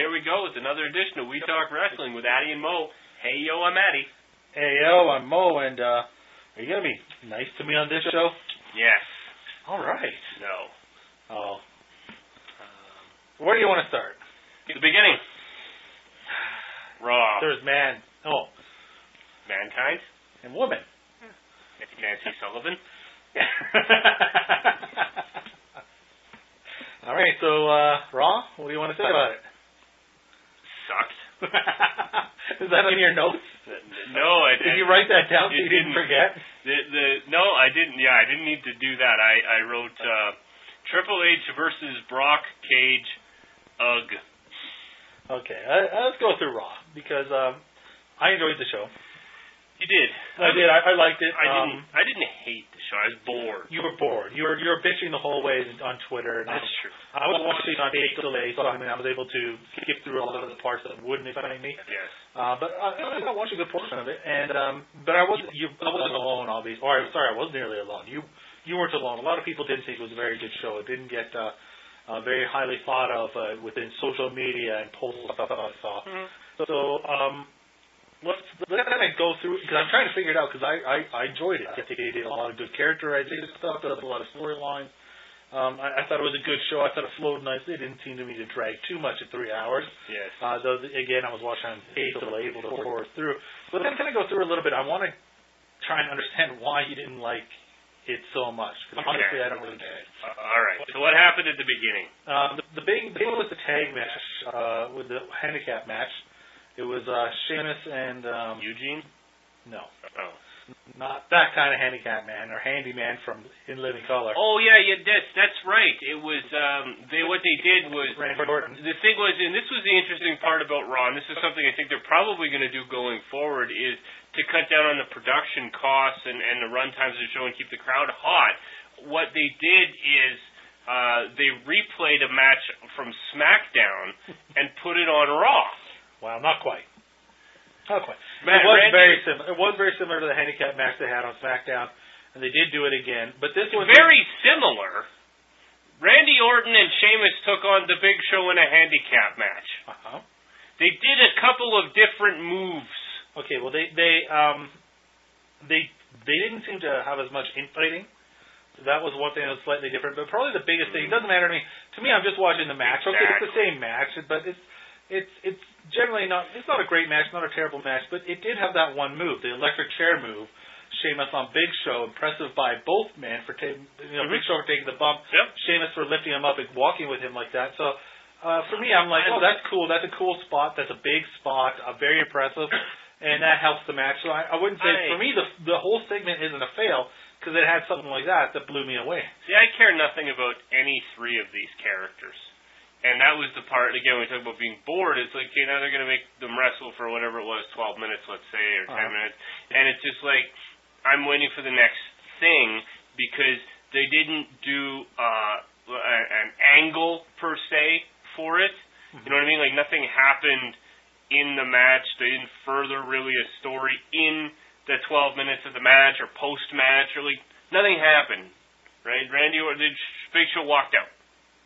here we go with another edition of We Talk Wrestling with Addy and Mo. Hey, yo, I'm Addy. Hey, yo, I'm Mo, and are you going to be nice to me on this show? Yes. All right. No. Oh. Where do you want to start? The beginning. Raw. There's Mankind. And woman. Nancy Sullivan. All right, so, Raw, what do you want to say about it? Sucked. Is that on your notes? No, I didn't. Did you write that down so you didn't forget? No, I didn't. Yeah, I didn't need to do that. I wrote Triple H versus Brock Cage. Ugh. Okay, let's go through Raw, because I enjoyed the show. You did. I did. I liked it. I didn't hate the show. I was bored. You were bored. You were bitching the whole way on Twitter. That's true. I was watching on tape delay, so I was able to skip through all of the parts that wouldn't excite me. Yes. But I watched a good portion of it, and but I wasn't alone, obviously. Or I wasn't nearly alone. You weren't alone. A lot of people didn't think it was a very good show. It didn't get very highly thought of within social media and post stuff that I saw. Mm-hmm. So let's kind of go through, because I'm trying to figure it out, because I enjoyed it. I think they did a lot of good characterization stuff, a lot of storylines. I thought it was a good show. I thought it flowed nicely. It didn't seem to me to drag too much at 3 hours. Yes. Though, again, I was watching on tape, so I was able to forward through. But then kind of go through a little bit. I want to try and understand why you didn't like it so much. Because honestly, I don't really get it. All right. So what happened at the beginning? The big one was the tag match, with the handicap match. It was Sheamus and Eugene? No. Oh. Not that kind of handicap man or handyman from In Living Color. Oh yeah, that's right. It was what they did was Randy Orton. The thing was, and this was the interesting part about Raw, and this is something I think they're probably going to do going forward, is to cut down on the production costs and the run times of the show and keep the crowd hot. What they did is they replayed a match from SmackDown and put it on Raw. Well, not quite. Not quite. Man, it was Randy, very similar. It was very similar to the handicap match they had on SmackDown, and they did do it again. But this was very similar. Randy Orton and Sheamus took on the Big Show in a handicap match. Uh-huh. They did a couple of different moves. Okay, well they didn't seem to have as much infighting. So that was one thing that was slightly different. But probably the biggest thing, it doesn't matter to me. To me, I'm just watching the match. Exactly. Okay, it's the same match, but it's generally not. It's not a great match, not a terrible match, but it did have that one move, the electric chair move. Sheamus on Big Show, impressive by both men for taking, Big Show for taking the bump. Yep. Sheamus for lifting him up and walking with him like that. So for me, I'm like, oh, that's cool. That's a cool spot. That's a big spot. Very impressive, and that helps the match. So I wouldn't say for me the whole segment isn't a fail because it had something like that blew me away. See, I care nothing about any three of these characters. And that was the part, again, when we talk about being bored, it's like, okay, now they're going to make them wrestle for whatever it was, 12 minutes, let's say, or 10 minutes. And it's just like, I'm waiting for the next thing because they didn't do an angle, per se, for it. You know what I mean? Like, nothing happened in the match. They didn't further, really, a story in the 12 minutes of the match or post-match. Or, like, nothing happened, right? Randy Orton, the Big Show walked out.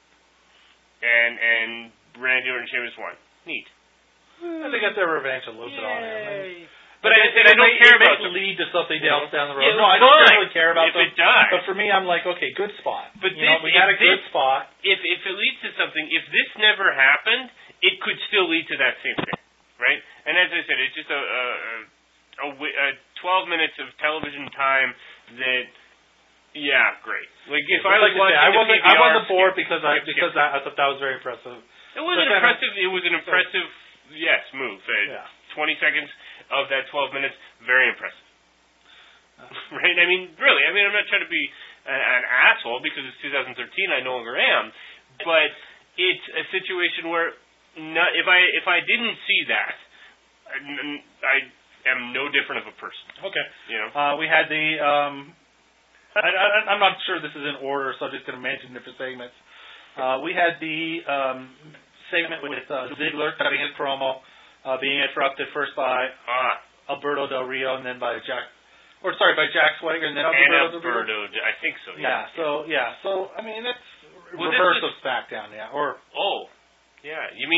And Randy Orton and Sheamus won. Neat. They got their revenge a little bit on him. But I said I don't care about them. It may lead to something else down the road. Yeah, no, I don't really care about them. If it does. But for me, I'm like, okay, good spot. But we had a good spot. If it leads to something, if this never happened, it could still lead to that same thing, right? And as I said, it's just a 12 minutes of television time that. Yeah, great. Like if I was watching I wasn't bored because I thought that was very impressive. It was impressive. It was an impressive, move. 20 seconds of that 12 minutes, very impressive. Right? I mean, really. I mean, I'm not trying to be an asshole because it's 2013. I no longer am, but it's a situation where if I didn't see that, I am no different of a person. Okay. You know, we had the. I'm not sure this is in order, so I'm just going to mention different segments. We had the segment with Ziggler cutting his promo, being interrupted first by Alberto Del Rio, and then by Jack Swagger, and then Alberto. I think so. Yeah. So I mean, that's reverse of SmackDown, yeah. You mean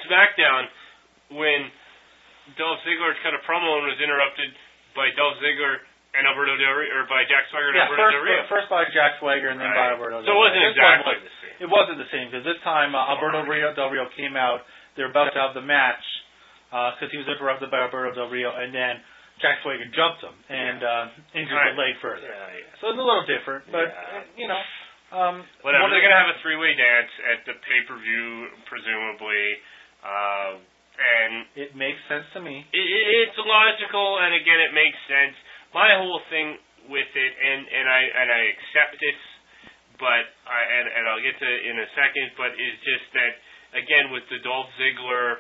SmackDown when Dolph Ziggler cut a promo and was interrupted by Dolph Ziggler and Alberto Del Rio, or by Jack Swagger and Alberto Del Rio. First by Jack Swagger and then by Alberto Del Rio. So it wasn't exactly the same. It wasn't the same, because this time Alberto Del Rio came out. They were about to have the match because he was interrupted by Alberto Del Rio, and then Jack Swagger jumped him and injured the leg further. So it's a little different, but, whatever. They're going to have a three-way dance at the pay-per-view, presumably. And it makes sense to me. It's logical, and again, it makes sense. My whole thing with it, and I accept this, but and I'll get to it in a second, but is just that, again, with the Dolph Ziggler,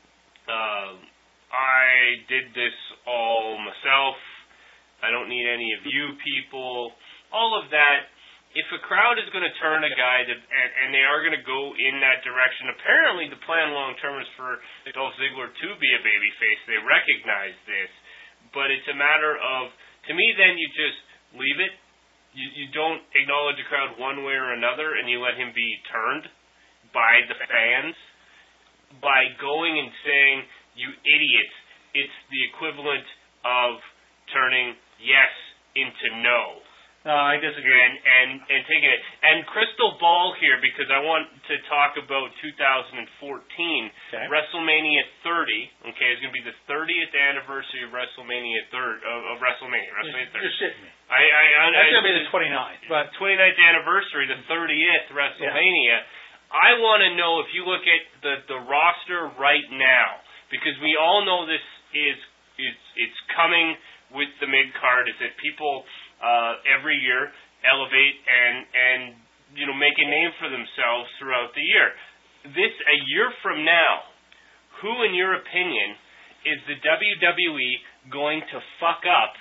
I did this all myself. I don't need any of you people. All of that. If a crowd is going to turn a guy and they are going to go in that direction, apparently the plan long term is for Dolph Ziggler to be a babyface. They recognize this, but it's a matter of, to me, then you just leave it. You don't acknowledge the crowd one way or another, and you let him be turned by the fans by going and saying, "You idiots!" It's the equivalent of turning yes into no. No, I disagree. And taking it. And crystal ball here, because I want to talk about 2014. Okay. WrestleMania 30. Okay, it's going to be the 30th anniversary of WrestleMania 30. WrestleMania 30. You're shitting me. That's going to be the 29th. But 29th anniversary, the 30th WrestleMania. Yeah. I want to know if you look at the roster right now, because we all know this it's coming with the mid-card, is that people every year elevate and make a name for themselves throughout the year. This, a year from now, who in your opinion is the WWE going to fuck up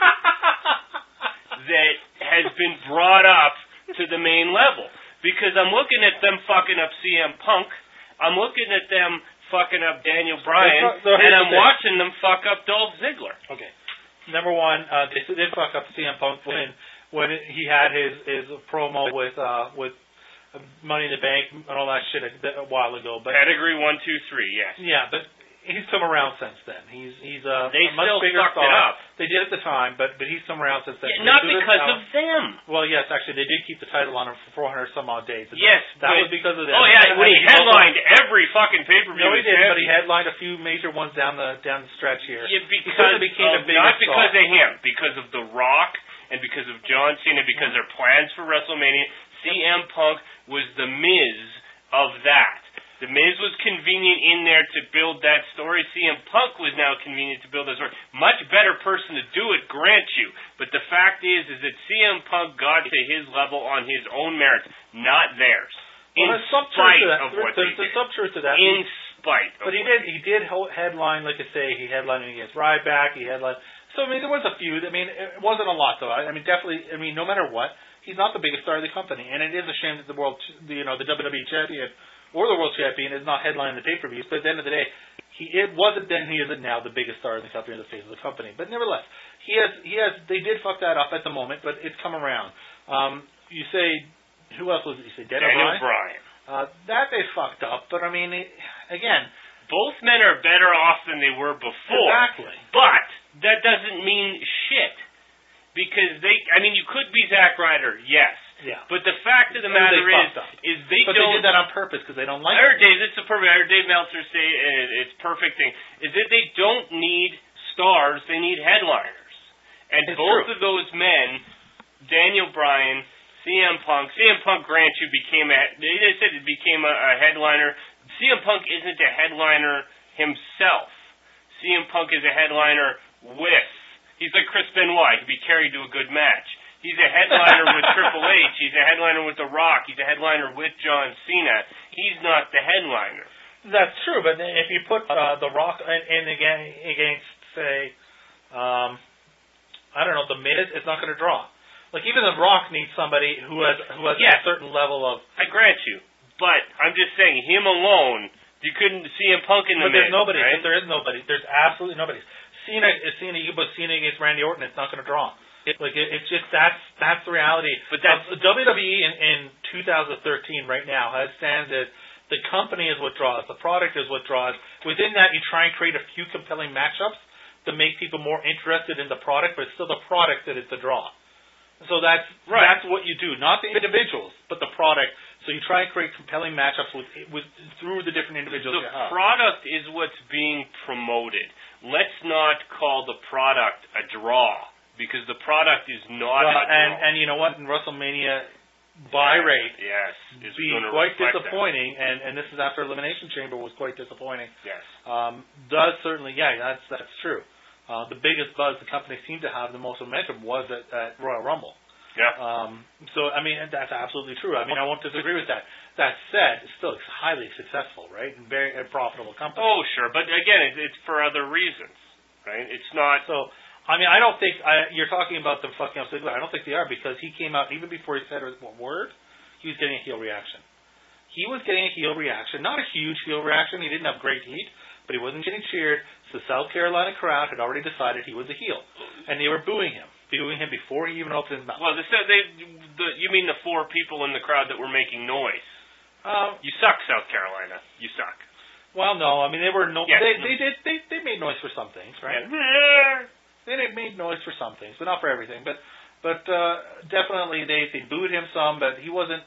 that has been brought up to the main level? Because I'm looking at them fucking up CM Punk, I'm looking at them fucking up Daniel Bryan, and I'm watching them fuck up Dolph Ziggler. Okay. Number one, they did fuck up CM Punk when he had his promo with Money in the Bank and all that shit a while ago. But Pedigree 1, 2, 3, yes. Yeah, but he's come around since then. He's they a much bigger fucked star. It up. They did at the time, but he's come around since then. Yeah, not because of them. Well, yes, actually, they did keep the title on him for 400 some odd days. Yes, that was because of that. Oh yeah, when he headlined every fucking pay-per-view. No, he didn't, but he headlined a few major ones down the stretch here. Yeah, because it became a big not because star. of him, because of The Rock and because of John Cena, because their plans for WrestleMania. CM Punk was the Miz of that. The Miz was convenient in there to build that story. CM Punk was now convenient to build that story. Much better person to do it, grant you. But the fact is that CM Punk got to his level on his own merits, not theirs. Well, in spite of what they did. There's some truth to that. In spite of But he did headline, like I say, he headlined against Ryback, he headlined. So, I mean, there was a few. I mean, it wasn't a lot, though. I mean, definitely, no matter what, he's not the biggest star of the company. And it is a shame that the WWE champion or the world champion is not headlining the pay-per-views, but at the end of the day, it wasn't then, he isn't now the biggest star in the company or the face of the company. But nevertheless, they did fuck that up at the moment, but it's come around. You say, who else was it? You say Daniel Bryan. That they fucked up, but I mean, again, both men are better off than they were before. Exactly. But that doesn't mean shit. Because you could be Zack Ryder, yes. Yeah. But the fact of the matter is they but don't. They did that on purpose because they don't like. I heard Dave Meltzer say it's perfect thing is that they don't need stars, they need headliners, and it's both true. of those men, Daniel Bryan, CM Punk, grant you became a headliner. CM Punk isn't a headliner himself. CM Punk is a headliner with. He's like Chris Benoit. He can be carried to a good match. He's a headliner with Triple H. He's a headliner with The Rock. He's a headliner with John Cena. He's not the headliner. That's true, but if you put The Rock against, say, I don't know, The Miz, it's not going to draw. Like, even The Rock needs somebody who has a certain level of... I grant you. But I'm just saying, him alone, you couldn't see him Punk in The Miz. But there's nobody. Right? There is nobody. There's absolutely nobody. You put Cena against Randy Orton, it's not going to draw. It's just that's the reality. But that's WWE in 2013 right now stands at The company is what draws. The product is what draws. Within that, you try and create a few compelling matchups to make people more interested in the product, but it's still the product that is the draw. So that's what you do, not the individuals, but the product. So you try and create compelling matchups through the different individuals you have. The product is what's being promoted. Let's not call the product a draw, because the product is not a draw. And you know what? In WrestleMania, buy rate being quite disappointing, and this is after Elimination Chamber was quite disappointing. Yes. Does certainly, that's true. The biggest buzz the company seemed to have, the most momentum, was at Royal Rumble. Yeah. So, I mean, that's absolutely true. I mean, I won't disagree with that. That said, it's still highly successful, right? And very profitable company. Oh, sure. But again, it's for other reasons, right? It's not. So, I mean, I don't think you're talking about them fucking up Ziggler. I don't think they are, because he came out, even before he said a word, he was getting a heel reaction. He was getting a heel reaction, not a huge heel reaction. He didn't have great heat, but he wasn't getting cheered. So the South Carolina crowd had already decided he was a heel, and they were booing him before he even opened his mouth. Well, you mean the 4 people in the crowd that were making noise? You suck, South Carolina. You suck. Well, no, I mean they were they made noise for some things, right? Yeah. They made noise for some things, but not for everything. But definitely they booed him some, but he wasn't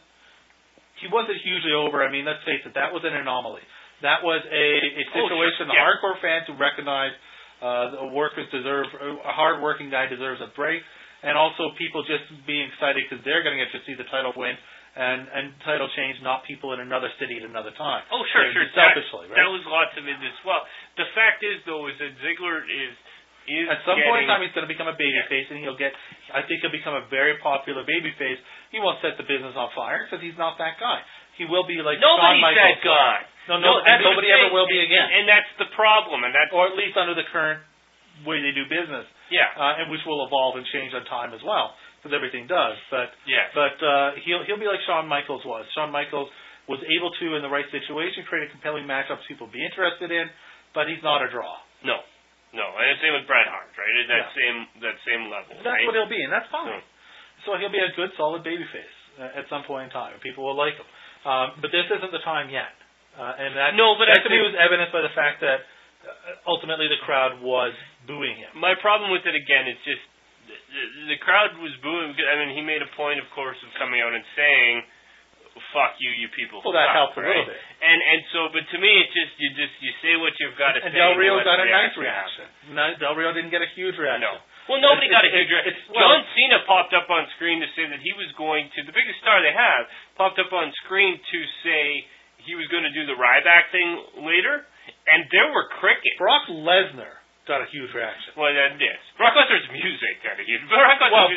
hugely over. I mean, let's face it, that was an anomaly. That was a situation. The hardcore fans who recognized the workers deserve, a hard-working guy deserves a break, and also people just being excited because they're going to get to see the title win and title change, not people in another city at another time. Oh, sure. Selfishly, right? That was lots of it as well. The fact is, though, is that Ziggler is at some point in time, he's going to become a babyface, and I think he'll become a very popular babyface. He won't set the business on fire because he's not that guy. He will be like Shawn Michaels. Nobody's that guy. Nobody ever will be again. And that's the problem, or at least under the current way they do business. Yeah. And which will evolve and change on time as well, because everything does. But he'll be like Shawn Michaels was. Shawn Michaels was able to, in the right situation, create a compelling matchup people be interested in, but he's not a draw. No, and the same with Bret Hart, right? At that same level. That's what he'll be, and that's fine. So he'll be a good, solid babyface at some point in time, and people will like him. But this isn't the time yet, and that to me was evidenced by the fact that ultimately the crowd was booing him. My problem with it again is just the crowd was booing. I mean, he made a point, of course, of coming out and saying, "Fuck you, you people." Well, that helped a little bit. And so, but to me, it's just you say what you've got to say. And Del Rio got a nice reaction. Del Rio didn't get a huge reaction. No. Well, nobody got a huge reaction. John Cena popped up on screen to say that he was going to, the biggest star they have, popped up on screen to say he was going to do the Ryback thing later, and there were crickets. Brock Lesnar got a huge reaction. Well, yes. Brock Lesnar's music got a huge. Brock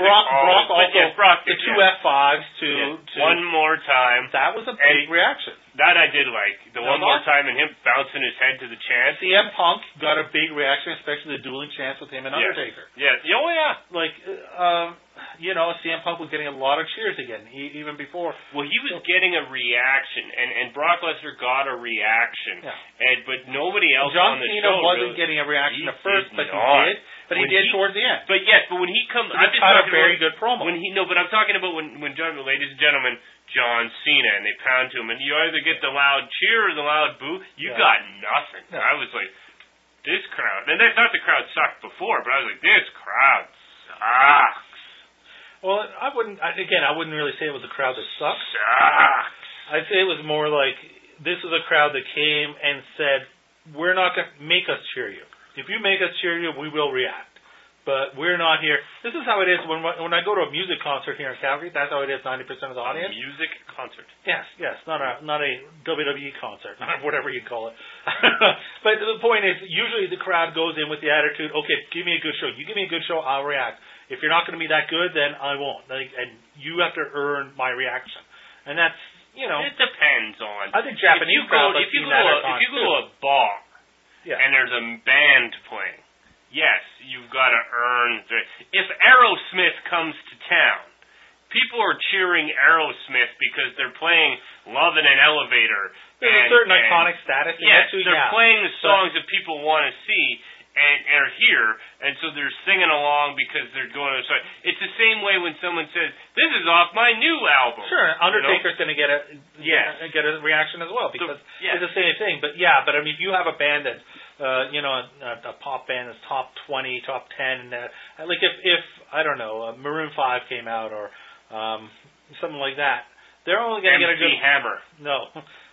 also the two F5s to one more time. That was a big reaction. That I did like. The one more time and him bouncing his head to the chant. CM Punk got a big reaction, especially the dueling chants with him and Undertaker. Yeah. Oh, yeah. Like, CM Punk was getting a lot of cheers again, even before. Well, he was getting a reaction, and Brock Lesnar got a reaction. Yeah. But nobody else on the show. John Cena wasn't getting a reaction at first, but he did. But he did towards the end. But yes, but when he comes, I'm just talking about a very good promo. But I'm talking about when John, ladies and gentlemen, John Cena, and they pound to him, and you either get the loud cheer or the loud boo. You got nothing. Yeah. I was like, this crowd, and I thought the crowd sucked before, but I was like, this crowd sucks. Well, I wouldn't really say it was a crowd that sucks. I'd say it was more like this was a crowd that came and said, we're not going to make us cheer you. If you make us cheer you, we will react. But we're not here. This is how it is when I go to a music concert here in Calgary. That's how it is 90% of the audience. A music concert. Yes, not a WWE concert, whatever you call it. But the point is, usually the crowd goes in with the attitude, okay, give me a good show. You give me a good show, I'll react. If you're not going to be that good, then I won't. And you have to earn my reaction. And that's, It depends on. I think Japanese crowds if you go to a bar and there's a band playing, yes, you've got to earn. If Aerosmith comes to town, people are cheering Aerosmith because they're playing "Love in an Elevator." There's a certain iconic status. Yes, they're playing the songs that people want to see and are here. cheer, and so they're singing along because they're going. So it's the same way when someone says, "This is off my new album." Sure, Undertaker's going to get a reaction as well because it's the same thing. But I mean, if you have a band that's a pop band that's top 20, top 10, like if I don't know, Maroon 5 came out or something like that, they're only going to get a good Hammer. No.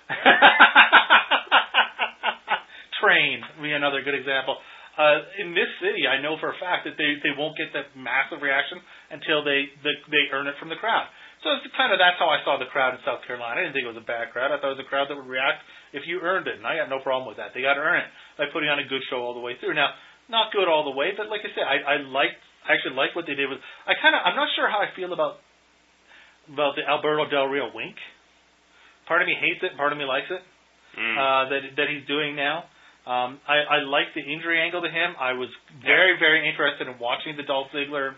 Train would be another good example. In this city, I know for a fact that they won't get that massive reaction until they earn it from the crowd. So it's that's how I saw the crowd in South Carolina. I didn't think it was a bad crowd. I thought it was a crowd that would react if you earned it, and I got no problem with that. They got to earn it by putting on a good show all the way through. Now, not good all the way, but like I said, I actually like what they did with. I'm not sure how I feel about the Alberto Del Rio wink. Part of me hates it, part of me likes it. That he's doing now. I like the injury angle to him. I was very, very interested in watching the Dolph Ziggler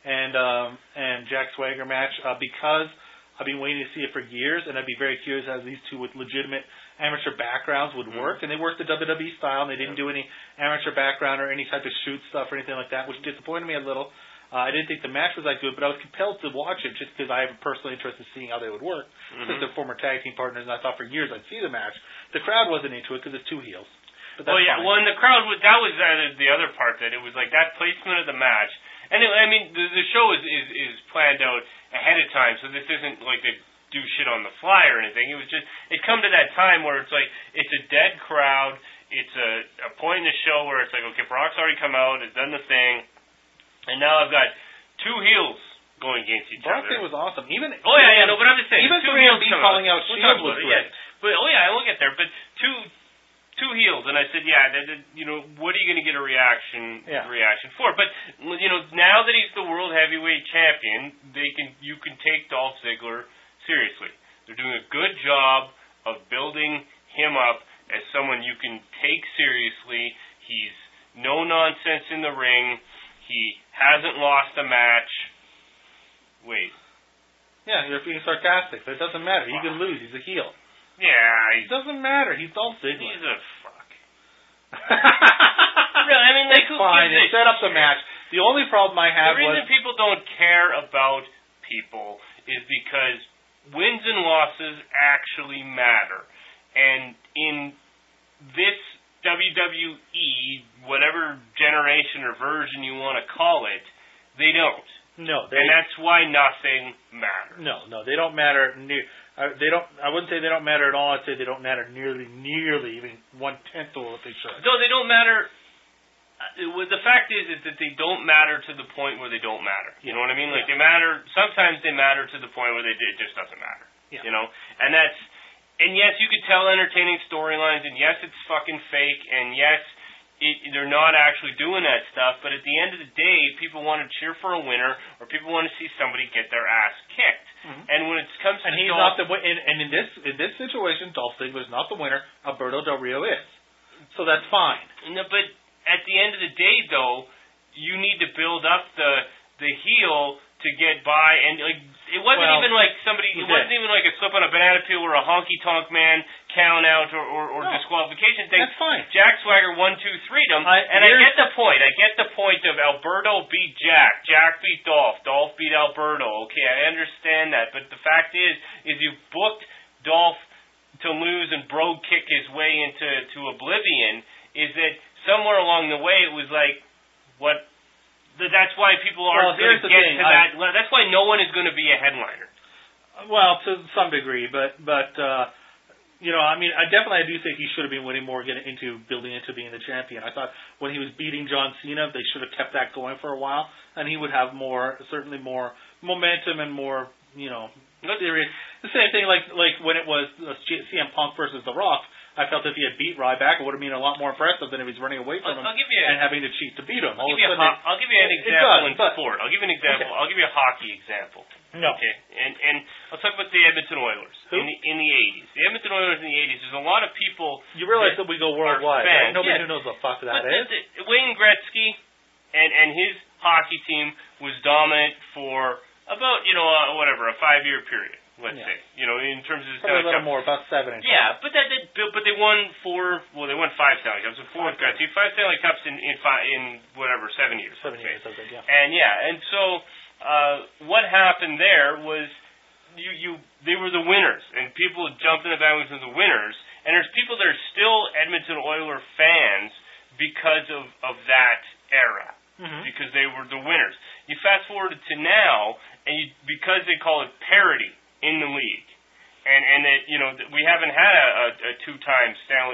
and Jack Swagger match because I've been waiting to see it for years, and I'd be very curious how these two with legitimate amateur backgrounds would work. And they worked the WWE style, and they didn't do any amateur background or any type of shoot stuff or anything like that, which disappointed me a little. I didn't think the match was that good, but I was compelled to watch it just because I have a personal interest in seeing how they would work. Since they're former tag team partners, and I thought for years I'd see the match. The crowd wasn't into it because it's two heels. But that's fine. Well, and the crowd that was the other part that it was like that placement of the match, and the show is planned out ahead of time, so this isn't like they do shit on the fly or anything. It was just it come to that time where it's like it's a dead crowd. It's a point in the show where it's like, okay, Brock's already come out, has done the thing, and now I've got two heels going against each other. Brock thing was awesome. But I'm just saying even two heels calling out Shield was great. But we'll get there. But two heels, and I said, what are you going to get a reaction for? But now that he's the world heavyweight champion, you can take Dolph Ziggler seriously. They're doing a good job of building him up as someone you can take seriously. He's no nonsense in the ring. He hasn't lost a match. Wait. Yeah, you're being sarcastic, but it doesn't matter. He can lose. He's a heel. Yeah, it doesn't matter. He's Dolph Ziggler. He's a fuck. Really, that's fine. They set up the match. The only problem I have the reason people don't care about people is because wins and losses actually matter, and in this WWE, whatever generation or version you want to call it, they don't. No, and that's why nothing matters. No, they don't matter. They don't. I wouldn't say they don't matter at all. I'd say they don't matter nearly even 1/10 of what they should. No, they don't matter. The fact is that they don't matter to the point where they don't matter. You know what I mean? Like they matter. Sometimes they matter to the point where it just doesn't matter. Yeah. You know, and yes, you could tell entertaining storylines, and yes, it's fucking fake, and yes, they're not actually doing that stuff. But at the end of the day, people want to cheer for a winner, or people want to see somebody get their ass kicked. Mm-hmm. And when it comes to he's not the and in this situation, Dolph Ziggler is not the winner. Alberto Del Rio is, so that's fine. No, but at the end of the day, though, you need to build up the heel to get by, and like it wasn't even like somebody. It wasn't even like a slip on a banana peel or a honky tonk man count out or disqualification thing. That's fine. Jack Swagger 1-2-3'd him, and I get the point. I get the point of Alberto beat Jack. Jack beat Dolph. Dolph beat Alberto. Okay, I understand that, but the fact is you booked Dolph to lose and Brogue kick his way into oblivion. Is that somewhere along the way it was like what? That's why people aren't going to get to that. That's why no one is going to be a headliner. Well, to some degree, but I do think he should have been winning more, building into being the champion. I thought when he was beating John Cena, they should have kept that going for a while, and he would have certainly more momentum and more, serious. The same thing like when it was CM Punk versus The Rock. I felt if he had beat Ryback, it would have been a lot more impressive than if he's running away from him and having to cheat to beat him. I'll give you an example in sport. I'll give you an example. Okay. I'll give you a hockey example. No. Okay. And I'll talk about the Edmonton Oilers in the 80s. The Edmonton Oilers in the 80s. There's a lot of people. You realize that we go worldwide. Right? Nobody who knows what the fuck that is. Wayne Gretzky and his hockey team was dominant for about a 5-year period. let's say. You know, in terms of the Probably Stanley a little Cup. more, about 7 inches. Yeah, but they won they won 5 Stanley Cups. So 4 Okay. 5 Stanley Cups in whatever 7 years. 7 years, okay, yeah. And so what happened there was they were the winners, and people jumped in the bandwagon of the winners. And there's people that are still Edmonton Oilers fans because of that era, because they were the winners. You fast forward to now, and because they call it parity in the league, and that we haven't had a 2-time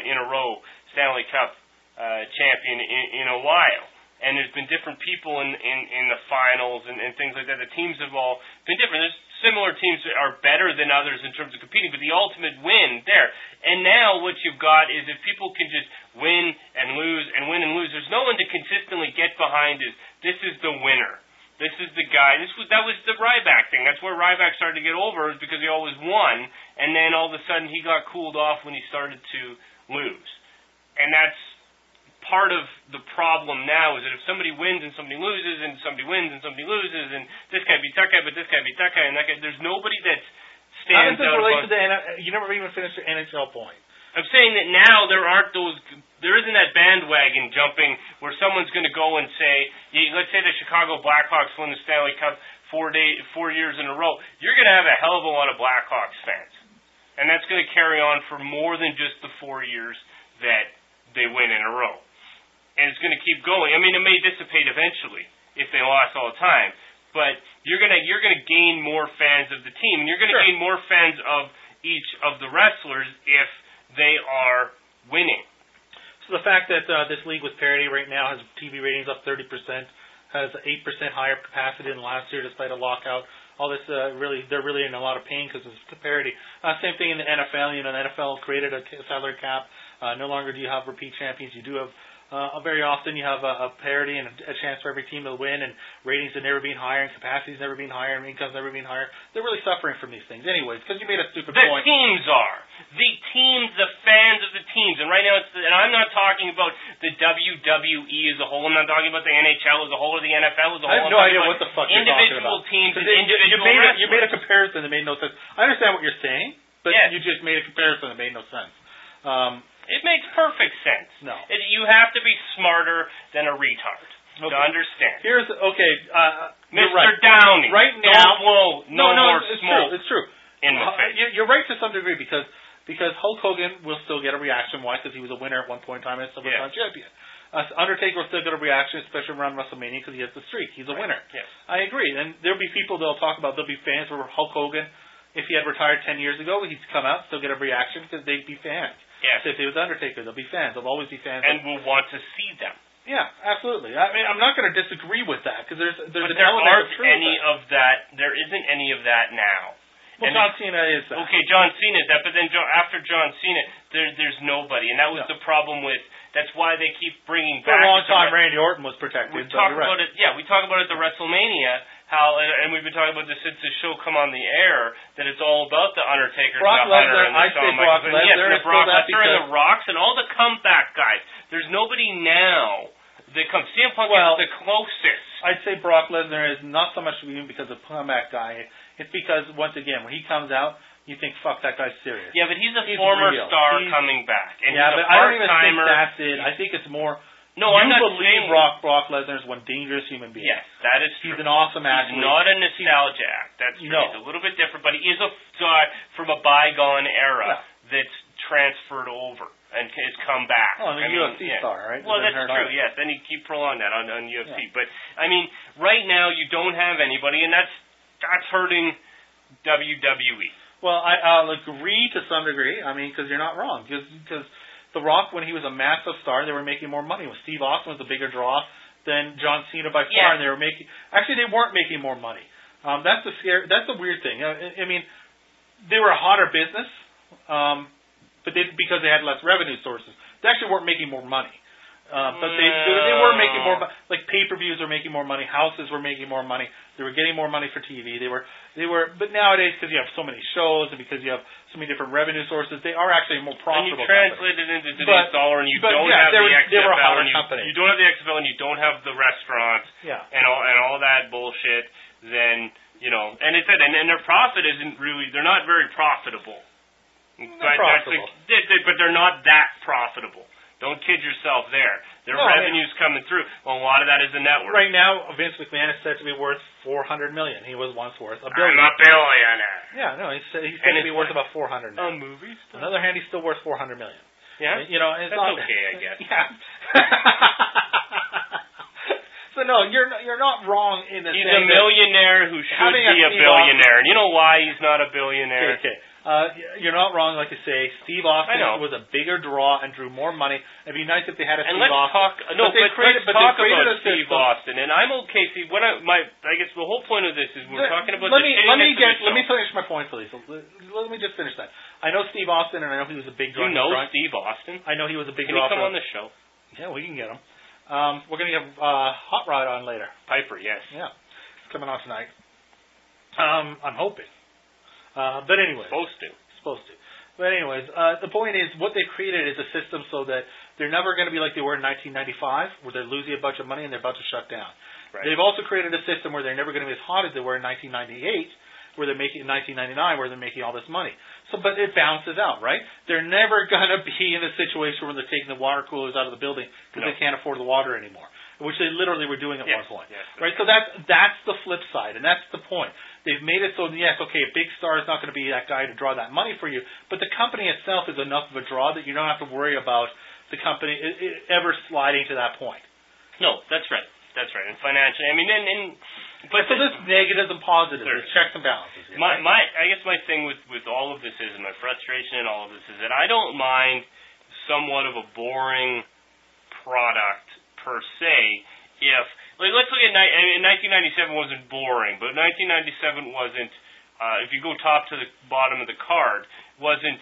Stanley Cup champion in a while. And there's been different people in the finals and things like that. The teams have all been different. There's similar teams that are better than others in terms of competing, but the ultimate win there. And now what you've got is if people can just win and lose, there's no one to consistently get behind this is the winner. This is the guy. That was the Ryback thing. That's where Ryback started to get over, is because he always won, and then all of a sudden he got cooled off when he started to lose. And that's part of the problem now, is that if somebody wins and somebody loses, and somebody wins and somebody loses, and this guy beats that guy, but this guy beats that guy, and that guy, there's nobody that stands out. How does this relate to the you never even finished your NHL point. I'm saying that now there isn't that bandwagon jumping where someone's going to go and say, let's say the Chicago Blackhawks win the Stanley Cup 4 years in a row. You're going to have a hell of a lot of Blackhawks fans, and that's going to carry on for more than just the 4 years that they win in a row. And it's going to keep going. I mean, it may dissipate eventually if they lost all the time, but you're going to gain more fans of the team, and you're going to gain more fans of each of the wrestlers if they are winning. So the fact that this league with parity right now has TV ratings up 30%, has 8% higher capacity than last year despite a lockout. All this they're really in a lot of pain because it's parity. Same thing in the NFL. The NFL created a salary cap. No longer do you have repeat champions. You do have very often you have a parity and a chance for every team to win, and ratings have never been higher, and capacity's never been higher, and income's never been higher. They're really suffering from these things anyways, because you made a stupid point. The teams are. The fans of the teams. And right now, and I'm not talking about the WWE as a whole. I'm not talking about the NHL as a whole or the NFL as a whole. I have no idea what the fuck you're talking about. Individual teams and individual wrestlers. You made a comparison that made no sense. I understand what you're saying, but you just made a comparison that made no sense. It makes perfect sense. No. You have to be smarter than a retard to understand. Mr. Right. Downey. Right now, don't blow more smoke. It's true. In the face. You're right to some degree because Hulk Hogan will still get a reaction. Why? Because he was a winner at one point in time and a Silver Time champion. Undertaker will still get a reaction, especially around WrestleMania, because he has the streak. He's a winner. Yes. I agree. And there'll be people that'll talk about. There'll be fans for Hulk Hogan. If he had retired 10 years ago, he'd come out, still get a reaction because they'd be fans. Yes. So if he was Undertaker, there'll be fans. There'll always be fans. And we'll want to see them. Yeah, absolutely. I mean, I'm not going to disagree with that because there's but an there element aren't of truth. There isn't any of that now. Well, John Cena is that. Okay, John Cena is that, but then after John Cena, there's nobody, and that was the problem with. That's why they keep bringing back. For a long time, Randy Orton was protected. We talk about it. Yeah, we talk about it at the WrestleMania. And we've been talking about this since the show come on the air, that it's all about the Undertaker, Brock the Hunter, Lesnar, and the Shawn Brock Michaels. Lesnar, yes, Brock Lesnar and the Rocks and all the comeback guys. There's nobody now that comes. CM Punk is the closest. I'd say Brock Lesnar is not so much even because of comeback guy. It's because, once again, when he comes out, you think, fuck, that guy's serious. Yeah, but he's a former star coming back. And he's but a I don't even think that's it. I think it's more... No, I'm not believe saying Brock Lesnar is one dangerous human being. Yes, that is true. He's an awesome athlete. He's not a nostalgia act. That's true. He's a little bit different, but he is a guy from a bygone era that's transferred over and has come back. Oh, and a UFC star, right? Well, that's true, yes. Then you keep prolonging that on UFC. Yeah. But, I mean, right now you don't have anybody, and that's hurting WWE. Well, I'll agree to some degree. I mean, because you're not wrong. Because The Rock, when he was a massive star, they were making more money. When Steve Austin was a bigger draw than John Cena by far, and they were making. Actually, they weren't making more money. That's the weird thing. I mean, they were a hotter business, but because they had less revenue sources, they actually weren't making more money. But they were making more, like pay-per-views were making more money, houses were making more money, they were getting more money for TV. They were. But nowadays, because you have so many shows and because you have so many different revenue sources, they are actually more profitable. And you translate it into today's dollar, and you don't have the XFL, you don't have the XFL, and you don't have the restaurants, and all that bullshit. Then and it said, and their profit isn't really. They're not very profitable. But they're not that profitable. Don't kid yourself there. Their revenue's coming through. Well, a lot of that is the network. Right now, Vince McMahon is said to be worth $400 million. He was once worth $1 billion. I'm a billionaire. Yeah, no, he's said to be worth about $400 million. Movies. On the other hand, he's still worth $400 million. Yeah, it's that's not, okay, I guess. Yeah. So no, you're not wrong in the he's a millionaire who should be a billionaire. And you know why he's not a billionaire? Okay. You're not wrong, like you say. Steve Austin was a bigger draw and drew more money. It'd be nice if they had a Steve Austin. Let's talk about Steve Austin. And I'm okay. See, I guess the whole point of this is we're talking about. Let me finish my point, please. Let me just finish that. I know Steve Austin, and I know he was a big draw. You know Steve Austin? I know he was a big draw. Can he come on the show? Yeah, we can get him. We're going to get Hot Rod on later. Piper, yes. Yeah, he's coming on tonight. I'm hoping. But anyways. Supposed to. But anyways, the point is, what they've created is a system so that they're never going to be like they were in 1995, where they're losing a bunch of money and they're about to shut down. Right. They've also created a system where they're never going to be as hot as they were in 1998, where they're making 1999, where they're making all this money. But it balances out, right? They're never going to be in a situation where they're taking the water coolers out of the building because they can't afford the water anymore, which they literally were doing at one point. Yes, right? So that's the flip side, and that's the point. They've made it so, yes, okay, a big star is not going to be that guy to draw that money for you, but the company itself is enough of a draw that you don't have to worry about the company ever sliding to that point. No, that's right. That's right. And financially, I mean, but so there's negatives and positives. There's checks and balances. Here, I guess my thing with all of this is, and my frustration in all of this is that I don't mind somewhat of a boring product per se if, like, let's look at 1997 wasn't boring, but 1997 wasn't, if you go top to the bottom of the card, wasn't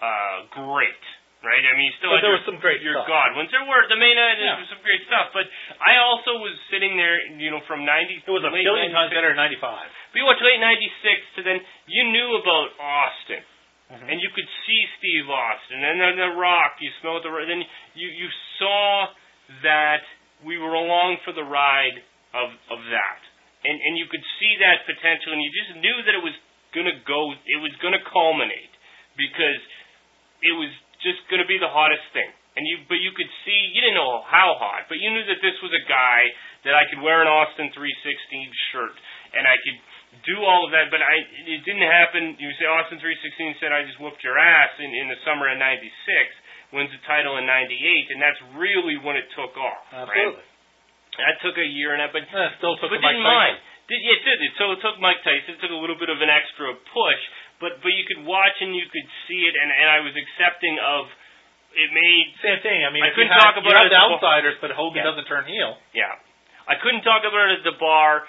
great. Right, I mean, there was some great your stuff. Godwins. There were the main event. There was some great stuff, but I also was sitting there, from 90. It was a billion times better than 95. But you went to late 96 to then you knew about Austin, and you could see Steve Austin, and then The Rock. You smelled then you saw that we were along for the ride of that, and you could see that potential, and you just knew that it was gonna go. It was gonna culminate because it was just going to be the hottest thing. But you could see, you didn't know how hot, but you knew that this was a guy that I could wear an Austin 316 shirt, and I could do all of that, but it didn't happen. You say Austin 316 said, I just whooped your ass in the summer of 96, wins the title in 98, and that's really when it took off. Absolutely. Right? That took a year, and but still took but Mike Tyson. It did. So it took Mike Tyson. It took a little bit of an extra push, but you could watch and you could see it, and I was accepting of it. Made same thing. I mean, I couldn't talk about it as outsiders, but Hogan doesn't turn heel. Yeah, I couldn't talk about it at the bar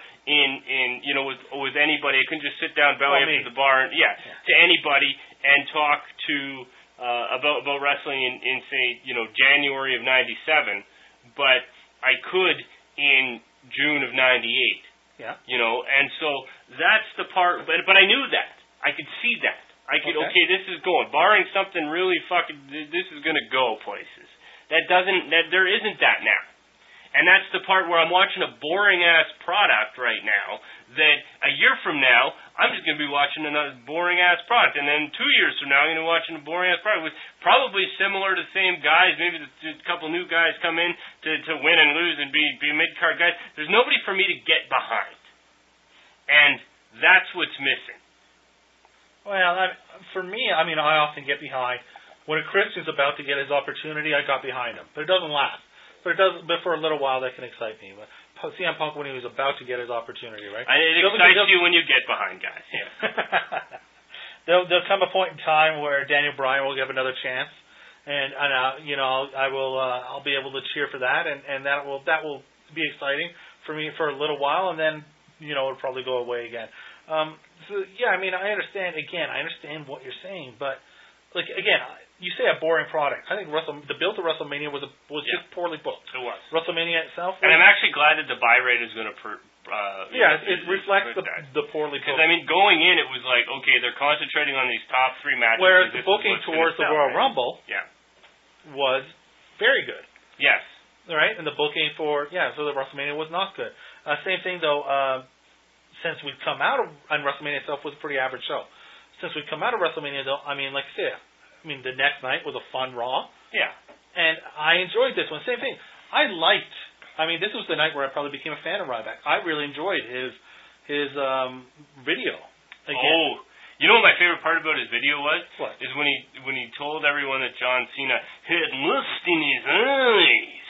with anybody. I couldn't just sit down belly up at the bar to anybody and talk to about wrestling in say January of '97, but I could in June of '98. Yeah. And so that's the part, but I knew that. I could see that. I could, okay, this is going. Barring something really this is going to go places. There isn't that now. And that's the part where I'm watching a boring-ass product right now that a year from now, I'm just going to be watching another boring-ass product. And then 2 years from now, I'm going to be watching a boring-ass product with probably similar to the same guys. Maybe a couple new guys come in to win and lose and be mid-card guys. There's nobody for me to get behind. And that's what's missing. Well, for me, I mean, I often get behind. When a Christian's about to get his opportunity, I got behind him. But it doesn't last. But for a little while, that can excite me. But CM Punk, when he was about to get his opportunity, right? It excites you when you get behind guys, yeah. There'll come a point in time where Daniel Bryan will give another chance. And I'll be able to cheer for that, and that will be exciting for me for a little while, and then it'll probably go away again. So yeah, I mean, I understand what you're saying, but like again, you say a boring product. I think the build to WrestleMania was just poorly booked. It was. WrestleMania itself. And I'm actually glad that the buy rate is going to. It reflects the poorly booked. Because I mean, going in, it was like, okay, they're concentrating on these top 3 matches. Whereas the booking towards the Royal Rumble, was very good. Yes. All right, and the booking for so the WrestleMania was not good. Same thing though. Since we've come out of, and WrestleMania itself was a pretty average show. Since we've come out of WrestleMania though, I mean, like I said, the next night was a fun Raw. Yeah. And I enjoyed this one. Same thing. This was the night where I probably became a fan of Ryback. I really enjoyed his video. Again. Oh, you know what my favorite part about his video was? What? Is when he told everyone that John Cena had lust in his eyes.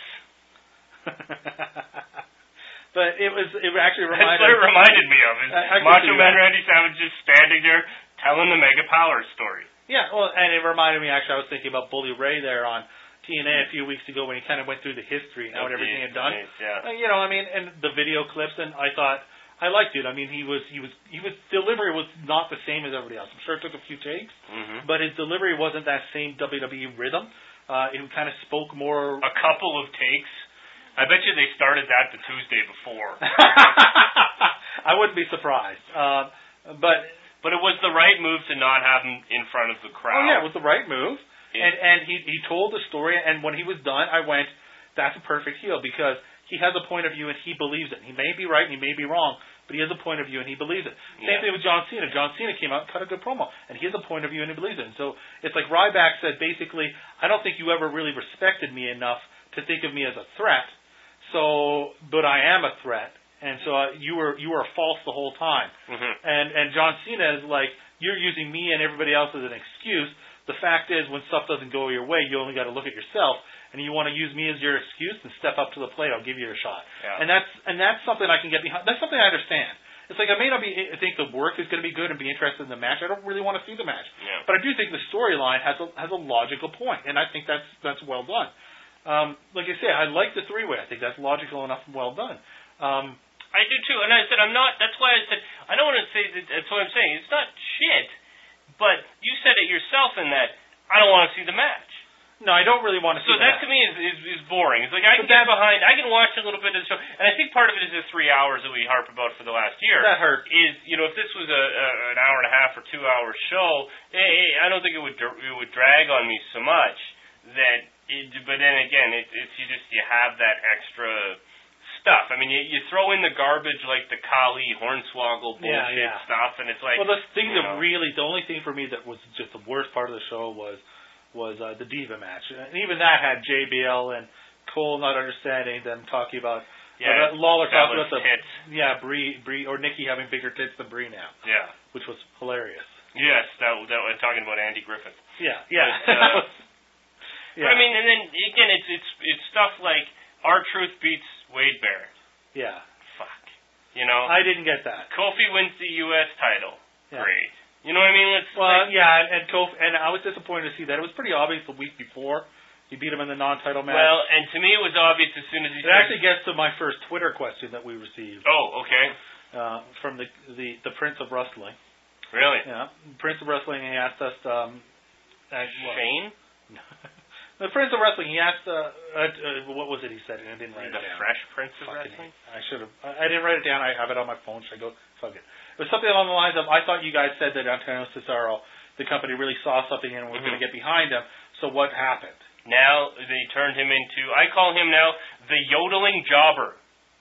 But it actually reminded. That's what it reminded me of. Macho Man Randy Savage just standing there telling the Mega Powers story. Yeah, well, and it reminded me. Actually, I was thinking about Bully Ray there on TNA a few weeks ago when he kind of went through the history and what everything had done. Yeah. And the video clips, and I thought I liked it. I mean, he was delivery was not the same as everybody else. I'm sure it took a few takes, but his delivery wasn't that same WWE rhythm. It kind of spoke more. A couple of takes. I bet you they started that the Tuesday before. I wouldn't be surprised. But it was the right move to not have him in front of the crowd. Oh yeah, it was the right move. And he told the story, and when he was done, I went, that's a perfect heel, because he has a point of view and he believes it. He may be right and he may be wrong, but he has a point of view and he believes it. Same thing with John Cena. John Cena came out and cut a good promo, and he has a point of view and he believes it. And so it's like Ryback said, basically, I don't think you ever really respected me enough to think of me as a threat. But I am a threat, and so you were false the whole time. And John Cena is like, you're using me and everybody else as an excuse. The fact is, when stuff doesn't go your way, you only got to look at yourself, and you want to use me as your excuse and step up to the plate. I'll give you a shot. Yeah. And that's something I can get behind. That's something I understand. It's like I may not think the work is going to be good and be interested in the match. I don't really want to see the match, but I do think the storyline has a logical point, and I think that's well done. Like I say, I like the 3-way. I think that's logical enough and well done. I do too, and I said I'm not. That's why I said I don't want to say that. That's what I'm saying. It's not shit, but you said it yourself in that I don't want to see the match. No, I don't really want to see the match. So that to me is boring. It's like I can get behind. I can watch a little bit of the show, and I think part of it is the 3 hours that we harp about for the last year. That hurt. Is if this was an hour and a half or 2 hour show, I don't think it would drag on me so much that. But then again, it's you have that extra stuff. I mean, you throw in the garbage like the Kali Hornswoggle bullshit stuff, and it's like. Well, the only thing for me that was just the worst part of the show was the Diva match, and even that had JBL and Cole not understanding them talking about. Lawler talking about tits. Brie or Nikki having bigger tits than Brie now. Yeah, which was hilarious. Yes, that was talking about Andy Griffith. Yeah. But, I mean, and then again, it's stuff like R-Truth beats Wade Barrett. Yeah. Fuck. I didn't get that. Kofi wins the U.S. title. Yeah. Great. You know what I mean? And Kofi, and I was disappointed to see that. It was pretty obvious the week before he beat him in the non-title match. Well, and to me, it was obvious as soon as he. It actually gets to my first Twitter question that we received. Oh, okay. From the Prince of Wrestling. Really? Yeah, Prince of Wrestling. He asked us. Shane. The Prince of Wrestling, he asked, what was it he said, and I didn't write it down. The Fresh Prince of Wrestling? I should have. I didn't write it down. I have it on my phone. Should I go? Fuck it. It was something along the lines of, I thought you guys said that Antonio Cesaro, the company really saw something and was going to get behind him. So what happened? Now they turned him into, I call him now, the yodeling jobber.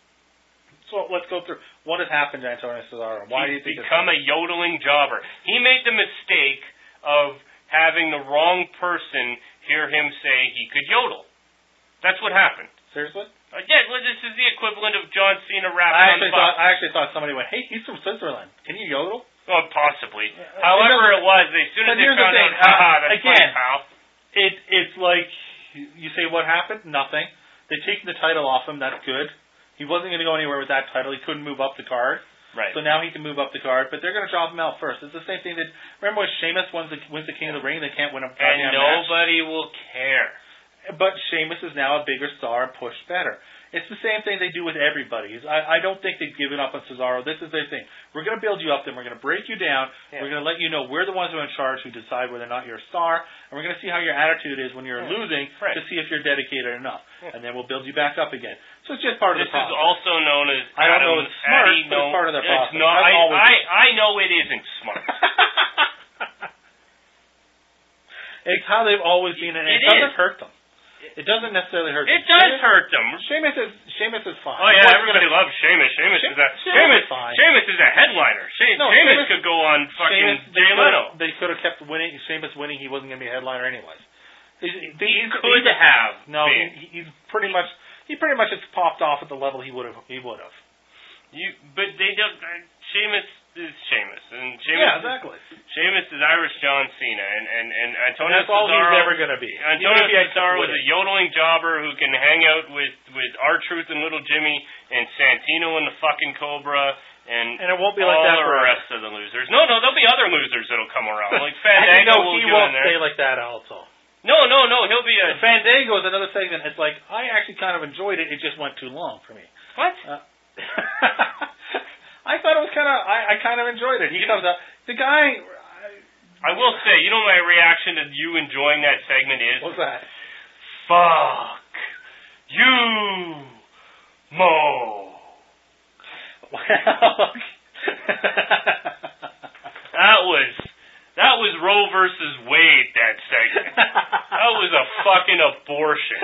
So let's go through. What has happened to Antonio Cesaro? Why do you think he's become a yodeling jobber? He made the mistake of having the wrong person hear him say he could yodel. That's what happened. Seriously? Well, this is the equivalent of John Cena rapping I actually thought somebody went, hey, he's from Switzerland. Can you yodel? Well, possibly. However it was, as soon as they found out, that's again, funny, pal. It's like, you say what happened? Nothing. They've taken the title off him. That's good. He wasn't going to go anywhere with that title. He couldn't move up the card. Right. So now he can move up the card, but they're going to drop him out first. It's the same thing that, remember when Sheamus wins the King of the Ring, they can't win a goddamn match? And nobody will care. But Sheamus is now a bigger star and pushed better. It's the same thing they do with everybody. I don't think they've given up on Cesaro. This is their thing. We're going to build you up, then we're going to break you down. Yeah. We're going to let you know we're the ones who are in charge, who decide whether or not you're a star, and we're going to see how your attitude is when you're losing to see if you're dedicated enough. And then we'll build you back up again. So it's just part of the process. This is also known as I don't know if it's smart, but it's part of the process. I know it isn't smart. It's how they've always been, and it doesn't hurt them. It doesn't necessarily hurt them. It does hurt them. Sheamus is fine. Oh yeah, everybody loves Sheamus. Sheamus is a headliner. Sheamus could go on fucking Jay Leno. They could have kept winning. Sheamus winning, he wasn't going to be a headliner anyways. He could have. No, he pretty much has popped off at the level he would have. But they don't. Sheamus is Sheamus, and exactly. Sheamus is Irish John Cena, and Antonio that's all Cesaro, he's ever going to be. Antonio Cesaro is a yodeling jobber who can hang out with R-Truth and Little Jimmy and Santino and the fucking Cobra. And it won't be like that for the rest of the losers. No, there'll be other losers that'll come around. Like Fandango will he won't stay like that also. No, he'll be a... Fandango is another segment. It's like, I actually kind of enjoyed it. It just went too long for me. What? I thought it was I kind of enjoyed it. He comes up, the guy... I will say, you know my reaction to you enjoying that segment is? What's that? Fuck you, Mo. Well... That was Roe versus Wade, that segment. That was a fucking abortion.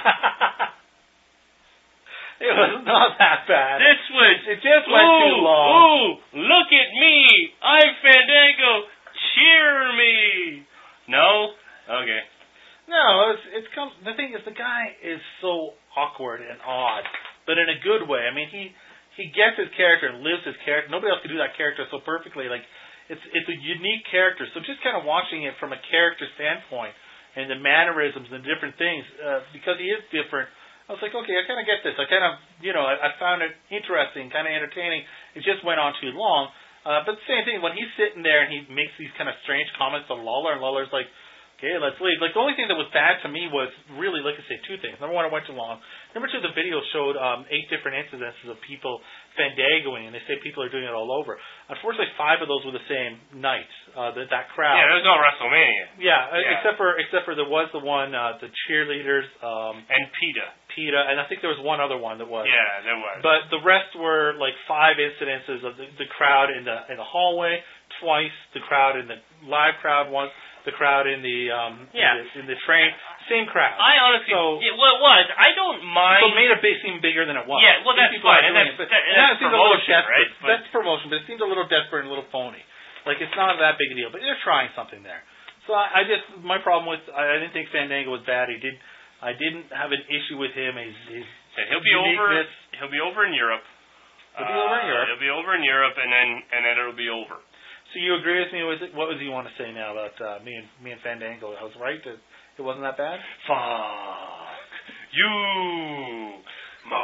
It was not that bad. It just went too long. Ooh, look at me. I'm Fandango. Cheer me. No? Okay. No, the thing is, the guy is so awkward and odd, but in a good way. I mean, he gets his character and lives his character. Nobody else can do that character so perfectly. Like, it's a unique character. So just kind of watching it from a character standpoint and the mannerisms and different things, because he is different, I was like, okay, I kind of get this. I kind of, I found it interesting, kind of entertaining. It just went on too long. But the same thing, when he's sitting there and he makes these kind of strange comments to Lawler, and Lawler's like, okay, let's leave. Like, the only thing that was bad to me was really, like I say, two things. Number one, it went too long. Number two, the video showed 8 different incidences of people fandangoing, and they say people are doing it all over. Unfortunately, 5 of those were the same night. That crowd. Yeah, there was no WrestleMania. Yeah, except for there was the one, the cheerleaders. And PETA, and I think there was one other one that was. Yeah, there was. But the rest were like 5 incidences of the crowd in the hallway twice, the crowd in the live crowd once, the crowd in the in the train, same crowd. I honestly, it was. I don't mind. So it made it seem bigger than it was. Yeah, well, that's fine, and that's promotion, right? That's promotion, but it seems a little desperate and a little phony. Like, it's not that big a deal, but they're trying something there. So I my problem with, I didn't think Fandango was bad. I didn't have an issue with him. He'll be over. He'll be over in Europe. He'll be over in Europe. He'll be over in Europe, and then it'll be over. So you agree with me? What does he want to say now about me and Fandango? I was right. It wasn't that bad. Fuck you, Mo.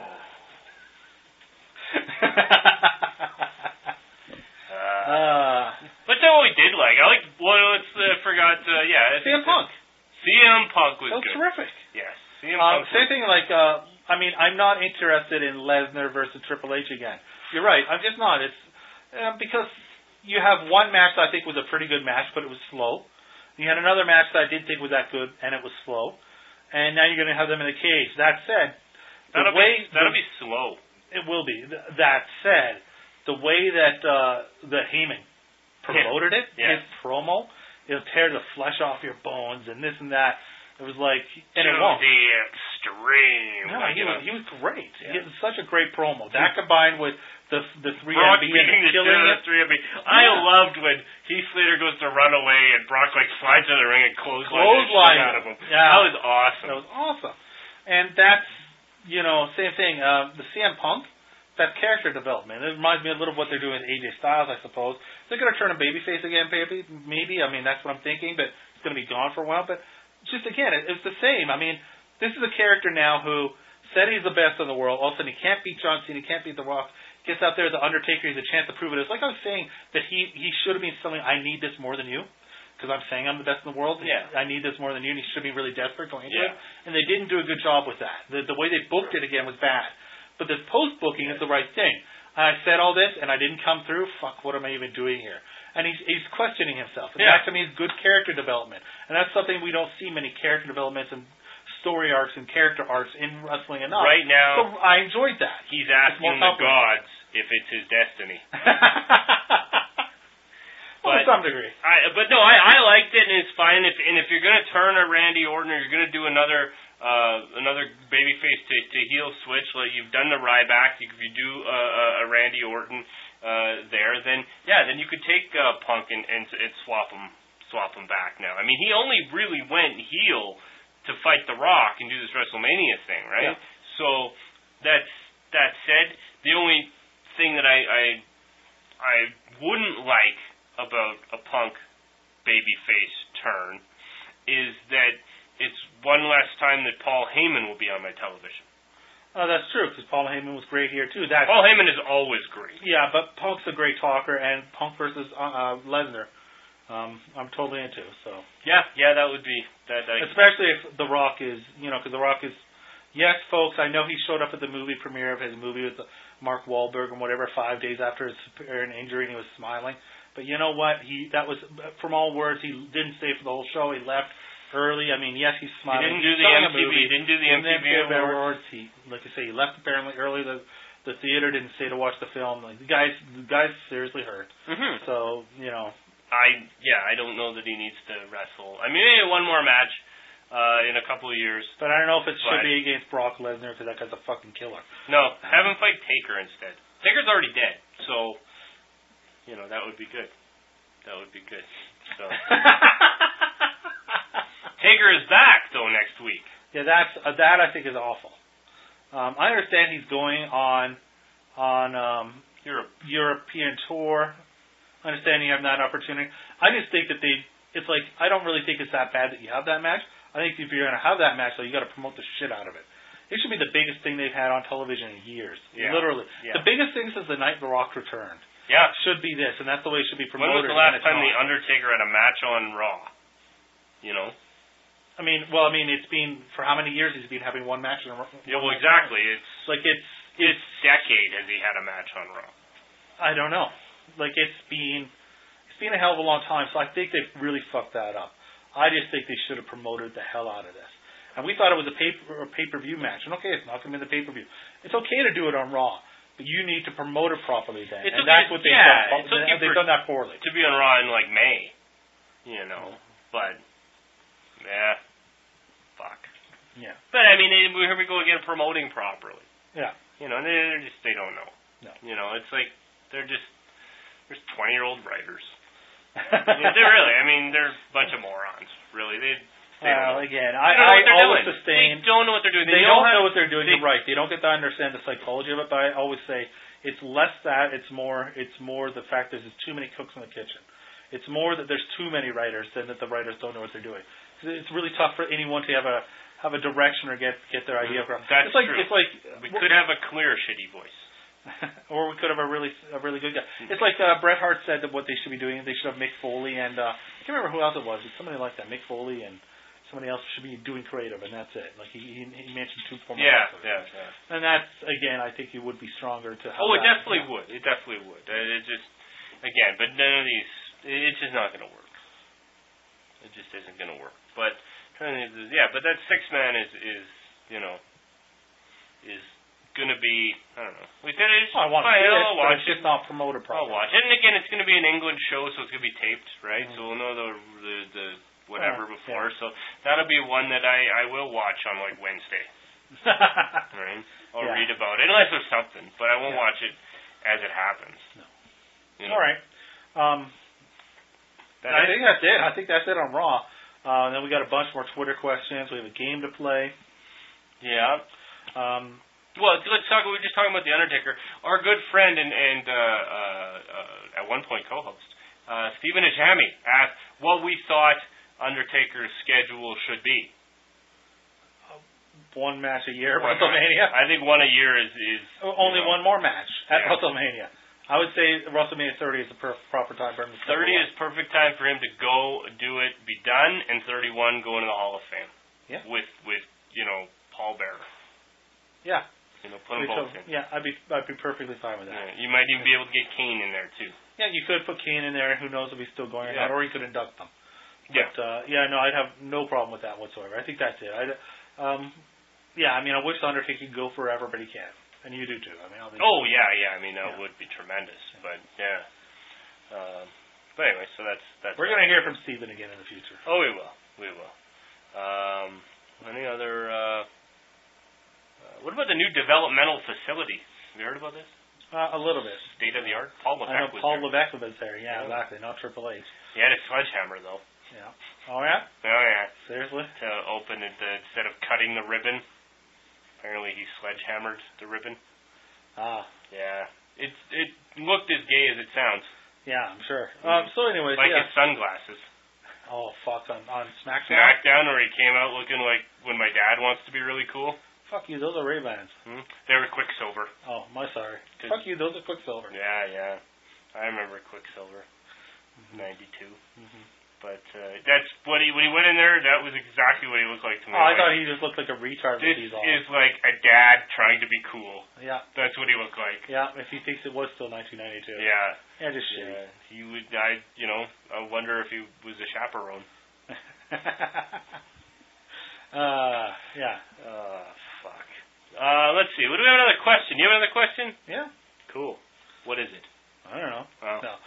But then what we did like, I forgot. CM Punk. CM Punk was good. Terrific. Yes. CM Punk. Same thing. Like, I'm not interested in Lesnar versus Triple H again. You're right. I'm just not. It's because you have one match that I think was a pretty good match, but it was slow. You had another match that I didn't think was that good, and it was slow. And now you're going to have them in a cage. That said, that'll be slow. It will be. That said, the way that Heyman promoted his promo, it'll tear the flesh off your bones and this and that. It was like, and it won't. The extreme. No, he was great. Yeah. He had such a great promo. That combined with the 3MB and killing it. 3MB. I loved when Heath Slater goes to run away and Brock slides in the ring and clotheslines out of him. Yeah. That was awesome. That was awesome. And that's, same thing. The CM Punk, that character development. It reminds me a little of what they're doing with AJ Styles, I suppose. They're going to turn a babyface again, maybe. I mean, that's what I'm thinking, but it's going to be gone for a while. But just again, it's the same. I mean, this is a character now who said he's the best in the world. All of a sudden, he can't beat John Cena, he can't beat The Rock. Gets out there, The Undertaker, he's a chance to prove it. It's like I was saying that he should have been selling I Need This More Than You. because I'm saying I'm the best in the world. Yeah. I need this more than you, and you should be really desperate going into Yeah. it. And they didn't do a good job with that. The way they booked it again was bad. But this post-booking is the right thing. I said all this, and I didn't come through. Fuck, what am I even doing here? And he's questioning himself. And that, to me, is good character development. And that's something we don't see many character developments and story arcs and character arcs in wrestling enough. Right now, so I enjoyed that. He's asking the gods if it's his destiny. Well, to some degree. I liked it, and it's fine. If you're going to turn a Randy Orton, or you're going to do another babyface to heel switch, like you've done the Ryback, if you do a Randy Orton then you could take Punk and swap him back now. I mean, he only really went heel to fight The Rock and do this WrestleMania thing, right? Yeah. So that said, the only thing that I wouldn't like about a Punk babyface turn is that it's one less time that Paul Heyman will be on my television. Oh, that's true, because Paul Heyman was great here, too. Paul Heyman is always great. Yeah, but Punk's a great talker, and Punk versus Lesnar, I'm totally into. So Yeah, that would be... Especially if The Rock is, because The Rock is... Yes, folks, I know he showed up at the movie premiere of his movie with Mark Wahlberg and whatever 5 days after his injury, and he was smiling. But you know what? That was, from all words, he didn't stay for the whole show. He left early. I mean, yes, he's smiling. He didn't do the MTV Awards. He, like I say, he left apparently early. The theater didn't stay to watch the film. Like the guy's seriously hurt. Mm-hmm. So I don't know that he needs to wrestle. I mean, maybe one more match in a couple of years. But I don't know if it should be against Brock Lesnar, because that guy's a fucking killer. No, have him fight Taker instead. Taker's already dead, so that would be good. That would be good. So Taker is back though next week. Yeah, that I think is awful. I understand he's going on European tour. I understand you have that opportunity. I just think that it's like, I don't really think it's that bad that you have that match. I think if you're going to have that match, though, you got to promote the shit out of it. It should be the biggest thing they've had on television in years. Yeah. Literally. Yeah. The biggest thing since the night The Rock returned. Yeah. Should be this, and that's the way it should be When promoted. was the last time The Undertaker had a match on Raw? I mean, it's been, for how many years he's been having one match on Raw? Yeah, well, exactly. It's decade has he had a match on Raw? I don't know. Like, it's been a hell of a long time, so I think they've really fucked that up. I just think they should have promoted the hell out of this. And we thought it was a pay-per-view match. And okay, it's not going to be the pay-per-view. It's okay to do it on Raw, but you need to promote it properly then. It's and okay, that's what they've done. It's okay they've done that poorly. To be on Raw in, like, May. But, fuck. Yeah. But, I mean, here we go again, promoting properly. Yeah. They don't know. No. It's like, there's 20-year-old writers. They're a bunch of morons, really. They don't know. Again, I always sustain. They don't know what they're doing. They don't know what they're doing. You're right. They don't get to understand the psychology of it. But I always say it's less that. It's more the fact that there's too many cooks in the kitchen. It's more that there's too many writers than that the writers don't know what they're doing. It's really tough for anyone to have a direction or get their idea across. That's true. It's like we could have a clear shitty voice. Or we could have a really good guy. It's like Bret Hart said that what they should be doing, they should have Mick Foley and I can't remember who else it was. It's somebody like that, Mick Foley and somebody else should be doing creative, and that's it. Like he mentioned two former wrestlers. Yeah. And that's, again, I think it would be stronger to have it definitely would. It definitely would. It just, again, but none of these, it's just not going to work. It just isn't going to work. But but that 6-man is going to be, I don't know. We said it's I want to see it, but watch it's just not promoted properly. I'll watch it. And again, it's going to be an England show, so it's going to be taped, right? Mm-hmm. So we'll know the whatever before. Yeah. So that'll be one that I will watch on, like, Wednesday. Right? I'll read about it, unless there's something. But I won't watch it as it happens. No. All right. I think that's it. I think that's it on Raw. Then we got a bunch more Twitter questions. We have a game to play. Yeah. Well, let's talk. We were just talking about The Undertaker. Our good friend and at one point co-host, Stephen Ajami, asked what we thought Undertaker's schedule should be. One match a year at WrestleMania? I think one a year is only one more match at WrestleMania. I would say WrestleMania 30 is the proper time for him to 30 is perfect time for him to go do it, be done, and 31 go into the Hall of Fame. Yeah. With Paul Bearer. Yeah. Put them both in. Yeah, I'd be perfectly fine with that. Yeah, you might even be able to get Kane in there too. Yeah, you could put Kane in there. Who knows if he's still going or not, or you could induct them. Yeah. But no, I'd have no problem with that whatsoever. I think that's it. I wish the Undertaker could go forever, but he can't. And you do too. I mean, obviously. Oh yeah. I mean, that would be tremendous. But yeah. But anyway, so that's. We're gonna hear from Steven again in the future. Oh, we will. Any other? What about the new developmental facility? Have you heard about this? A little bit. State of the art. Paul Levesque was Paul there. Levesque was there. Yeah, exactly. Not Triple H. He had a sledgehammer though. Yeah. Oh yeah. Oh yeah. Seriously? To open it, instead of cutting the ribbon, apparently he sledgehammered the ribbon. Ah. Yeah. It looked as gay as it sounds. Yeah, I'm sure. So anyways, like his sunglasses. Oh fuck! On SmackDown. SmackDown, where he came out looking like when my dad wants to be really cool. Fuck you! Those are Ray-Bans. They were Quicksilver. Oh, my sorry. Fuck you! Those are Quicksilver. Yeah. I remember Quicksilver. 92. But that's when he went in there. That was exactly what he looked like to me. Oh, I thought he just looked like a retard. This is like a dad trying to be cool. Yeah. That's what he looked like. Yeah. If he thinks it was still 1992. Yeah. Yeah, just shitty. He would. I wonder if he was a chaperone. Yeah. Fuck. Let's see. What do we have? Another question? You have another question? Yeah. Cool. What is it? I don't know. Oh. No.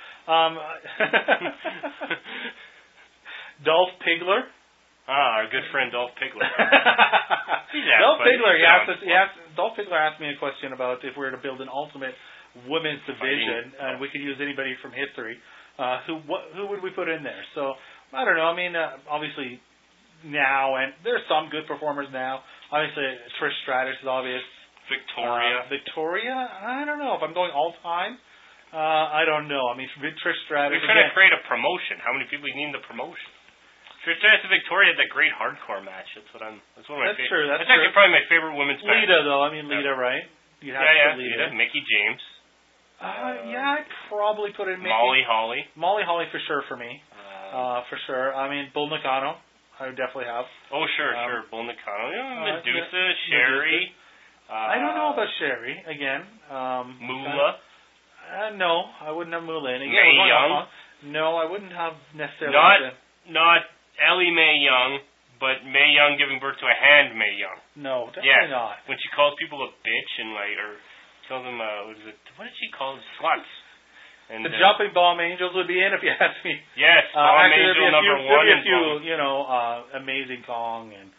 Dolph Ziggler. Our good friend Dolph Ziggler. Dolph Ziggler. Dolph Ziggler asked me a question about if we were to build an ultimate women's division, and we could use anybody from history. Who would we put in there? So I don't know. I mean, obviously now, and there's some good performers now. Obviously, Trish Stratus is obvious. Victoria. I don't know if I'm going all time. I don't know. I mean, Trish Stratus. We're trying to create a promotion. How many people you need in the promotion? Trish Stratus and Victoria had that great hardcore match. That's one of my favorite. True. That's actually probably my favorite women's match. Lita, though. I mean, Lita, right? You have to put Lita. Mickey James. I'd probably put in Mickey. Molly Holly. Molly Holly for sure for me. For sure. I mean, Bull Nakano. I would definitely have. Oh, sure. Bull Nakano. Medusa, Sherry. I don't know about Sherry. Again. Moolah. No, I wouldn't have Moolah in. Mae Young. No, I wouldn't have necessarily. Not Ellie Mae Young, but Mae Young giving birth to a hand Mae Young. No, definitely not. When she calls people a bitch and or tells them what did she call them? Sluts. And the Jumping Bomb Angels would be in if you ask me. Yes, Bomb Angel number one. There'd be a few, Amazing Kong and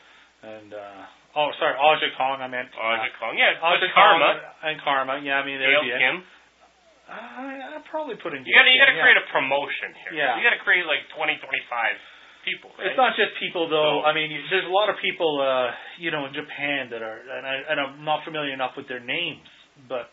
Aja Kong. I meant Aja Kong. Yeah, Aja Karma and Karma. Yeah, I mean Gail Kim. I'd probably put in. You got to create a promotion here. Yeah. You got to create like 20, 25 people. Right? It's not just people though. I mean, there's a lot of people, in Japan that are, and I'm not familiar enough with their names, but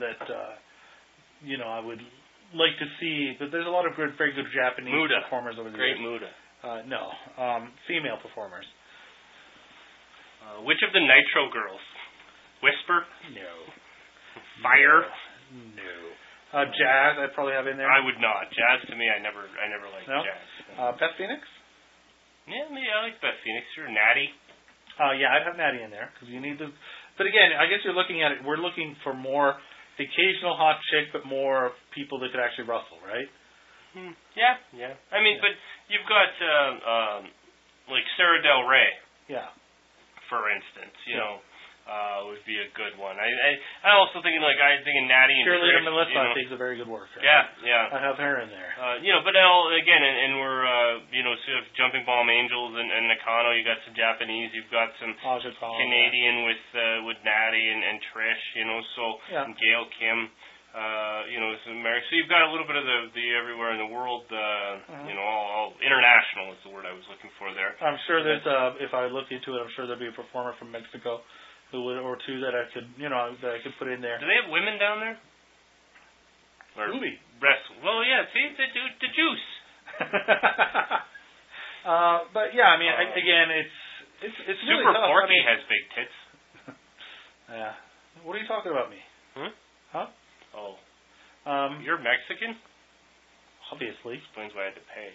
I would like to see. But there's a lot of very good Japanese performers over there. Great Muda. No, female performers. Which of the Nitro girls? Whisper? No. Fire? No. Jazz, I'd probably have in there. I would not. Jazz to me, I never liked Jazz. Beth Phoenix? Yeah, I like Beth Phoenix. Sure, Natty. Yeah, I'd have Natty in there because you need the. But again, I guess you're looking at it. We're looking for more the occasional hot chick, but more people that could actually wrestle, right? Yeah. I mean, but you've got like Sarah Del Rey. Yeah. For instance, would be a good one. I'm also thinking Natty and Cheerleader Trish, Melissa, I think, is a very good worker. Yeah. I'd have her in there. But again, and we're sort of Jumping Bomb Angels and Nakano. You got some Japanese. You've got some Canadian with Natty and Trish. And Gail Kim. Some American. So you've got a little bit of the everywhere in the world. All international is the word I was looking for there. I'm sure that if I look into it, I'm sure there'll be a performer from Mexico. Or two that I could, that I could put in there. Do they have women down there? Or Ruby. Wrestle. Well, yeah. See, the juice. But yeah, I mean, again, it's really Super tough. Porky has big tits. Yeah. What are you talking about me? Huh? Huh? Oh. You're Mexican? Obviously. Explains why I had to pay.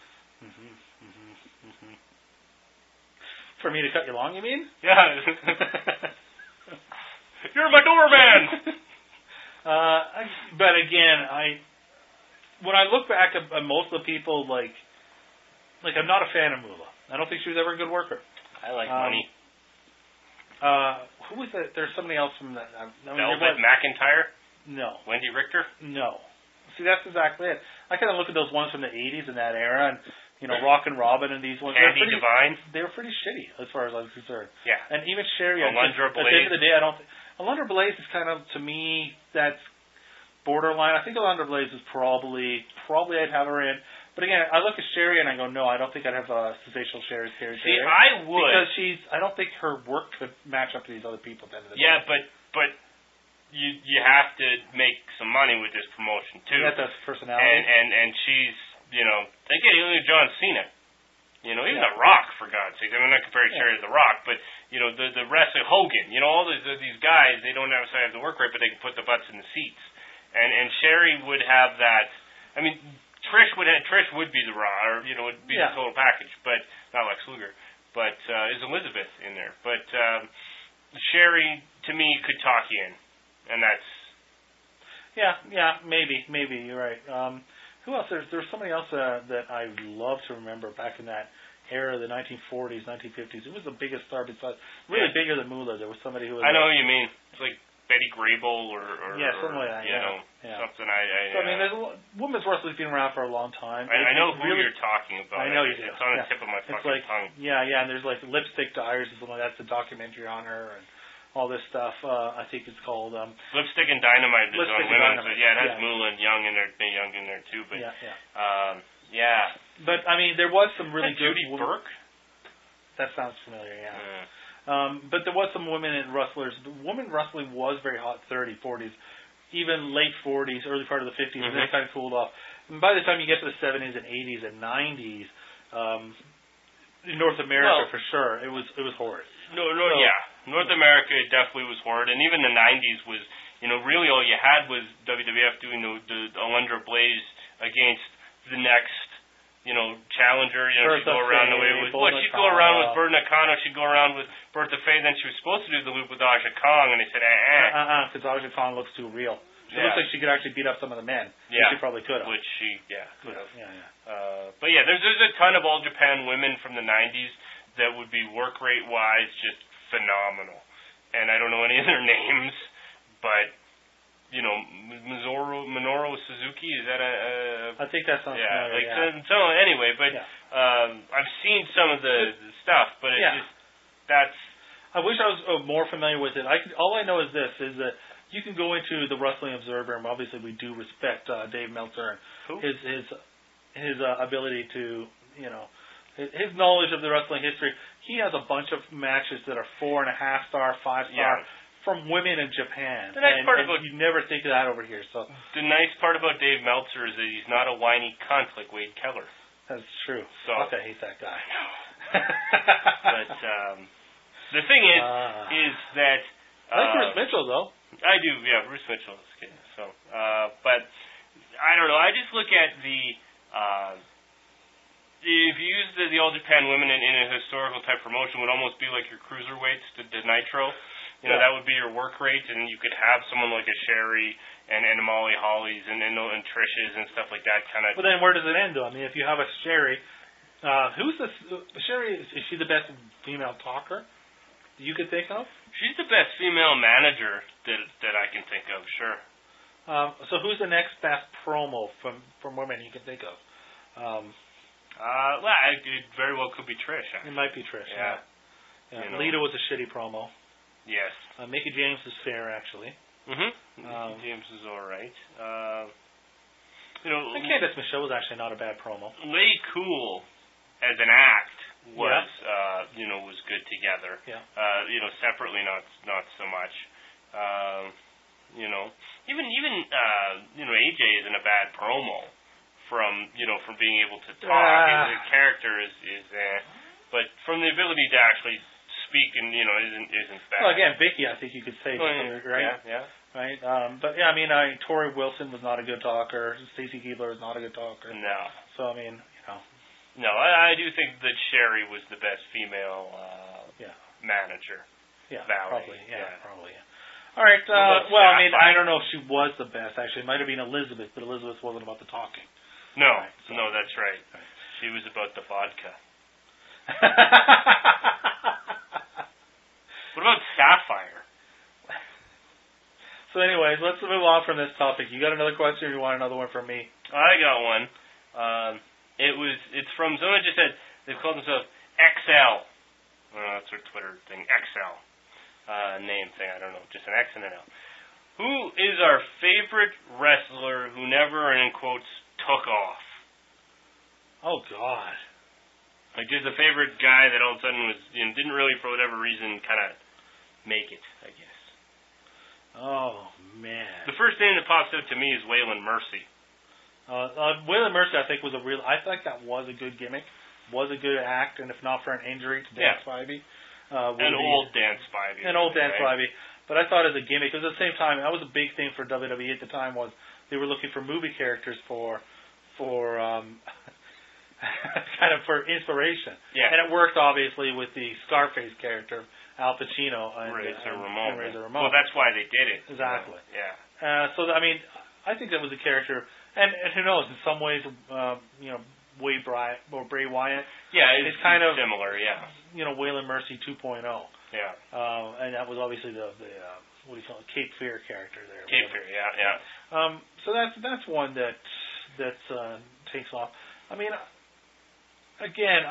For me to cut you long, you mean? Yeah. You're my doorman! But again, when I look back at most of the people, like I'm not a fan of Moolah. I don't think she was ever a good worker. I like money. Who was it? There's somebody else from that. Velvet McIntyre? No. Wendy Richter? No. See, that's exactly it. I kind of look at those ones from the 80s in that era, and Rock and Robin and these ones. Candy Divine? They were pretty shitty as far as I'm concerned. Yeah. And even Sherry. Alundra Blaze. At the end of the day, I don't. Alundra Blaze is kind of, to me, that's borderline. I think Alundra Blaze is probably I'd have her in. But again, I look at Sherry and I go, no, I don't think I'd have a sensational Sherry. See, I would. Because I don't think her work could match up to these other people at the end of the day. Yeah, but you have to make some money with this promotion too. That's her personality. And she's, again, you look at John Cena. Even The Rock, for God's sake. I mean, I'm not comparing Sherry to The Rock, but the rest of Hogan. All these guys, they don't necessarily have the work rate, but they can put the butts in the seats. And Sherry would have that. I mean, Trish would be the Raw, or would be the total package, but not Lex Luger. But is Elizabeth in there? But Sherry, to me, could talk you in, and that's. Yeah, maybe you're right. Who else? There's somebody else that I love to remember back in that era, the 1940s, 1950s. It was the biggest star besides, really bigger than Moolah. There was somebody who was. I know who you mean. It's like Betty Grable or something like that. Something. So, I mean, women's wrestling's been around for a long time. I know who you're talking about. I know you do. It's on the tip of my fucking tongue. Yeah, and there's like Lipstick Diaries and something like that. It's a documentary on her and all this stuff. I think it's called Lipstick and Dynamite is on women. So it has Moolah and Young in there too. But But I mean, there was some really good. Judy Burke. That sounds familiar. Yeah. But there was some women in wrestlers. Women wrestling was very hot 30s, 40s, even late 40s, early part of the 50s, and then it kind of cooled off. And by the time you get to the 70s and 80s and 90s, in North America for sure, it was horrid. North America definitely was horrid, and even the 90s was, really all you had was WWF doing the Alundra Blaze against the next. Challenger, she'd go around the way with, she'd go around with Berta Nakano, she'd go around with Bertha Faye, then she was supposed to do the loop with Aja Kong, and they said, because Aja Kong looks too real. She looks like she could actually beat up some of the men. Yeah. She probably could have. Which she, could have. Yeah. But there's a ton of All Japan women from the 90s that would be work rate-wise just phenomenal. And I don't know any of their names, but Minoru Suzuki, is that I think that sounds familiar. So anyway, but I've seen some of the stuff, but it's just that's. I wish I was more familiar with it. All I know is this: is that you can go into the Wrestling Observer, and obviously we do respect Dave Meltzer and his ability to his knowledge of the wrestling history. He has a bunch of matches that are 4.5 star, 5 star. Yeah. From women in Japan. The nice part about you never think of that over here. So the nice part about Dave Meltzer is that he's not a whiny cunt like Wade Keller. That's true. So I hate that guy. But the thing is that I like Bruce Mitchell though. I do, yeah. Bruce Mitchell is good. So, but I don't know. I just look at the if you use the All Japan women in a historical type promotion, would almost be like your cruiserweights to Nitro. That would be your work rate, and you could have someone like a Sherry and Molly Hollies and Trish's and stuff like that kind of. But then where does it end, though? I mean, if you have a Sherry, who's Sherry? Is she the best female talker that you could think of? She's the best female manager that I can think of, sure. So who's the next best promo from women you can think of? It very well could be Trish. Actually. It might be Trish. Yeah. Lita was a shitty promo. Yes. Mickie James is fair, actually. Mickie James is all right. Candice Michaud was actually not a bad promo. Lady Cool, as an act, was was good together. Yeah. Separately, not so much. Even AJ isn't a bad promo from being able to talk. The character is but from the ability to actually speak and isn't bad. Well, again, Vicky, I think you could say, right? Yeah. right? But yeah, I mean, Tori Wilson was not a good talker. Stacy Keibler was not a good talker. No. So I mean, you know. No, I do think that Sherry was the best female manager. Yeah, Valley. probably. Yeah, probably. Yeah. All right. Well, I mean, I don't know if she was the best. Actually, it might have been Elizabeth, but Elizabeth wasn't about the talking. No, right, so. No, that's right. She was about the vodka. What about Sapphire? So, anyways, let's move on from this topic. You got another question, or you want another one from me? I got one. It's from someone just said they've called themselves XL. That's their Twitter thing. XL name thing. I don't know, just an X and an L. Who is our favorite wrestler who never, in quotes, took off? Oh God. Like, there's a favorite guy that all of a sudden was, didn't really, for whatever reason, kind of make it, I guess. Oh, man. The first name that pops out to me is Waylon Mercy. Waylon Mercy, I think, I think that was a good gimmick, was a good act, and if not for an injury to Dan Spivey. Old Dan Spivey. An old Dan Spivey. But I thought as a gimmick, because at the same time, that was a big thing for WWE at the time, was they were looking for movie characters for kind of for inspiration. Yeah. And it worked, obviously, with the Scarface character, Al Pacino. And Razor Ramon. Razor Ramon. Well, that's why they did it. Exactly. Yeah. So, I mean, I think that was a character, and who knows, in some ways, Bray Wyatt. Yeah, it's kind of similar, yeah. Waylon Mercy 2.0. Yeah. And that was obviously the what do you call it, Cape Fear character there. Cape Fear, yeah. So that's one that takes off. I mean, again,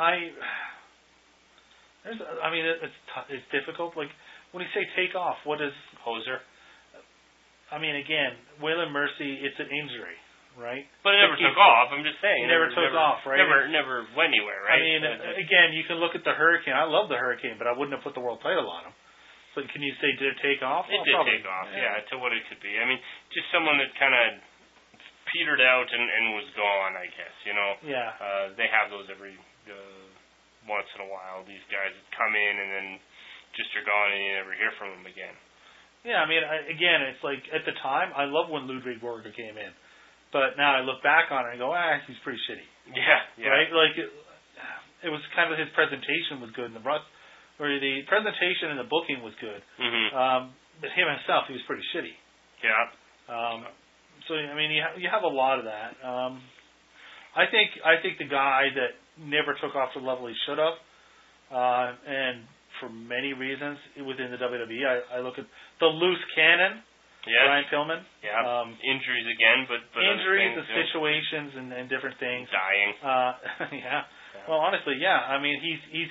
it's difficult. Like when you say take off, what is Hoser? I mean, again, Waylon Mercy, it's an injury, right? But it never took off. I'm just saying. It never took off, right? Never went anywhere, right? I mean, again, you can look at the Hurricane. I love the Hurricane, but I wouldn't have put the world title on him. So can you say, did it take off? It did take off, yeah, to what it could be. I mean, just someone that kind of petered out and was gone, I guess, Yeah. They have those every once in a while, these guys that come in and then just are gone and you never hear from them again. Yeah, I mean, again, it's like, at the time, I love when Ludwig Borga came in. But now I look back on it and go, he's pretty shitty. Yeah. Right? Like, it was kind of, his presentation was good in the presentation and the booking was good. Mm-hmm. But him himself, he was pretty shitty. Yeah. So, I mean, you have a lot of that. I think the guy that never took off to the level he should have, and for many reasons within the WWE, I look at the loose cannon, Brian Pillman. Yeah. Injuries again, but injuries and situations and different things. Dying. Yeah. Well, honestly, yeah. I mean, he's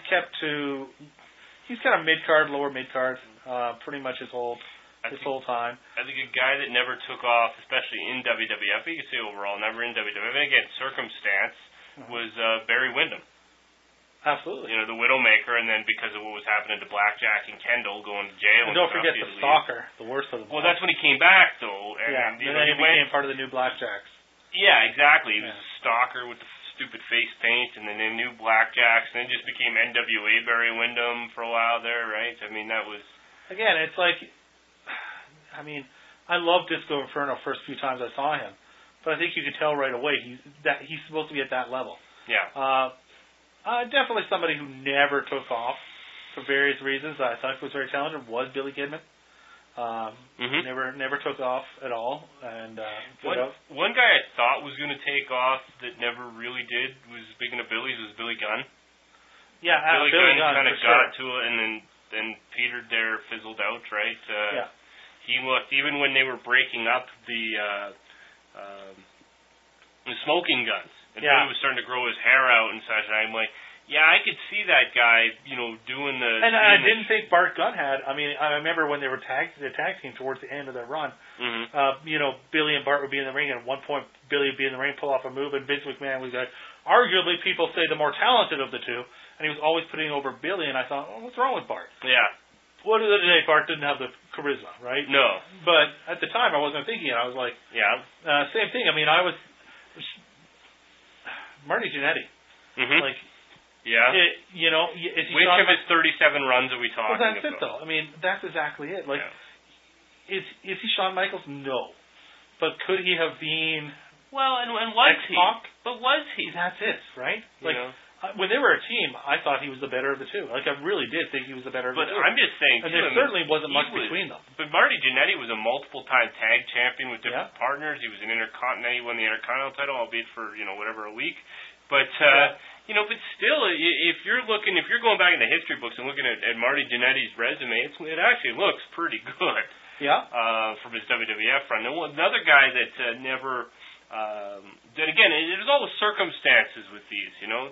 kind of mid-card, lower mid-card, pretty much his whole time. I think a guy that never took off, especially in WWF, you could say overall, never in WWF, and again, circumstance, was Barry Windham. Absolutely. The Widowmaker, and then because of what was happening to Blackjack and Kendall going to jail. And don't forget the Stalker, the worst of them. Well, that's when he came back, though. And, and then he became part of the new Blackjacks. Yeah, exactly. He was a Stalker with the stupid face paint, and then the new Blackjacks, and then just became NWA Barry Windham for a while there, right? I mean, that was... Again, it's like... I mean, I loved Disco Inferno first few times I saw him, but I think you could tell right away he's supposed to be at that level. Yeah. Definitely somebody who never took off for various reasons. I thought was very talented was Billy Kidman. Never took off at all, and one guy I thought was going to take off that never really did was, speaking of Billy's, was Billy Gunn. Yeah, Billy Gunn kind of got to it and then petered there, fizzled out, right? Yeah. He looked, even when they were breaking up the smoking guns, and Billy was starting to grow his hair out and such, and I'm like, yeah, I could see that guy, doing the... And I didn't think Bart Gunn had. I mean, I remember when they were the tag team towards the end of their run, Billy and Bart would be in the ring, and at one point, Billy would be in the ring, pull off a move, and Vince McMahon was like, arguably, people say the more talented of the two, and he was always putting over Billy, and I thought, what's wrong with Bart? Yeah. What of the day, Bart didn't have the charisma, right? No. But at the time, I wasn't thinking it. I was like, same thing. I mean, I was Marty Jannetty. Like, which of his 37 runs are we talking about? Well, that's it, though. I mean, that's exactly it. Like, is he Shawn Michaels? No. But could he have been Well, and was he? X-Pac? But was he? That's it, right? Like, You know? when they were a team, I thought he was the better of the two. Like, I really did think he was the better of But the two. I'm just saying, And too, there certainly wasn't much was, between them. But Marty Jannetty was a multiple-time tag champion with different Yeah. partners. He was an Intercontinental. He won the Intercontinental title, albeit for, whatever, a week. But, but still, if you're going back in the history books and looking at Marty Jannetty's resume, it actually looks pretty good. Yeah. From his WWF run. And another guy that never, that again, there's all the circumstances with these,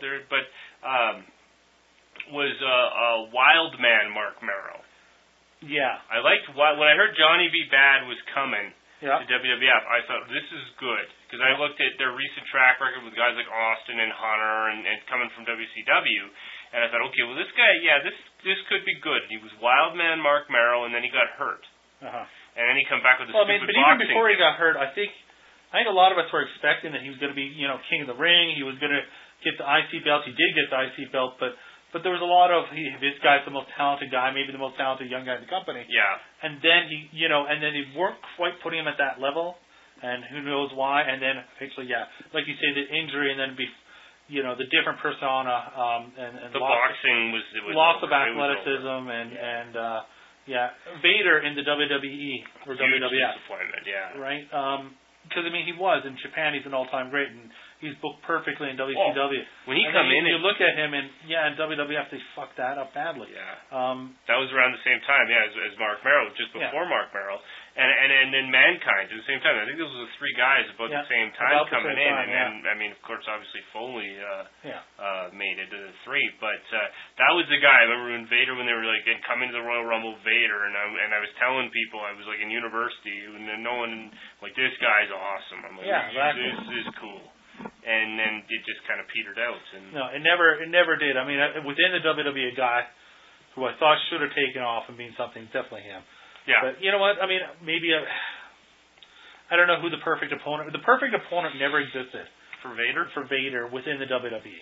was Wild Man Mark Merrow. Yeah. I liked when I heard Johnny B. Bad was coming Yeah. to WWF. I thought this is good because I looked at their recent track record with guys like Austin and Hunter and coming from WCW, and I thought, okay, well this guy, this could be good. He was Wild Man Mark Merrow, and then he got hurt, and then he come back with the but stupid even boxing. before he got hurt, I think a lot of us were expecting that he was going to be, king of the ring. He was going to get the IC belt. He did get the IC belt, but there was a lot of this guy's the most talented guy, maybe the most talented young guy in the company. Yeah. And then he weren't quite putting him at that level, and who knows why. And then eventually, like you say, the injury, and then the different persona, and the boxing was loss of over. athleticism, and Vader in the WWE or Huge WWF, disappointment. Yeah. right? Because he was in Japan. He's an all-time great, and he's booked perfectly in WCW. When he and come then in, you look at him, and in WWF they fucked that up badly. Yeah. That was around the same time, as Mark Merrow, just before Mark Merrow, and then Mankind at the same time. I think those were the three guys about the same time coming in, and of course, obviously Foley made it to the three, but that was the guy. I remember when they were like coming to the Royal Rumble, Vader, and I was telling people I was like in university, and then no one like this guy's awesome. I'm like, exactly. This is cool. And then it just kind of petered out. And no, it never did. Within the WWE guy who I thought should have taken off and been something, definitely him. Yeah. But you know what? Maybe I don't know who the perfect opponent. The perfect opponent never existed for Vader. For Vader within the WWE.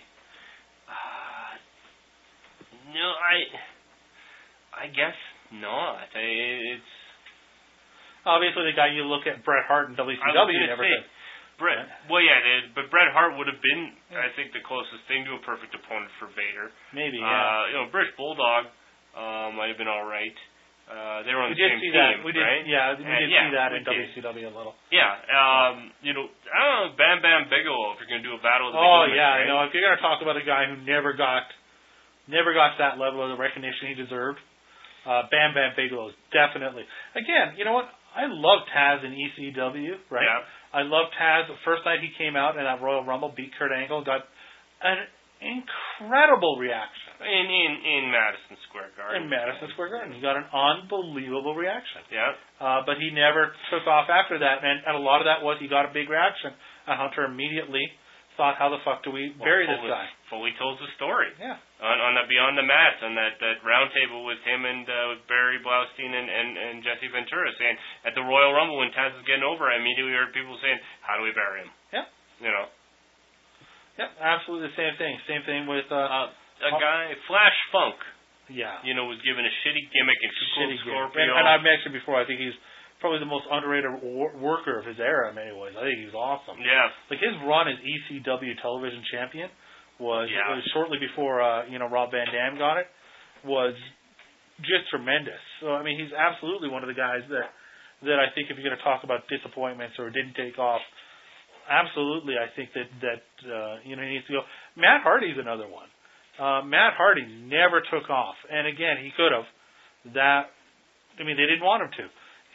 No, I guess not. It's obviously the guy you look at, Bret Hart in WCW, never did. But Bret Hart would have been, I think, the closest thing to a perfect opponent for Vader. Maybe, British Bulldog might have been all right. They were on the same team, right? We did see that in WCW a little. Yeah, I don't know, Bam Bam Bigelow, if you're going to do a battle with the Bigelow. If you're going to talk about a guy who never got that level of the recognition he deserved, Bam Bam Bigelow is definitely. Again, you know what? I love Taz in ECW, right? Yeah. I love Taz. The first night he came out in that Royal Rumble, beat Kurt Angle, got an incredible reaction. In Madison Square Garden. In Madison Square Garden. He got an unbelievable reaction. Yeah. But he never took off after that, and a lot of that was he got a big reaction, and Hunter immediately thought, how the fuck do we bury this guy? Foley tells the story. Yeah. On the Beyond the Mats, on that round table with him and with Barry Blaustein and Jesse Ventura, saying at the Royal Rumble when Taz was getting over, I immediately heard people saying, how do we bury him? Yeah. Yeah, absolutely the same thing. Same thing with a guy, Flash Funk. Yeah. Was given a shitty gimmick and Scorpio. And I've mentioned before, I think he's probably the most underrated worker of his era in many ways. I think he's awesome. Yeah. Like his run as ECW television champion was shortly before Rob Van Dam got it, was just tremendous. So he's absolutely one of the guys that I think if you're going to talk about disappointments or didn't take off, absolutely I think that he needs to go. Matt Hardy's another one. Matt Hardy never took off, and again he could have. They didn't want him to.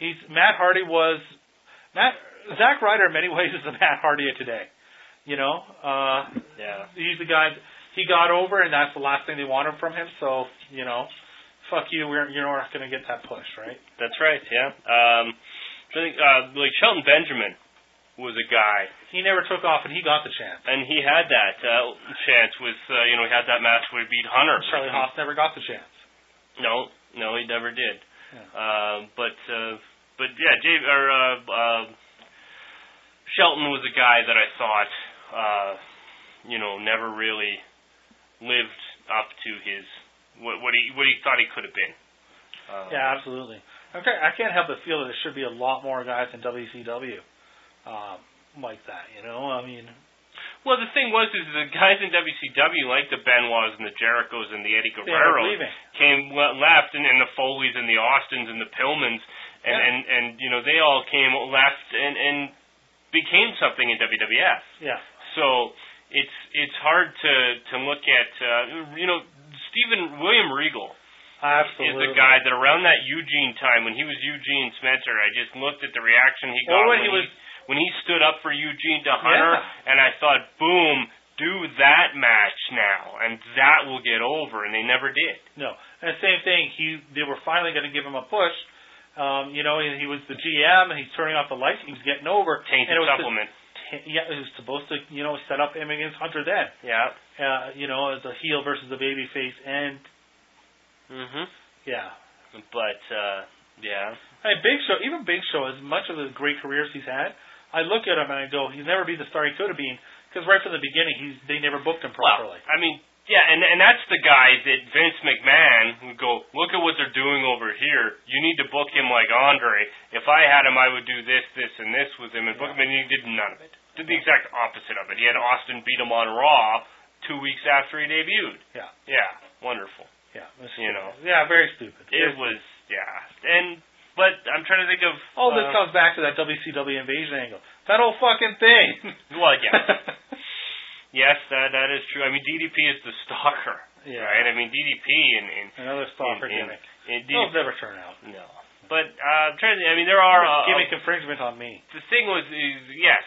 Zack Ryder in many ways is the Matt Hardy of today. He's the guy he got over, and that's the last thing they wanted from him. So fuck you. You're not going to get that push, right? That's right. Yeah. I think like Shelton Benjamin was a guy. He never took off, and he got the chance. And he had that chance with he had that match where he beat Hunter. Charlie Haas never got the chance. No, he never did. Yeah. But Shelton was a guy that I thought, never really lived up to his what he thought he could have been. Yeah, absolutely. Okay, I can't help but feel that there should be a lot more guys in WCW like that. I mean. Well, the thing was, is the guys in WCW, like the Benoits and the Jerichos and the Eddie Guerreros, left, and the Foleys and the Austins and the Pillmans, and they all left and became something in WWF. Yeah. So it's hard to look at. William Regal. Absolutely. Is the guy that around that Eugene time, when he was Eugene Spencer, I just looked at the reaction he got when he stood up for Eugene to Hunter, and I thought, boom, do that match now, and that will get over, and they never did. No. And the same thing, they were finally going to give him a push. He was the GM, and he's turning off the lights, and he's getting over. Tainted supplement. It was supposed to, set up him against Hunter then. Yeah. As a heel versus a baby face, and yeah. But, yeah. Hey, Big Show, as much of the great careers he's had, I look at him and I go, he's never been the star he could have been, because right from the beginning, they never booked him properly. Well, I mean, yeah, and that's the guy that Vince McMahon would go, look at what they're doing over here. You need to book him like Andre. If I had him, I would do this, this, and this with him, and book him, and he did none of it. Did the exact opposite of it. He had Austin beat him on Raw 2 weeks after he debuted. Yeah. Yeah, wonderful. Yeah, Yeah, very stupid. It was, But I'm trying to think of... All this comes back to that WCW invasion angle. That whole fucking thing. Well, yeah. Yes, that is true. I mean, DDP is the stalker, right? I mean, DDP and another stalker gimmick. Those never turn out. No. But I'm trying to... I mean, there are... gimmick infringement on me. The thing was... Yes.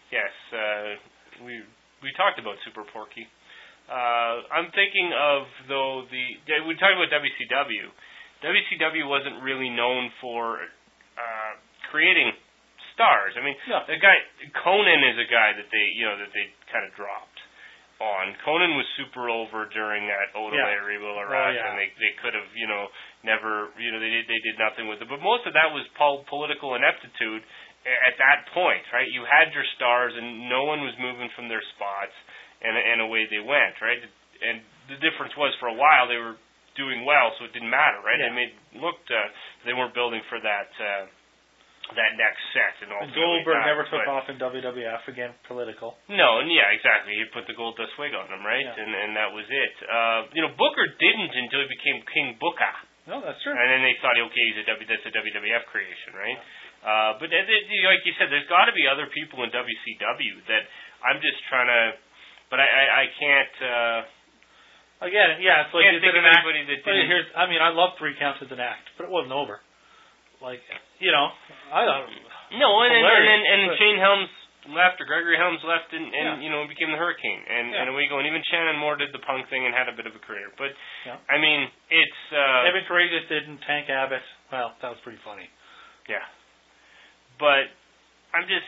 We talked about Super Porky. I'm thinking of, though, we talked about WCW. WCW wasn't really known for creating stars. I mean, the guy Conan is a guy that they kind of dropped on. Conan was super over during that Oda Rebo era, and they could have never they did nothing with it. But most of that was political ineptitude at that point, right? You had your stars, and no one was moving from their spots, and away they went, right? And the difference was, for a while they were doing well, so it didn't matter, right? Yeah. They weren't building for that next set, and Goldberg never took off in WWF, again, political. No, and exactly. He put the gold dust wig on him, right? Yeah. And that was it. Booker didn't until he became King Booker. No, that's true. And then they thought, okay, that's a WWF creation, right? Yeah. But like you said, there's got to be other people in WCW that I'm just trying to, but I can't. Again, yeah, it's like can't think of anybody that didn't. I love 3 counts as an act, but it wasn't over. Like, I thought. No, and Shane Helms left, or Gregory Helms left, and became the Hurricane, and away you go. And even Shannon Moore did the Punk thing and had a bit of a career. But I mean, it's Evan Courageous didn't. Tank Abbott. Well, that was pretty funny. Yeah, but I'm just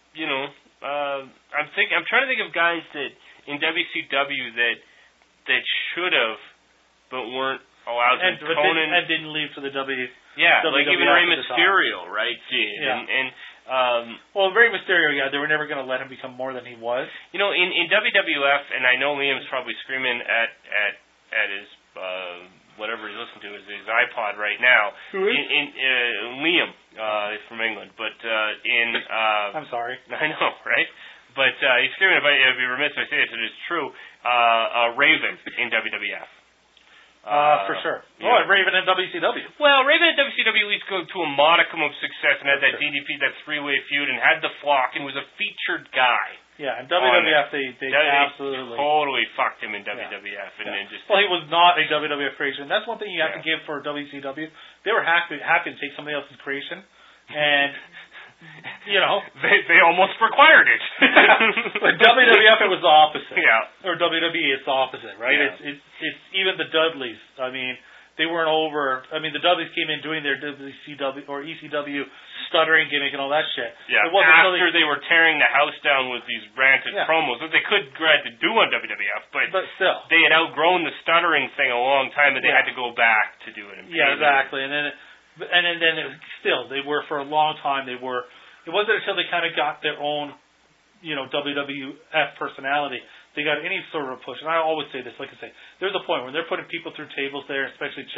I'm trying to think of guys that in WCW that should have, but weren't allowed to. Conan and didn't leave for the W. Yeah, WWF like even Rey Mysterio, right? Did well, Rey Mysterio, ththey were never going to let him become more than he was. In WWF, and I know Liam's probably screaming at his whatever he's listening to, his iPod right now. Who is? Liam, from England, but I'm sorry. I know, right? But he's screaming. I'd be remiss if I say this, it is true. Raven in WWF. For sure. Raven in WCW. Well, Raven in WCW at least go to a modicum of success and had that DDP, that 3-way feud, and had the flock and was a featured guy. Yeah, in WWF they absolutely totally fucked him in WWF, and then just. Well, he was not a WWF creation. That's one thing you have to give for WCW. They were happy to take somebody else's creation, and. They almost required it. But WWF, it was the opposite. Yeah. Or WWE, it's the opposite, right? Yeah. It's even the Dudleys. I mean, they weren't over. I mean, the Dudleys came in doing their WCW or ECW stuttering gimmick and all that shit. Yeah. It wasn't after they were tearing the house down with these ranted promos that they could do on WWF, but still, they had outgrown the stuttering thing a long time, and they had to go back to do it. Exactly, and then. They were for a long time. It wasn't until they kind of got their own, WWF personality, they got any sort of a push. And I always say this, like I say, there's a point when they're putting people through tables there, especially chicks.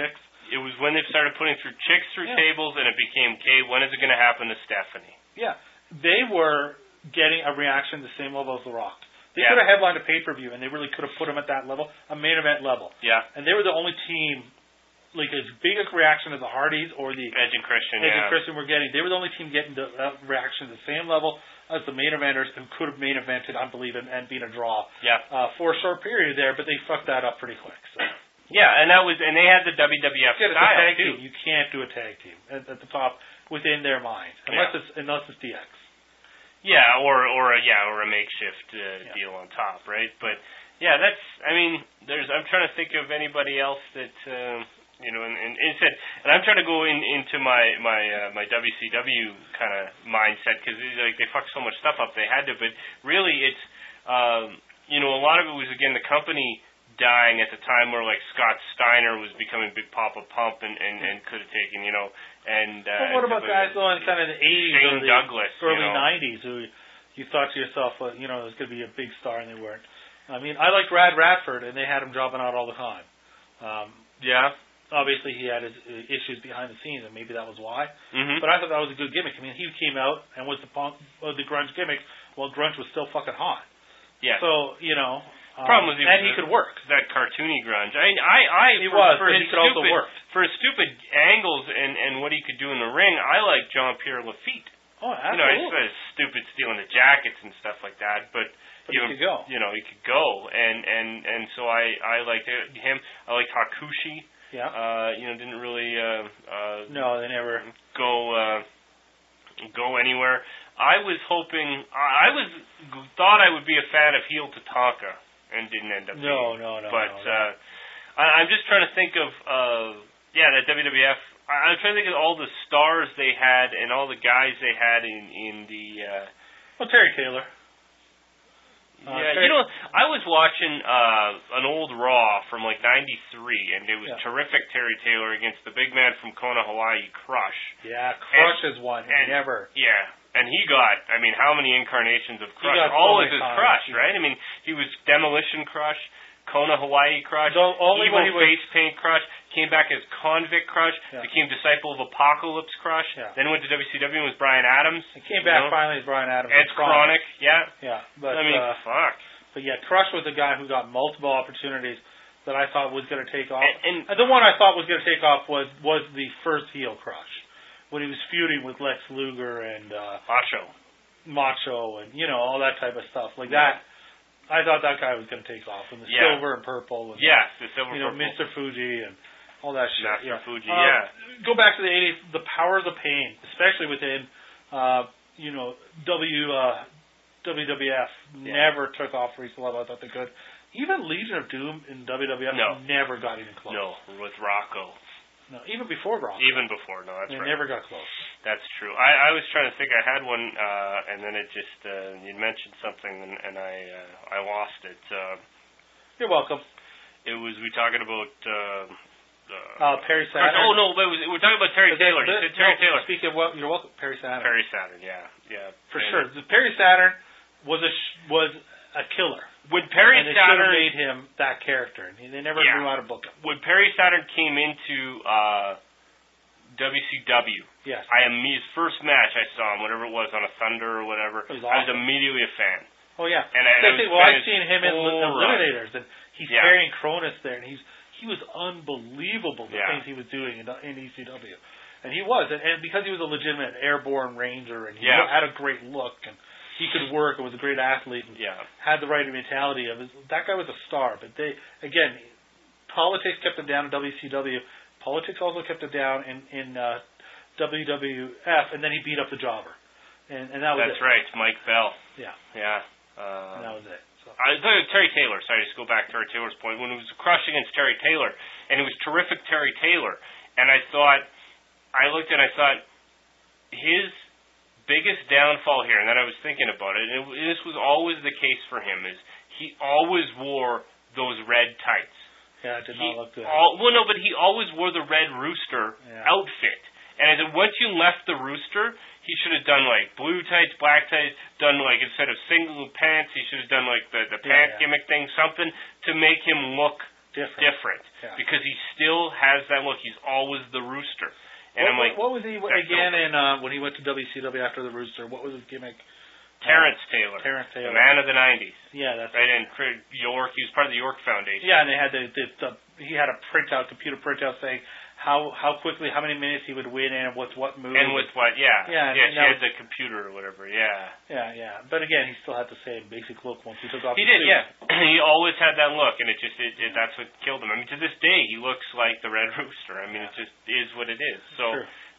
it was when they started putting chicks through tables, and it became, okay, when is it going to happen to Stephanie? Yeah. They were getting a reaction the same level as The Rock. They could have headlined a pay-per-view, and they really could have put him at that level, a main event level. Yeah. And they were the only team, like as big a reaction as the Hardys or the Edge and Christian, and Christian were getting. They were the only team getting the reaction at the same level as the main eventers, who could have main evented, I believe, and been a draw. Yeah. For a short period there, but they fucked that up pretty quick. So. Yeah, and they had the WWF style tag too. team. You can't do a tag team at the top within their mind unless it's DX. Yeah, or a makeshift deal on top, right? But yeah, that's. I mean, I'm trying to think of anybody else that. And I'm trying to go into my WCW kind of mindset, because like they fucked so much stuff up, they had to. But really, it's a lot of it was, again, the company dying at the time where like Scott Steiner was becoming Big Papa Pump and could have taken and. Well, what about guys though in kind of the 80s Shane Douglas, early 90s who you thought to yourself, it was going to be a big star, and they weren't. I mean, I liked Brad Radford, and they had him dropping out all the time. Yeah. Obviously, he had his issues behind the scenes, and maybe that was why. Mm-hmm. But I thought that was a good gimmick. I mean, he came out and was the grunge gimmick, while grunge was still fucking hot. Yeah. So problem was he could work. That cartoony grunge. He could also work for his stupid angles and what he could do in the ring. I like Jean-Pierre Lafitte. Oh, absolutely. He's stupid stealing the jackets and stuff like that, but he could go. He could go, and so I liked him. I liked Hakushi. Yeah. Didn't really. No, they never go anywhere. I was hoping. Thought I would be a fan of heel Tatanka, and didn't end up. No. But I'm just trying to think of. That WWF. I'm trying to think of all the stars they had and all the guys they had in the. Terry Taylor. I was watching an old Raw from like '93, and it was terrific Terry Taylor against the big man from Kona, Hawaii, Crush. Yeah, Crush is one. Never. Yeah, and he got, how many incarnations of Crush? All of his Crush, right? I mean, he was Demolition Crush, Kona, Hawaii Crush, Evil Face Paint Crush, came back as Convict Crush, became Disciple of Apocalypse Crush, then went to WCW and was Brian Adams. He came back finally as Brian Adams. Ed's Chronic, Yeah, but fuck. But yeah, Crush was a guy who got multiple opportunities that I thought was going to take off. And the one I thought was going to take off was the first heel Crush, when he was feuding with Lex Luger and Macho and all that type of stuff like that. I thought that guy was going to take off, and the silver and purple, and the silver, purple, Mr. Fuji and all that shit. Master Fuji, Go back to the 80s. The Powers of Pain, especially within WWF, never took off for the level I thought they could. Even Legion of Doom in WWF never got even close. No, with Rocco. No, even before Rocco. That's they right. never got close. That's true. I was trying to think. I had one, and then it just you mentioned something, and I lost it. You're welcome. It was we talking about. Perry Saturn. Oh no, we're talking about Terry Taylor. You said Terry Taylor. Speaking of you're welcome, Perry Saturn. Perry Saturn, yeah. For sure. Perry Saturn was a killer. When Perry Saturn, should have made him that character, and they never knew how to book him. When Perry Saturn came into WCW, yes, his first match I saw him, whatever it was, on a Thunder or whatever, awesome. I was immediately a fan. Oh yeah, and I've seen him in Eliminators, and he's carrying Cronus there, and he was unbelievable, the things he was doing in ECW, and he was, and because he was a legitimate airborne ranger, and he had a great look, and he could work and was a great athlete and had the right mentality of that guy was a star. But politics kept him down in WCW. Politics also kept him down in WWF, and then he beat up the Jobber. And that was That's right, Mike Bell. Yeah. And that was it. So. I thought Terry Taylor, sorry, just go back to Terry Taylor's point, when it was Crush against Terry Taylor, and it was terrific Terry Taylor, and I thought his biggest downfall here, and then I was thinking about it, and this was always the case for him, is he always wore those red tights. Yeah, it did not look good. But he always wore the Red Rooster outfit. And once you left the Rooster, he should have done like blue tights, black tights, done like instead of single pants, he should have done like the pants gimmick thing, something to make him look different. Yeah. Because he still has that look. He's always the Rooster. And I'm like, what was he again in when he went to WCW after the Rooster? What was his gimmick? Terrence Taylor. The man of the 90s. Yeah, that's right. And York, he was part of the York Foundation. Yeah, and they had he had a computer printout saying how quickly, how many minutes he would win and with what move. And with what, yeah. Yeah, he had the computer or whatever, yeah. Yeah. But again, he still had the same basic look once he took off He the did, suit. yeah. He always had that look, and that's what killed him. I mean, to this day, he looks like the Red Rooster. I mean, it just is what it is. So,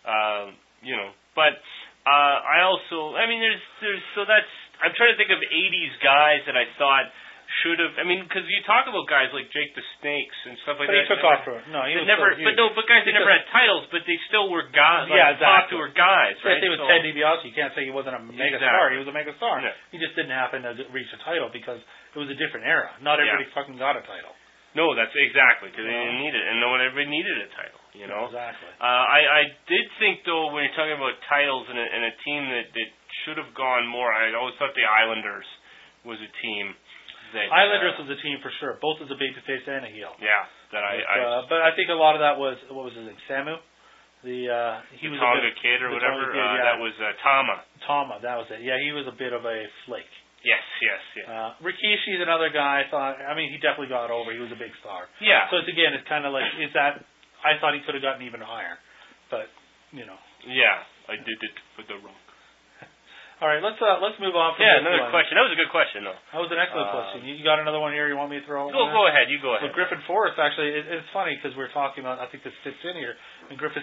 but I also, I mean, I'm trying to think of 80s guys that I thought should have, I mean, because you talk about guys like Jake the Snakes and stuff like that. But he took off for it. No, he was never. But guys that never had titles, but they still were guys. Yeah, exactly. Popular guys, right? Same with Ted DiBiase. You can't say he wasn't a mega star. He was a mega star. Yeah. He just didn't happen to reach a title because it was a different era. Not everybody fucking got a title. No, that's exactly because they didn't need it, and no one ever needed a title. You know, exactly. I did think though when you're talking about titles and a team that should have gone more, I always thought the Islanders was a team. Islanders was a team for sure, both as a babyface and a heel. Yeah, but I think a lot of that was what was his name, Samu, he was Tonga Kid or whatever. That was Tama. Tama, that was it. Yeah, he was a bit of a flake. Yes. Rikishi's another guy. I mean, he definitely got over. He was a big star. Yeah. So it's kind of like I thought he could have gotten even higher, but you know. Yeah, I did it for the Rock. All right, let's move on from another question. That was a good question, though. That was an excellent question. You got another one here you want me to throw? Go ahead. You go ahead. Well, Griffin Forrest, actually, it's funny because we're talking about, I think this fits in here, and Griffin,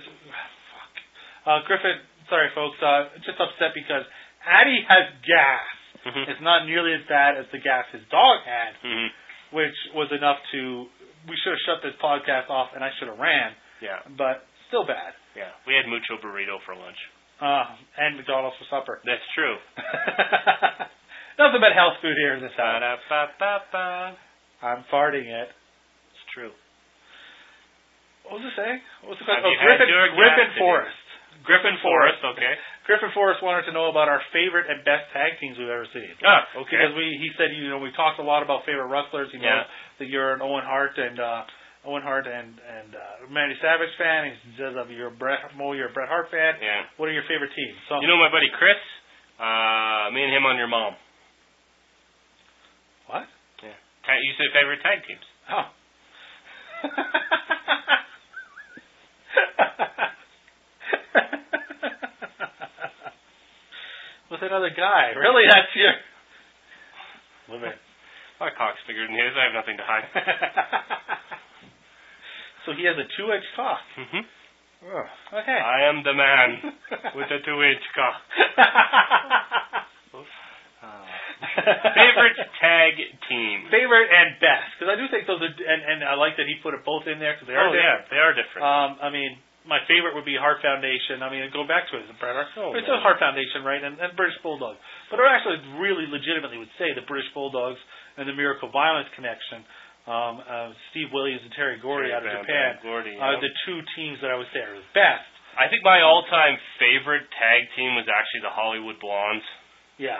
sorry, folks, just upset because Addy has gas. Mm-hmm. It's not nearly as bad as the gas his dog had, which was enough we should have shut this podcast off and I should have ran. Yeah. But still bad. Yeah. We had mucho burrito for lunch. And McDonald's for supper. That's true. Nothing but health food here in this house. I'm farting it. It's true. What was it saying? What was the question? Griffin Forrest. Griffin Forrest, okay. Griffin Forrest wanted to know about our favorite and best tag teams we've ever seen. Okay. Because he said, we talked a lot about favorite wrestlers. He knows that you're an Owen Hart and Randy Savage fan. He says you're a Bret Hart fan. Yeah. What are your favorite teams? So, you know my buddy Chris? Me and him on your mom. What? Yeah. You said favorite tag teams. Oh. With another guy. Really? That's your... Live it. My cock's bigger than his. I have nothing to hide. So he has a 2-inch cock. Mm-hmm. Oh, okay. I am the man with a 2-inch cock. Favorite tag team. Favorite and best. Because I do think those are... And I like that he put it both in there because they are different. Yeah, they are different. I mean... My favorite would be Hart Foundation. I mean, go back to it, Bret Hart. It's a Hart Foundation, right? And British Bulldogs. But I actually really legitimately would say the British Bulldogs and the Miracle Violence connection, Steve Williams and Terry Gordy out of Japan, are the two teams that I would say are the best. I think my all-time favorite tag team was actually the Hollywood Blondes. Yeah.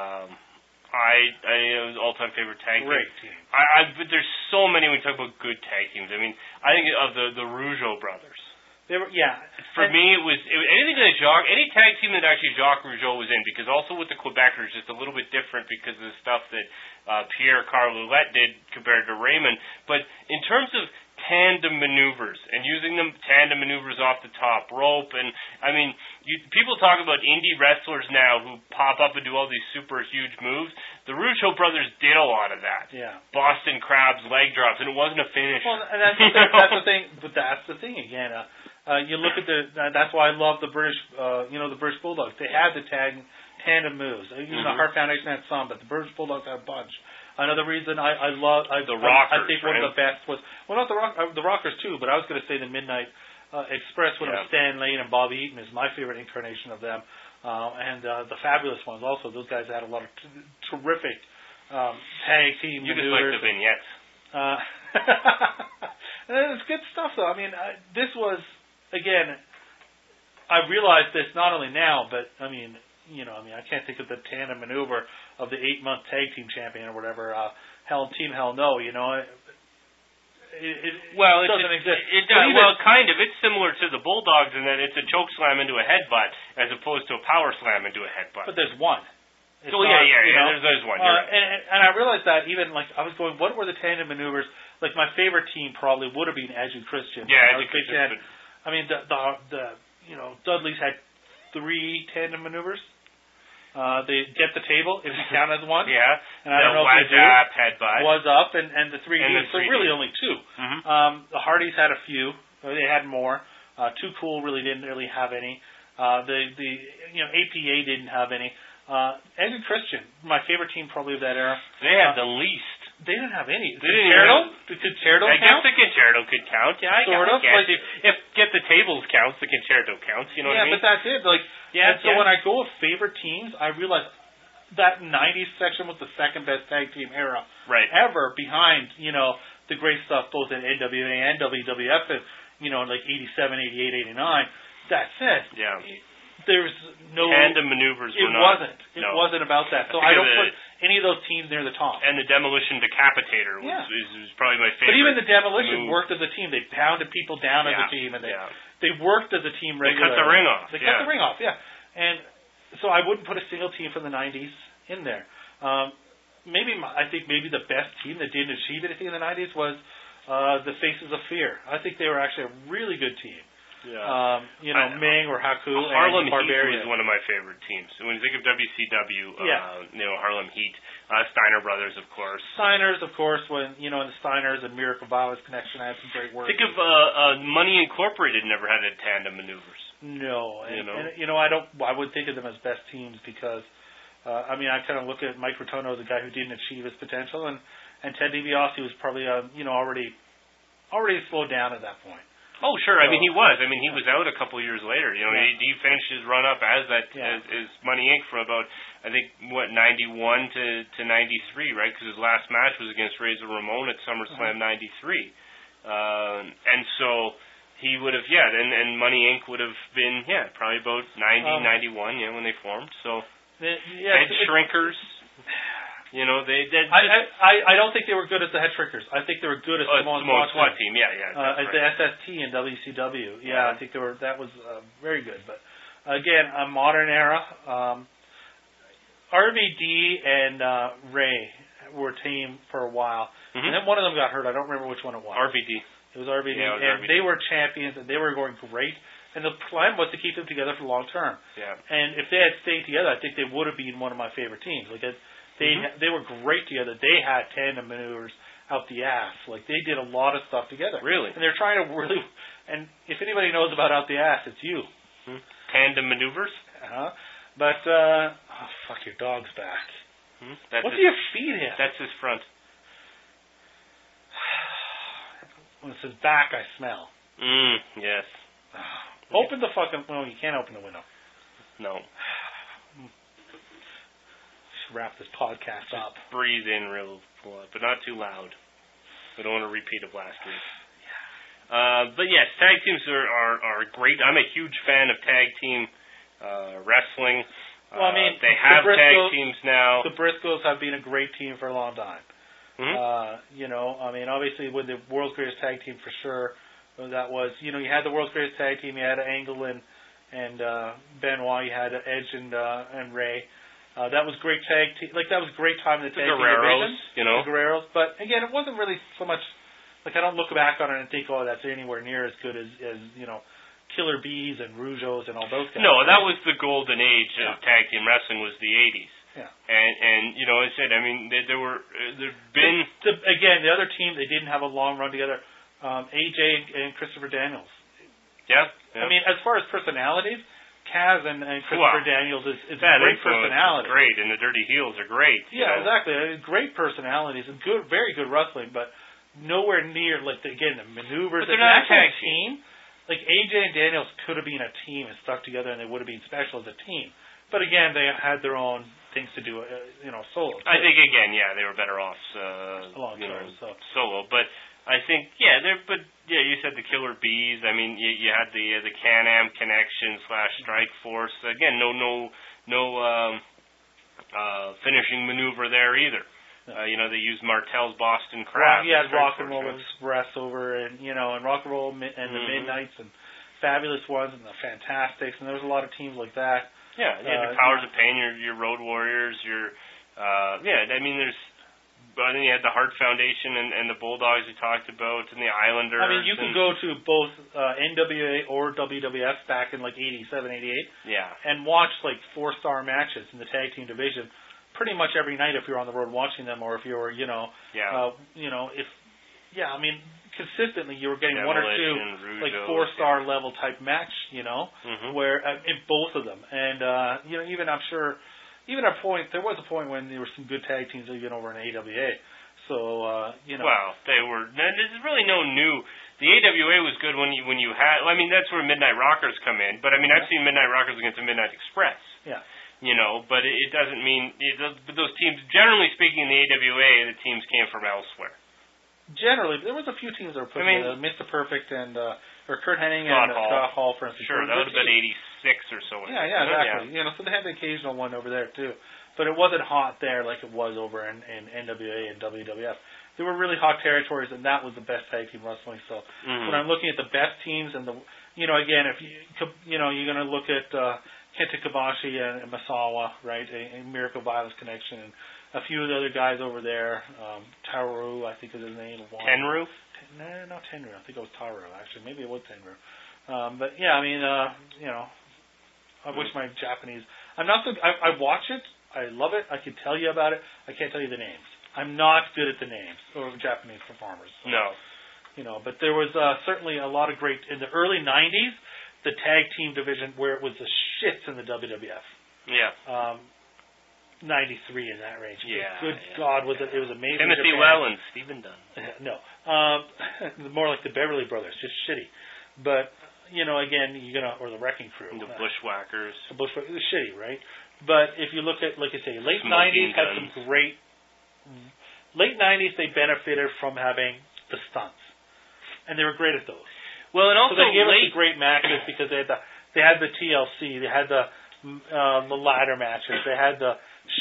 It was all-time favorite tag team. Great team. But there's so many when we talk about good tag teams. I mean, I think of the Rougeau brothers. For me, it was anything that any tag team that actually Jacques Rougeau was in, because also with the Quebecers, just a little bit different because of the stuff that Pierre Carl-Ouellette did compared to Raymond. But in terms of tandem maneuvers and using them tandem maneuvers off the top rope, and I mean, people talk about indie wrestlers now who pop up and do all these super huge moves. The Rougeau brothers did a lot of that. Yeah. Boston Crabs, leg drops, and it wasn't a finish. Well, and that's the thing. But that's the thing again. You look at that's why I love the British, the British Bulldogs. They had the tandem moves. The Hart Foundation had some, but the British Bulldogs had a bunch. Another reason I love the Rockers. I think one of the best was not the Rockers too, but I was going to say the Midnight Express when it was Stan Lane and Bobby Eaton is my favorite incarnation of them, and the Fabulous Ones also. Those guys had a lot of terrific tag team. You just like the vignettes. It's good stuff though. I mean, this was. Again, I realize this not only now, but I can't think of the tandem maneuver of the 8-month tag team champion or whatever. Team Hell No. doesn't exist. Kind of. It's similar to the Bulldogs in that it's a choke slam into a headbutt as opposed to a power slam into a headbutt. But there's one. There's one. And I realized that even I was going, what were the tandem maneuvers? Like my favorite team probably would have been Edge and Christian. Yeah, Edge and Christian. I mean, the Dudleys had 3 tandem maneuvers. They get the table if you count as one. Yeah. And I don't know if they do. Headbutt. Was up and the 3D. So really only 2. Mm-hmm. The Hardys had a few. They had more. Too Cool really didn't have any. The APA didn't have any. Edge and Christian, my favorite team probably of that era. They had the least. They didn't have any. Concerto count? I guess the Concerto could count. Yeah, sort of. Guess. If Get the Tables counts, the Concerto counts. You know what I mean? Yeah, but that's it. So when I go with favorite teams, I realize that 90s section was the second best tag team era ever, behind the great stuff both in NWA and WWF, and like 87, 88, 89. That said, there's no tandem maneuvers. It wasn't about that. So I don't put any of those teams near the top. And the Demolition Decapitator was probably my favorite. But even the Demolition worked as a team. They pounded people down as a team, and they worked as a team regularly. They cut the ring off. They cut the ring off. Yeah. And so I wouldn't put a single team from the 90s in there. I think maybe the best team that didn't achieve anything in the 90s was the Faces of Fear. I think they were actually a really good team. Yeah. Ming or Haku Harlem and Barbarian. Heat was one of my favorite teams. When you think of WCW, Harlem Heat, Steiner Brothers, of course. Steiners, of course, when in the Steiners and Miracle Violence connection, I had some great work. Think of Money Incorporated never had a tandem maneuvers. No, I would think of them as best teams because I kind of look at Mike Rotundo as a guy who didn't achieve his potential, and Ted DiBiase was probably already slowed down at that point. Oh, sure. He was. He was out a couple years later. He finished his run up as Money Inc. from about, 91 to 93, right? Because his last match was against Razor Ramon at SummerSlam 93. And so he would have, and Money Inc. would have been, probably about 90, 91, when they formed. So, Head Shrinkers. They I don't think they were good as the Head Shrinkers. I think they were good as Samoan SWAT team. As the SST in WCW. I think that was very good. But again, a modern era. RVD and Ray were a team for a while, and then one of them got hurt. I don't remember which one it was. RVD. It was RVD, and they were champions, and they were going great. And the plan was to keep them together for long term. Yeah. And if they had stayed together, I think they would have been one of my favorite teams. They were great together. They had tandem maneuvers out the ass. They did a lot of stuff together. Really? And they're trying to really. And if anybody knows about out the ass, it's you. Tandem maneuvers. But fuck, your dog's back. What do you feed him? That's his front. When it says back, I smell. Yes. Open the fucking. No, you can't open the window. No. Wrap this podcast up. Breathe in real slow, but not too loud. I don't want to repeat of last week. But yes, tag teams are great. I'm a huge fan of tag team wrestling. Well, they have tag teams now. The Briscoes have been a great team for a long time. Obviously with the World's Greatest Tag Team for sure. That was, you had the World's Greatest Tag Team. You had Angle and Benoit. You had Edge and Ray. That was great tag team. That was a great time in the tag team division. The Guerreros. But again, it wasn't really so much. I don't look back on it and think, that's anywhere near as good as Killer Bees and Rougeos and all those guys. No, that was the golden age of tag team wrestling. Was the 80s. Yeah. And I said, there've been again the other team. They didn't have a long run together. AJ and Christopher Daniels. Yeah. As far as personalities. Kaz and Christopher Daniels is great personality. Great, and the Dirty Heels are great. Yeah, exactly. Great personalities and good, very good wrestling, but nowhere near the maneuvers. But they're not a tag team. AJ and Daniels could have been a team and stuck together, and they would have been special as a team. But again, they had their own things to do, solo. I think they were better off solo, but. I think, you said the Killer Bees. You had the Can-Am Connection / Strike Force. Again, no finishing maneuver there either. They used Martel's Boston Crab. Rock and Roll Express over, and Rock and Roll and the Midnights and Fabulous Ones and the Fantastics, and there was a lot of teams like that. Yeah, the Powers of Pain, your Road Warriors, I think you had the Hart Foundation and the Bulldogs we talked about, and the Islanders. I mean, you could go to both NWA or WWF back in like 87, 88, and watch like 4-star matches in the tag team division pretty much every night if you're on the road watching them, or if you were, consistently you were getting one or two Rudo, like 4-star level type match, where in both of them, and even I'm sure. Even there was a point when there were some good tag teams even over in AWA. So, Well, they were. There's really no new. The AWA was good when you had. I mean, that's where Midnight Rockers come in. But I mean, I've seen Midnight Rockers against the Midnight Express. Yeah. But it doesn't mean those teams. Generally speaking, in the AWA, the teams came from elsewhere. Generally, there was a few teams that were put in, Mr. Perfect and or Kurt Hennig Scott and Scott Hall, for instance. Sure, that would have been 86 or so. Yeah, exactly. Yeah. So they had the occasional one over there too, but it wasn't hot there like it was over in NWA and WWF. They were really hot territories, and that was the best tag team wrestling. So when I'm looking at the best teams and again, if you're going to look at Kenta Kobashi and Masawa, right, and Miracle Violence Connection, and a few of the other guys over there, Taru, I think is his name. Tenru? No, not Tenru. I think it was Taru, actually. Maybe it was Tenru. But yeah, I mean, I wish my Japanese. I'm not so. I watch it. I love it. I can tell you about it. I can't tell you the names. I'm not good at the names of Japanese performers. So, No. But there was certainly a lot of great in the early '90s. The tag team division where it was the shits in the WWF. Yeah. 93 in that range. Yeah. Good God, was it? It was amazing. Timothy Wellens, Stephen Dunn. No. More like the Beverly Brothers, just shitty. But again, or the Wrecking Crew. The Bushwhackers. The Bushwhackers is shitty, right? But if you look at, like I say, late '90s had some great. Late '90s they benefited from having the stunts, and they were great at those. Well, and also so they gave us the great matches because they had the TLC, they had the ladder matches, they had the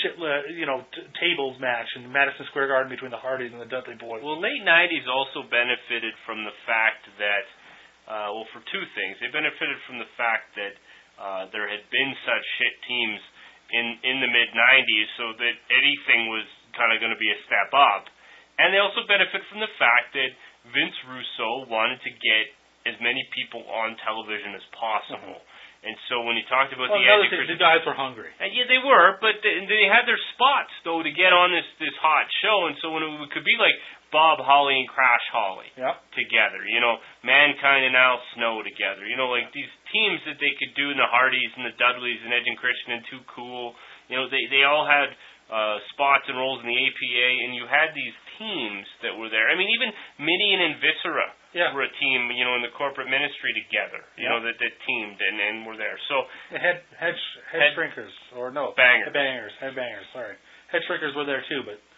tables match in Madison Square Garden between the Hardys and the Dudley Boys. Well, late '90s also benefited from the fact that, for two things. They benefited from the fact that there had been such shit teams in the mid '90s, so that anything was kind of going to be a step up. And they also benefit from the fact that Vince Russo wanted to get as many people on television as possible. And so when he talked about the guys were hungry. Yeah, they were, but they had their spots though to get on this hot show. And so when it could be like Bob Holly and Crash Holly together, Mankind and Al Snow together, like these teams that they could do in the Hardys and the Dudleys and Edge and Christian and Too Cool. They all had spots and roles in the APA, and you had these teams that were there. I mean, even Midian and Viscera were a team, in the corporate ministry together, that teamed and were there. So head shrinkers, or no, bangers. Head bangers, sorry. Head shrinkers were there too, but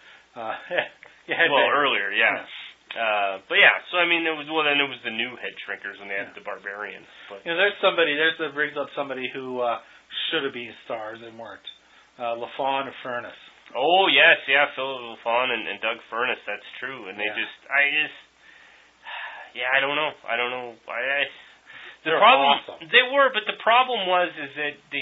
earlier, but yeah, so I mean, then it was the new head shrinkers when they had the Barbarians. But that brings up somebody who should have been stars and weren't. LaFawn and Furnace. Oh yes, Philip LaFawn and Doug Furnace. That's true, and they I don't know. They're awesome. They were, but the problem was is that they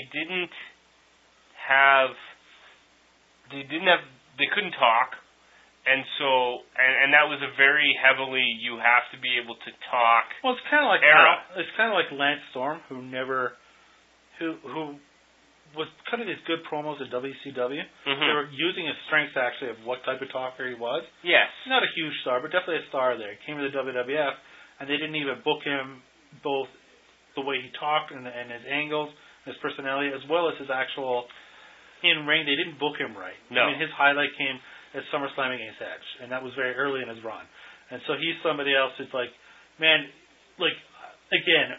couldn't talk, and so and that was a very heavily you have to be able to talk. Well, it's kind of like era. It's kind of like Lance Storm, who was cutting these good promos at WCW. They were using his strengths, actually, of what type of talker he was. Yes. Not a huge star, but definitely a star there. He came to the WWF, and they didn't even book him both the way he talked and his angles, his personality, as well as his actual in-ring. They didn't book him right. No. I mean, his highlight came at SummerSlam against Edge, and that was very early in his run. And so he's somebody else who's like, man, again,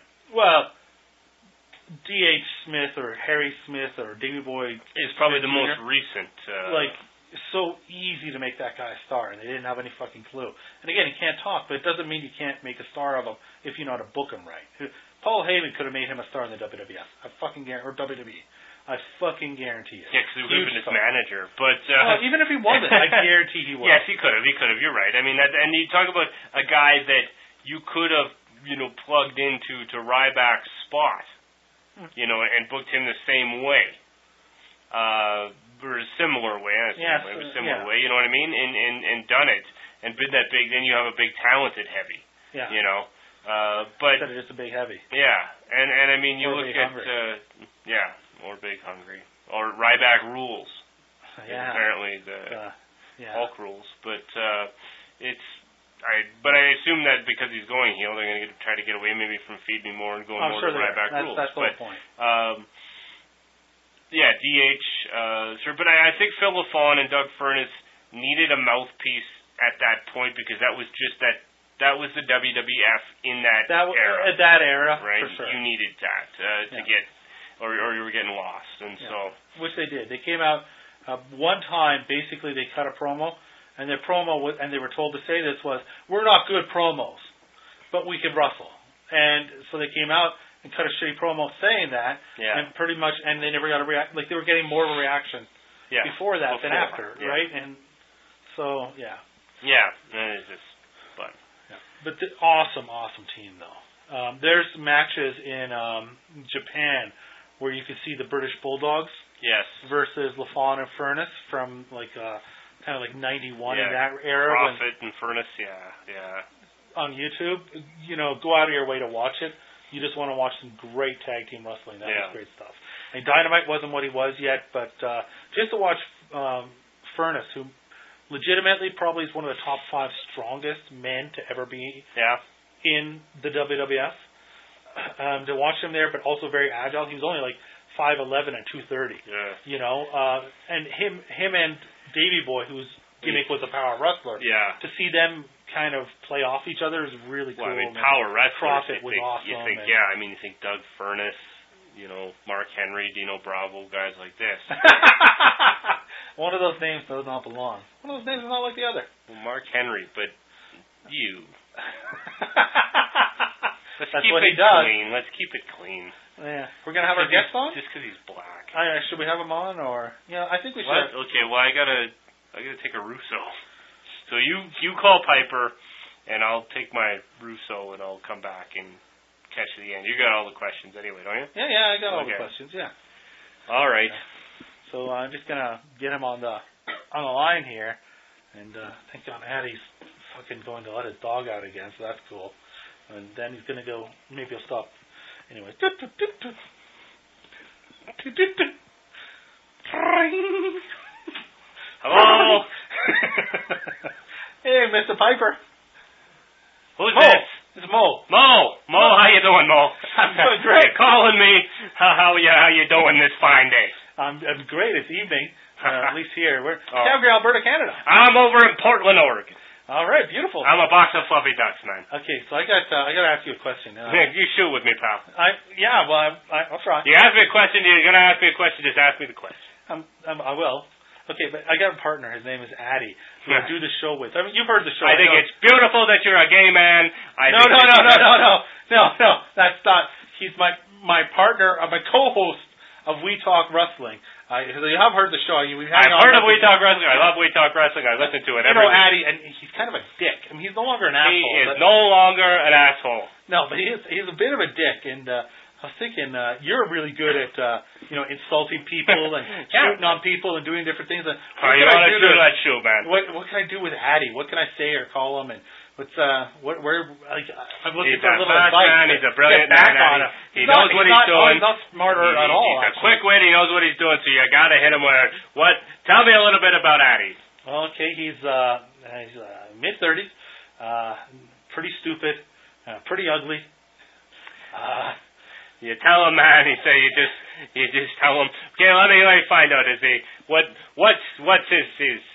D.H. Smith or Harry Smith or Davey Boy is probably the most recent. It's so easy to make that guy a star, and they didn't have any fucking clue. And again, he can't talk, but it doesn't mean you can't make a star of him if you know how to book him right. Paul Heyman could have made him a star in the WWF. I fucking guarantee, or WWE. I fucking guarantee it. Yeah, because he would have been his star. manager. But well, even if he wasn't, I guarantee he was. Yes, he could have. He could have. You're right. I mean, and you talk about a guy that you could have, plugged into Ryback's spot, and booked him the same way, or a similar way, way. You know what I mean? And done it, and been that big. Then you have a big talented heavy. Yeah. But instead of just a big heavy. Yeah, and I mean, you or look at or big hungry, or Ryback rules. Yeah. Apparently the Hulk rules, but But I assume that because he's going heel, they're going to try to get away maybe from Feed Me More and going more to Ryback rules. That's the whole point. DH, sure. But I think Phil LaFawn and Doug Furnas needed a mouthpiece at that point because that was just that was the WWF in that era. At that era, right? For sure. You needed that to get, or you were getting lost, and so. Which they did. They came out one time. Basically, they cut a promo. And their promo, and they were told to say this was, "We're not good promos, but we can wrestle." And so they came out and cut a shitty promo saying that, and pretty much, and they never got a reaction. Like they were getting more of a reaction before that than after, right? And so, and it's just fun. Yeah. But the awesome team though. There's matches in Japan where you can see the British Bulldogs versus LaFawn and Furnas from kind of like 91 in that era. Prophet and Furnas, on YouTube, go out of your way to watch it. You just want to watch some great tag team wrestling. That was great stuff. And Dynamite wasn't what he was yet, but just to watch Furnas, who legitimately probably is one of the top 5 strongest men to ever be in the WWF. To watch him there, but also very agile. He was only like 5'11" and 230. And him and Davey Boy, whose gimmick was a power wrestler. To see them kind of play off each other is really cool. Well, I mean, power wrestlers. Prophet was awesome. You think, you think Doug Furnas, Mark Henry, Dino Bravo, guys like this. One of those names does not belong. One of those names is not like the other. Well, Mark Henry, but you. That's what he does. Clean. Let's keep it clean. Yeah, we're gonna have our guest on. Just because he's black. Should we have him on, or I think we should. What? Okay, well I gotta take a Russo. So you call Piper, and I'll take my Russo, and I'll come back and catch the end. You got all the questions anyway, don't you? Yeah, I got all the questions. Yeah. All right. So I'm just gonna get him on the line here, and thank God Addie's fucking going to let his dog out again, so that's cool. And then he's gonna go. Maybe he'll stop. Anyway. Hello. Hey, Mr. Piper. Who's this? It's Mo. Mo, how you doing, Mo? I'm doing great. You're calling me. How you doing this fine day? I'm great. It's evening. At least here. We're Calgary, Alberta, Canada. I'm over in Portland, Oregon. All right, beautiful. I'm a box of fluffy ducks, man. Okay, so I got to ask you a question. You shoot with me, pal. I'll try. You ask me a question. You're gonna ask me a question. Just ask me the question. I will. Okay, but I got a partner. His name is Addy, who I do the show with. I mean, you've heard the show. I think it's beautiful that you're a gay man. No. That's not. He's my partner, my co-host of We Talk Wrestling. You have heard the show. I've heard of We Talk Wrestling. I love We Talk Wrestling. I listen to it every week. Addy, and he's kind of a dick. I mean, he's no longer an asshole. He is no longer an asshole. No, but he's a bit of a dick, and I was thinking you're really good at insulting people and shooting on people and doing different things. You want to do that show, man? What can I do with Addy? What can I say or call him? And I'm looking for a little advice. Man, he's a brilliant man. He knows what he's doing. He's not smarter at all. He's a quick wit. He knows what he's doing. So you got to hit him with what? Tell me a little bit about Addy. Well, okay, he's mid-30s, pretty stupid, pretty ugly. You tell him, man. You just tell him. Okay, let me find out. Is he what's his?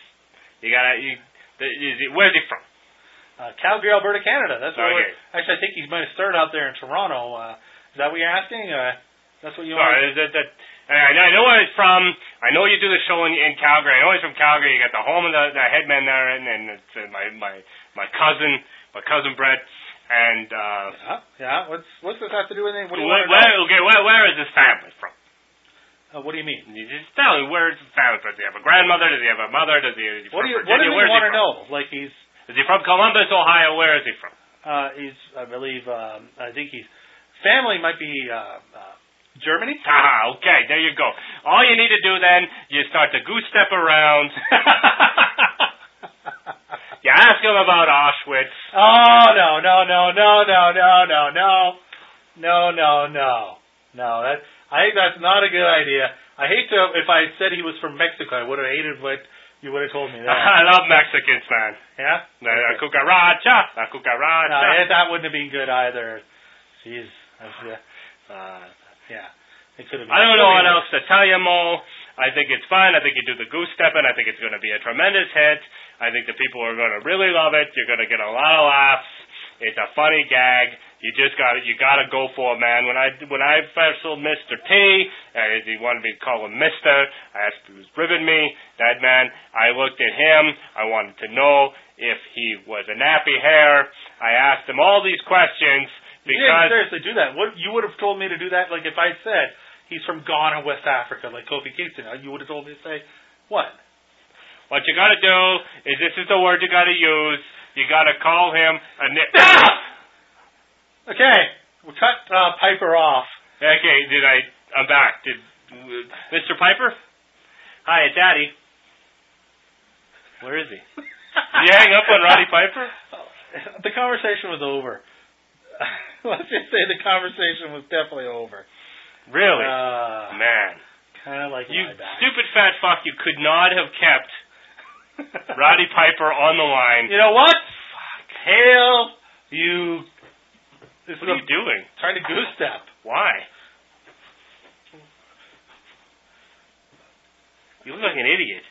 Where's he from? Calgary, Alberta, Canada. That's where. Okay. Actually, I think he might have started out there in Toronto. Is that what you're asking? That's what you want? I know where he's from. I know you do the show in Calgary. I know he's from Calgary. You got the home of the headman there, and it's my cousin Brett. And What's this have to do with anything? Where is his family from? What do you mean? You just tell me where's his family. Does he have a grandmother? Does he have a mother? Is he from Virginia? What do you want to know? Like Is he from Columbus, Ohio? Where is he from? He's, I believe, I think he's family might be Germany. Okay, there you go. All you need to do then, you start to goose step around. You ask him about Auschwitz. Oh no! I think that's not a good idea. I hate to. If I had said he was from Mexico, I would have hated what you would have told me that. I love Mexicans, man. Yeah? La cucaracha. No, that wouldn't have been good either. Jeez. Yeah. It could have been. I don't know what else to tell you, Mo. I think it's fine. I think you do the goose stepping. I think it's going to be a tremendous hit. I think the people are going to really love it. You're going to get a lot of laughs. It's a funny gag. You got to go for it, man. When I first saw Mr. T, he wanted me to call him Mr. I asked if he was ribbing me. That man, I looked at him. I wanted to know if he was a nappy hair. I asked him all these questions because... You didn't seriously do that. You would have told me to do that, like if I said he's from Ghana, West Africa, like Kofi Kingston. You would have told me to say, what? What you got to do is this is the word you got to use. You got to call him a... Okay, we'll cut Piper off. Okay, I'm back. Mr. Piper? Hi, it's Daddy. Where is he? Did you hang up on Roddy Piper? The conversation was over. Let's just say the conversation was definitely over. Really? Man. Kind of like you stupid fat fuck, you could not have kept Roddy Piper on the line. You know what? Fuck. Hail you... What are you doing? Trying to goose step. Why? You look like an idiot.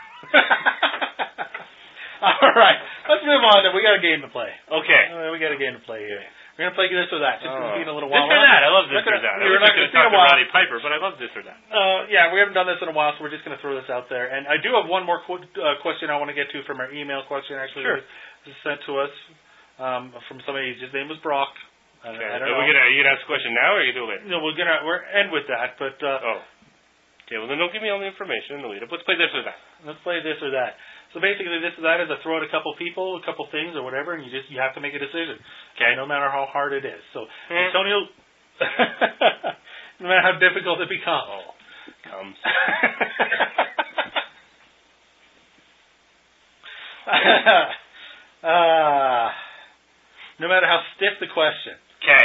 All right. Let's move on. We got a game to play. Okay. We got a game to play here. We're going to play this or that. Just in a little while. This or that. I love this or that. We're not going to talk to Roddy Piper, but I love this or that. Yeah, we haven't done this in a while, so we're just going to throw this out there. And I do have one more question I want to get to from our email question, actually. Sure. This was sent to us from somebody. His name was Brock. Okay. I don't know. You gonna ask the question now, or are you do it later? No, we're end with that. But okay. Well, then don't give me all the information in the lead up. Let's play this or that. Let's play this or that. So basically, this or that is a throw at a couple people, a couple things, or whatever, and you have to make a decision. Okay. No matter how hard it is. So Antonio, no matter how difficult it becomes. No matter how stiff the question. Okay.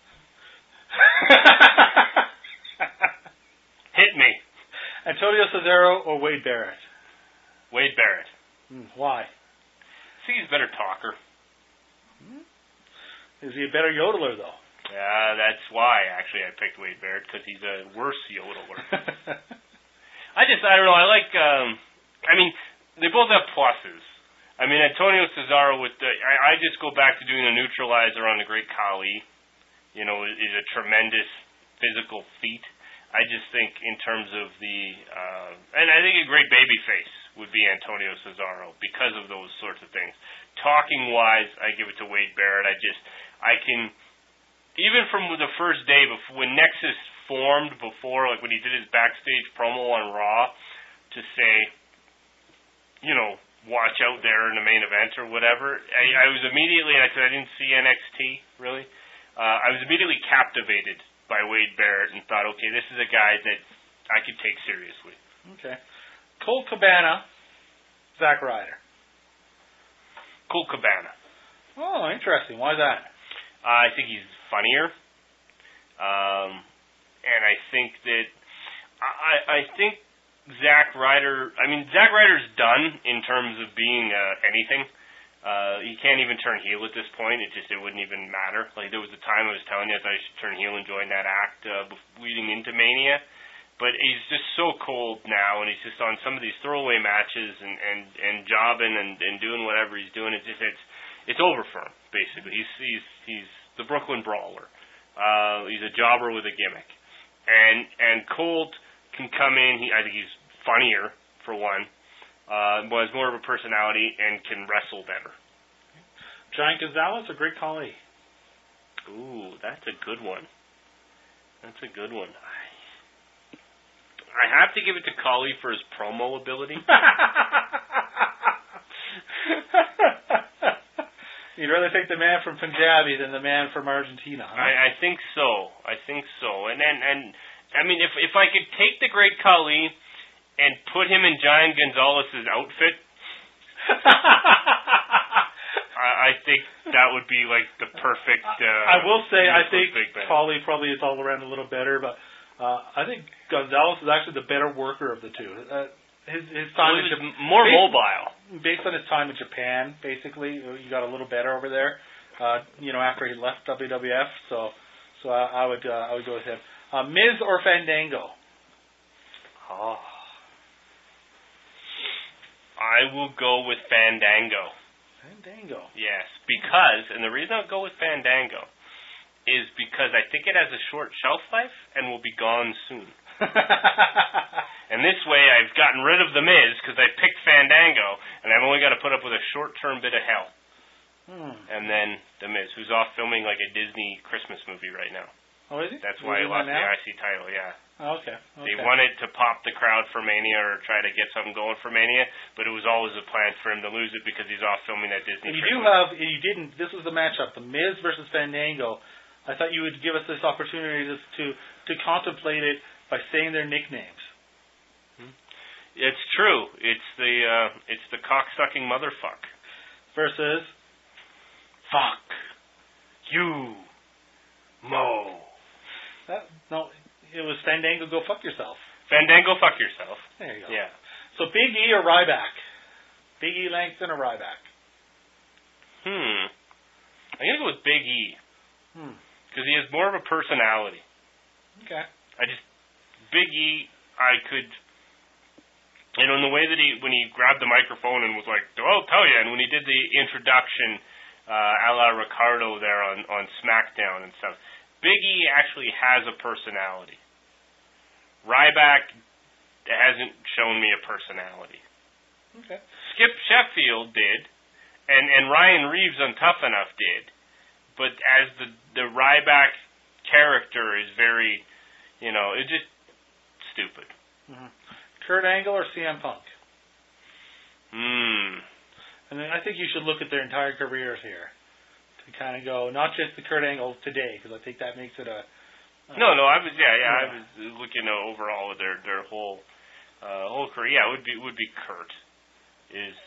Hit me. Antonio Cesaro or Wade Barrett? Wade Barrett. Why? I think he's a better talker. Is he a better yodeler, though? Yeah, that's why, actually, I picked Wade Barrett, because he's a worse yodeler. I don't know, I like, they both have pluses. I mean, Antonio Cesaro, I just go back to doing a neutralizer on the Great Khali, is a tremendous physical feat. I just think in terms of and I think a great babyface would be Antonio Cesaro because of those sorts of things. Talking-wise, I give it to Wade Barrett. I can, even from the first day, when Nexus formed before, like when he did his backstage promo on Raw, to say, watch out there in the main event or whatever. I was immediately, I said I didn't see NXT, really. I was immediately captivated by Wade Barrett and thought, okay, this is a guy that I could take seriously. Okay. Colt Cabana, Zack Ryder. Colt Cabana. Oh, interesting. Why that? I think he's funnier. And I think that, I think Zack Ryder's done in terms of being anything. He can't even turn heel at this point. It wouldn't even matter. Like, there was a time I was telling you that I should turn heel and join that act leading into Mania. But he's just so cold now, and he's just on some of these throwaway matches and jobbing and doing whatever he's doing. It's over for him, basically. He's the Brooklyn Brawler. He's a jobber with a gimmick. And Colt can come in. I think he's funnier, for one. Has more of a personality and can wrestle better. Giant Gonzalez or Great Khali? Ooh, that's a good one. I have to give it to Khali for his promo ability. You'd rather take the man from Punjabi than the man from Argentina, huh? I think so. And I mean, if I could take the Great Khali and put him in Giant Gonzalez's outfit, I think that would be like the perfect. I will say, I think Big Ben. Khali probably is all around a little better, but I think Gonzalez is actually the better worker of the two. His time is more mobile. Based on his time in Japan, basically, he got a little better over there. After he left WWF, so I would go with him. Miz or Fandango? Oh. I will go with Fandango. Fandango. Yes, because, and the reason I'll go with Fandango is because I think it has a short shelf life and will be gone soon. And this way I've gotten rid of The Miz because I picked Fandango, and I've only got to put up with a short-term bit of hell. And then The Miz, who's off filming like a Disney Christmas movie right now. Oh, is he? That's why he lost the IC title, yeah. Oh, okay. They wanted to pop the crowd for Mania or try to get something going for Mania, but it was always a plan for him to lose it because he's off filming that Disney Christmas. This was the matchup, The Miz versus Fandango. I thought you would give us this opportunity to contemplate it by saying their nicknames. It's true. It's the cock-sucking motherfuck. Versus fuck you, Mo. No, it was Fandango, go fuck yourself. Fandango, fuck yourself. There you go. Yeah. So Big E or Ryback? Big E Langston or Ryback? I'm gonna go with Big E. Because he has more of a personality. Okay. Big E, I could. In the way that when he grabbed the microphone and was like, I'll tell you, and when he did the introduction a la Ricardo there on SmackDown and stuff, Big E actually has a personality. Ryback hasn't shown me a personality. Okay. Skip Sheffield did, and Ryan Reeves on Tough Enough did, but as the Ryback character is very, it's just stupid. Kurt Angle or CM Punk? And then I think you should look at their entire careers here to kind of go, not just the Kurt Angle today, because I think that makes it a. No, I was I was looking overall at their whole career. Yeah, it would be Kurt. It's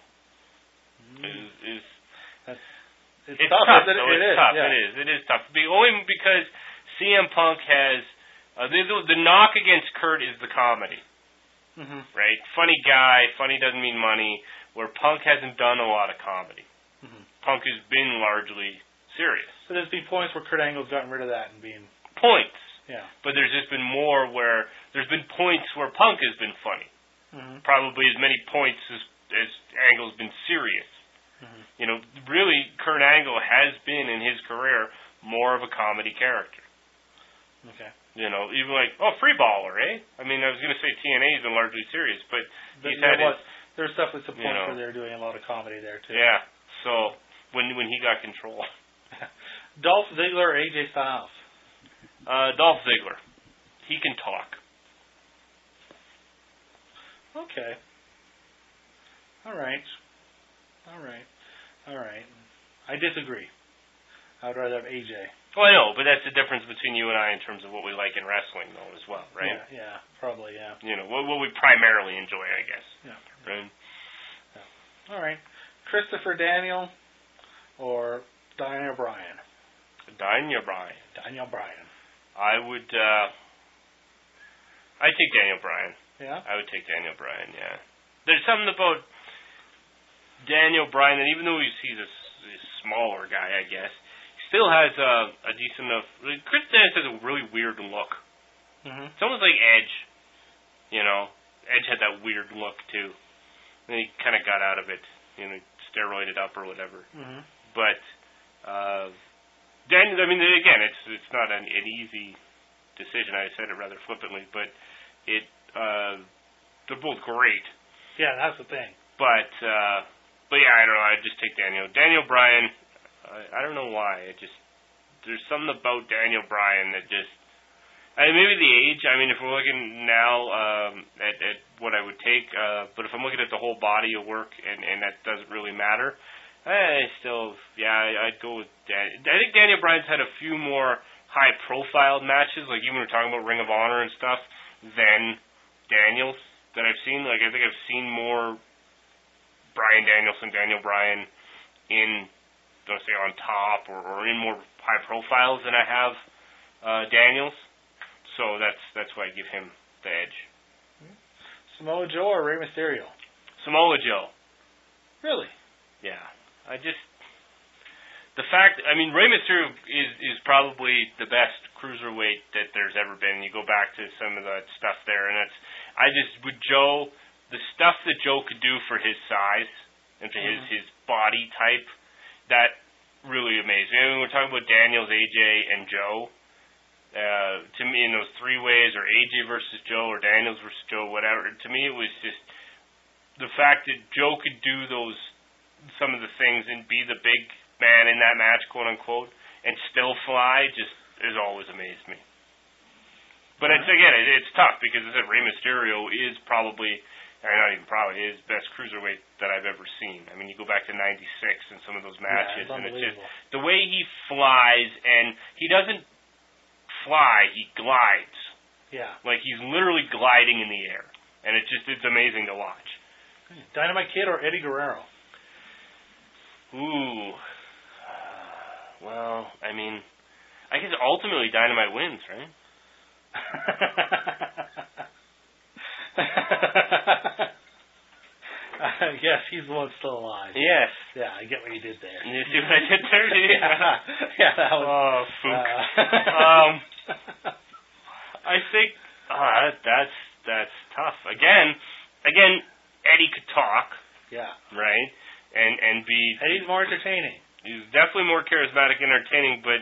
tough. It is tough. Only because CM Punk has the knock against Kurt is the comedy. Right? Funny guy, funny doesn't mean money, where Punk hasn't done a lot of comedy. Punk has been largely serious. So there's been points where Kurt Angle's gotten rid of that and being... Points. Yeah. But there's just been more where... There's been points where Punk has been funny. Probably as many points as Angle's been serious. Really, Kurt Angle has been, in his career, more of a comedy character. Okay. Even like, free baller, eh? I mean, I was going to say TNA's been largely serious, but he's had there's definitely some points where they're doing a lot of comedy there, too. Yeah, so when he got control. Dolph Ziggler or AJ Styles? Dolph Ziggler. He can talk. Okay. All right. I disagree. I would rather have AJ. Well, I know, but that's the difference between you and I in terms of what we like in wrestling, though, as well, right? Yeah, probably, yeah. What we primarily enjoy, I guess. Yeah. Right? Yeah. All right. Christopher Daniel or Daniel Bryan? Daniel Bryan. I would, I'd take Daniel Bryan. Yeah? I would take Daniel Bryan, yeah. There's something about Daniel Bryan that even though he's a smaller guy, I guess, still has a decent enough... Chris Daniels has a really weird look. It's almost like Edge. Edge had that weird look, too. And he kind of got out of it, steroided up or whatever. But, Daniel, I mean, again, it's not an easy decision. I said it rather flippantly, but they're both great. Yeah, that's the thing. But yeah, I don't know. I'd just take Daniel. Daniel Bryan... I don't know why. There's something about Daniel Bryan that just, maybe the age. I mean, if we're looking now at what I would take, but if I'm looking at the whole body of work, and that doesn't really matter, I'd go with I think Daniel Bryan's had a few more high-profile matches, like even we're talking about Ring of Honor and stuff, than Daniels that I've seen. Like, I think I've seen more Bryan Danielson, Daniel Bryan in, don't say on top or in more high profiles than I have Daniels. So that's why I give him the edge. Samoa Joe or Rey Mysterio? Samoa Joe. Really? Yeah. The fact, I mean, Rey Mysterio is probably the best cruiserweight that there's ever been. You go back to some of that stuff there, and with Joe, the stuff that Joe could do for his size and for his body type, that really amazed me. I mean, we're talking about Daniels, AJ, and Joe. To me, in those three ways, or AJ versus Joe, or Daniels versus Joe, whatever, to me it was just the fact that Joe could do some of the things and be the big man in that match, quote unquote, and still fly, just has always amazed me. But it's tough because as I said, Rey Mysterio is probably, not even probably, his best cruiserweight that I've ever seen. I mean, you go back to '96 and some of those matches, and it's just the way he flies, and he doesn't fly, he glides. Yeah. Like he's literally gliding in the air, and it's amazing to watch. Dynamite Kid or Eddie Guerrero? Ooh. Well, I mean, I guess ultimately Dynamite wins, right? Yes, he's the one still alive. Yes. Yeah, I get what you did there. You see what I did there? Yeah, that was... I think that's tough. Again, Eddie could talk. Yeah. Right? And be... Eddie's more entertaining. He's definitely more charismatic and entertaining, but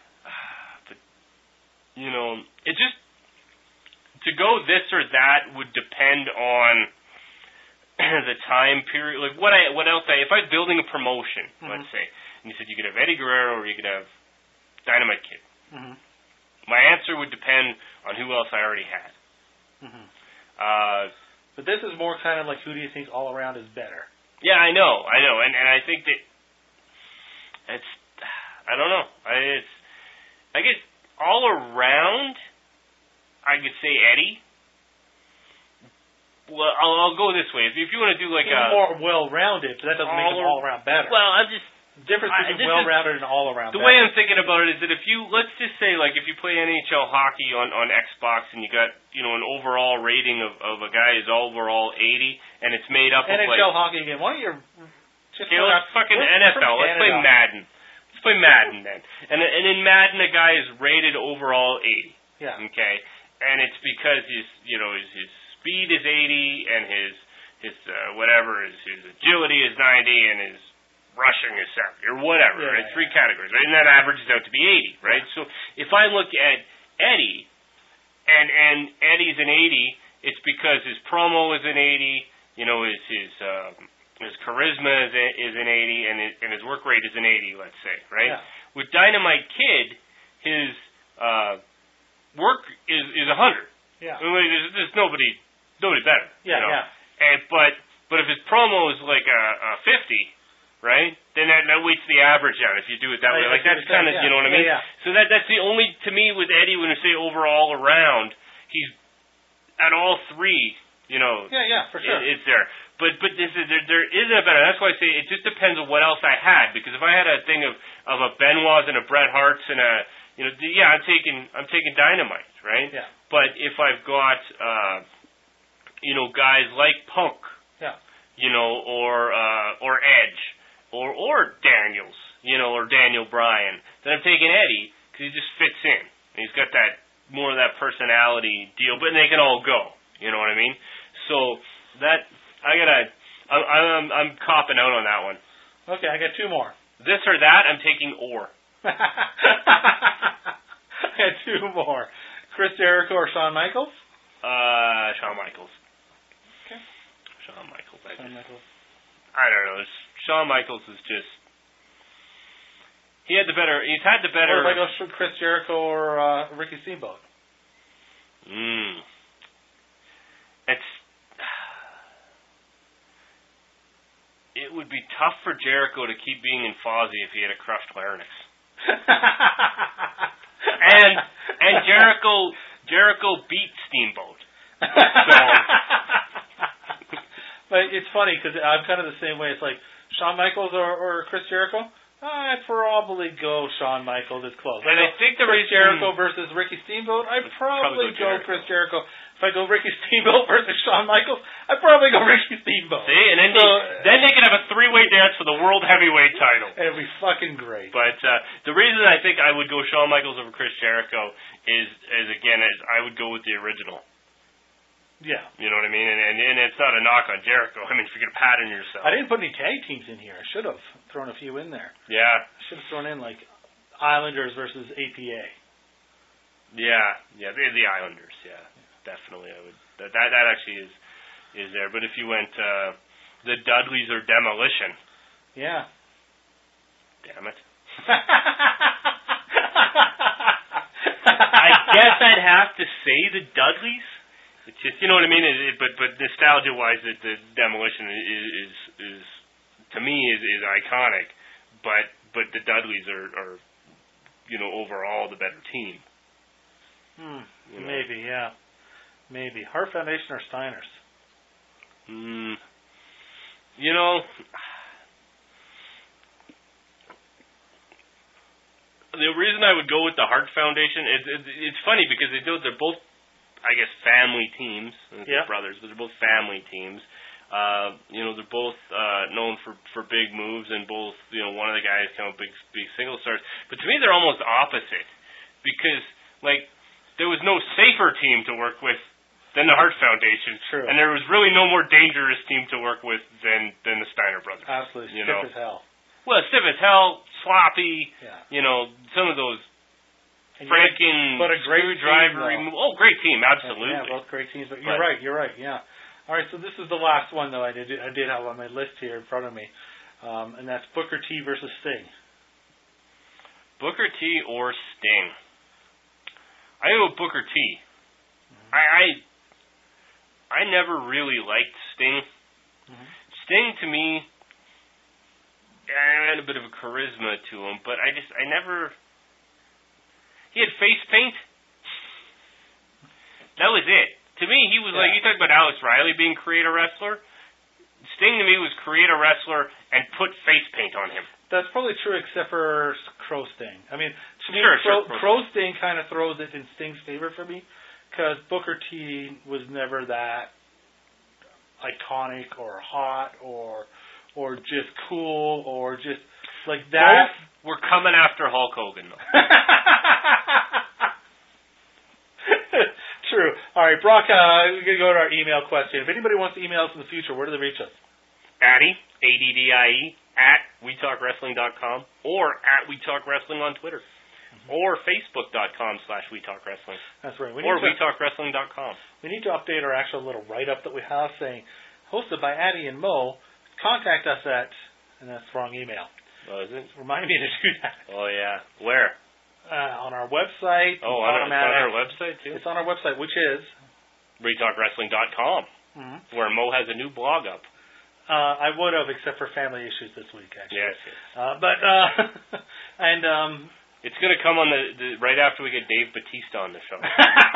it just... To go this or that would depend on the time period. Like, what else... If I was building a promotion, let's say, and you said you could have Eddie Guerrero or you could have Dynamite Kid, my answer would depend on who else I already had. But this is more kind of like, who do you think all around is better? Yeah, I know, and I think that it's, I don't know, I guess all around, I could say Eddie. Well, I'll go this way. If you want to do like a more well-rounded, but that doesn't make them all around better. Well, I'm just. Difference between well-rounded and all-around. The way I'm thinking about it is that if you, let's just say, like, if you play NHL hockey on Xbox and you got, an overall rating of a guy who's overall 80, and it's made up of like... NHL hockey again. Why don't you just... Okay, let's fucking NFL. Let's play Madden. Let's play Madden then. And in Madden, a guy is rated overall 80. Yeah. Okay? And it's because his speed is 80 and his whatever, his agility is 90 and his rushing is 70 or whatever, right? Three categories, right? And that averages out to be 80, right? So if I look at Eddie, and Eddie's an 80, it's because his promo is an 80, his charisma is an 80, and his work rate is an 80, let's say, right? Yeah. With Dynamite Kid, his work is 100. Yeah. I mean, there's nobody better. Yeah, And but if his promo is like a 50. Right? Then that weights the average out if you do it that way. Like, that's kind of, you know what I mean? Yeah. So that's the only, to me, with Eddie, when you say overall around, he's at all three, Yeah, for sure. It's there. But there isn't a better. That's why I say it just depends on what else I had. Because if I had a thing of a Benoit's and a Bret Hart's and a, I'm taking Dynamite, right? Yeah. But if I've got, guys like Punk, or Edge, or Daniels, or Daniel Bryan, then I'm taking Eddie because he just fits in. He's got that more of that personality deal, but they can all go. You know what I mean? So that I'm copping out on that one. Okay, I got two more. This or that, I'm taking or. I got two more. Chris Jericho or Shawn Michaels? Shawn Michaels. Okay. Shawn Michaels. I don't know. Shawn Michaels is just... He's had the better... Or if I go Chris Jericho or Ricky Steamboat? It would be tough for Jericho to keep being in Fozzy if he had a crushed larynx. and Jericho beat Steamboat. So. But it's funny because I'm kind of the same way. It's like Shawn Michaels or Chris Jericho. I'd probably go Shawn Michaels. It's close. And I think the Chris Jericho versus Ricky Steamboat. I'd probably go Chris Jericho. If I go Ricky Steamboat versus Shawn Michaels, I'd probably go Ricky Steamboat. See, and then they can have a three-way dance for the World Heavyweight title. It'd be fucking great. But the reason I think I would go Shawn Michaels over Chris Jericho is I would go with the original. Yeah. You know what I mean? And it's not a knock on Jericho. I mean, if you're going to pattern yourself. I didn't put any tag teams in here. I should have thrown a few in there. Yeah. I should have thrown in, like, Islanders versus APA. Yeah. The Islanders, yeah. Definitely. I would. That actually is there. But if you went the Dudleys or Demolition. Yeah. Damn it. I guess I'd have to say the Dudleys. It's just, you know what I mean. But nostalgia-wise, the Demolition is to me is iconic. But the Dudleys are overall the better team. Maybe, yeah, maybe Hart Foundation or Steiners. The reason I would go with the Hart Foundation it's funny because they're both, I guess, family teams. They're brothers, but they're both family teams. They're both known for big moves, and both, one of the guys come up big single stars. But to me, they're almost opposite because, like, there was no safer team to work with than the Hart Foundation, True. And there was really no more dangerous team to work with than the Steiner brothers. Absolutely, stiff as hell. Well, stiff as hell, sloppy. Yeah. Some of those. Franken, but a great screwdriver team, Oh, great team, absolutely. Yeah, both great teams. But you're right. Yeah. All right, so this is the last one though. I did have on my list here in front of me, and that's Booker T versus Sting. Booker T or Sting? I go with Booker T. I never really liked Sting. Sting to me had a bit of a charisma to him, but I never. He had face paint. That was it. To me, he was like, you talk about Alex Riley being create a wrestler. Sting to me was create a wrestler and put face paint on him. That's probably true, except for Crow Sting. I mean, to me, Crow Sting kind of throws it in Sting's favor for me, because Booker T was never that iconic or hot or just cool or just like that. Both were coming after Hulk Hogan, though. True. All right, Brock, we're going to go to our email question. If anybody wants to email us in the future, where do they reach us? Addie, ADDIE, @WeTalkWrestling.com or @WeTalkWrestling on Twitter. Or Facebook.com/WeTalkWrestling. That's right. WeTalkWrestling.com. We need to update our actual little write-up that we have saying, hosted by Addie and Mo, contact us at, and that's the wrong email. Oh, is it? Remind me to do that. Oh, yeah. Where? On our website. Oh, it's on our website, too? It's on our website, which is? WeTalkWrestling.com, where Mo has a new blog up. I would have, except for family issues this week, actually. Yes. It's going to come on the right after we get Dave Bautista on the show.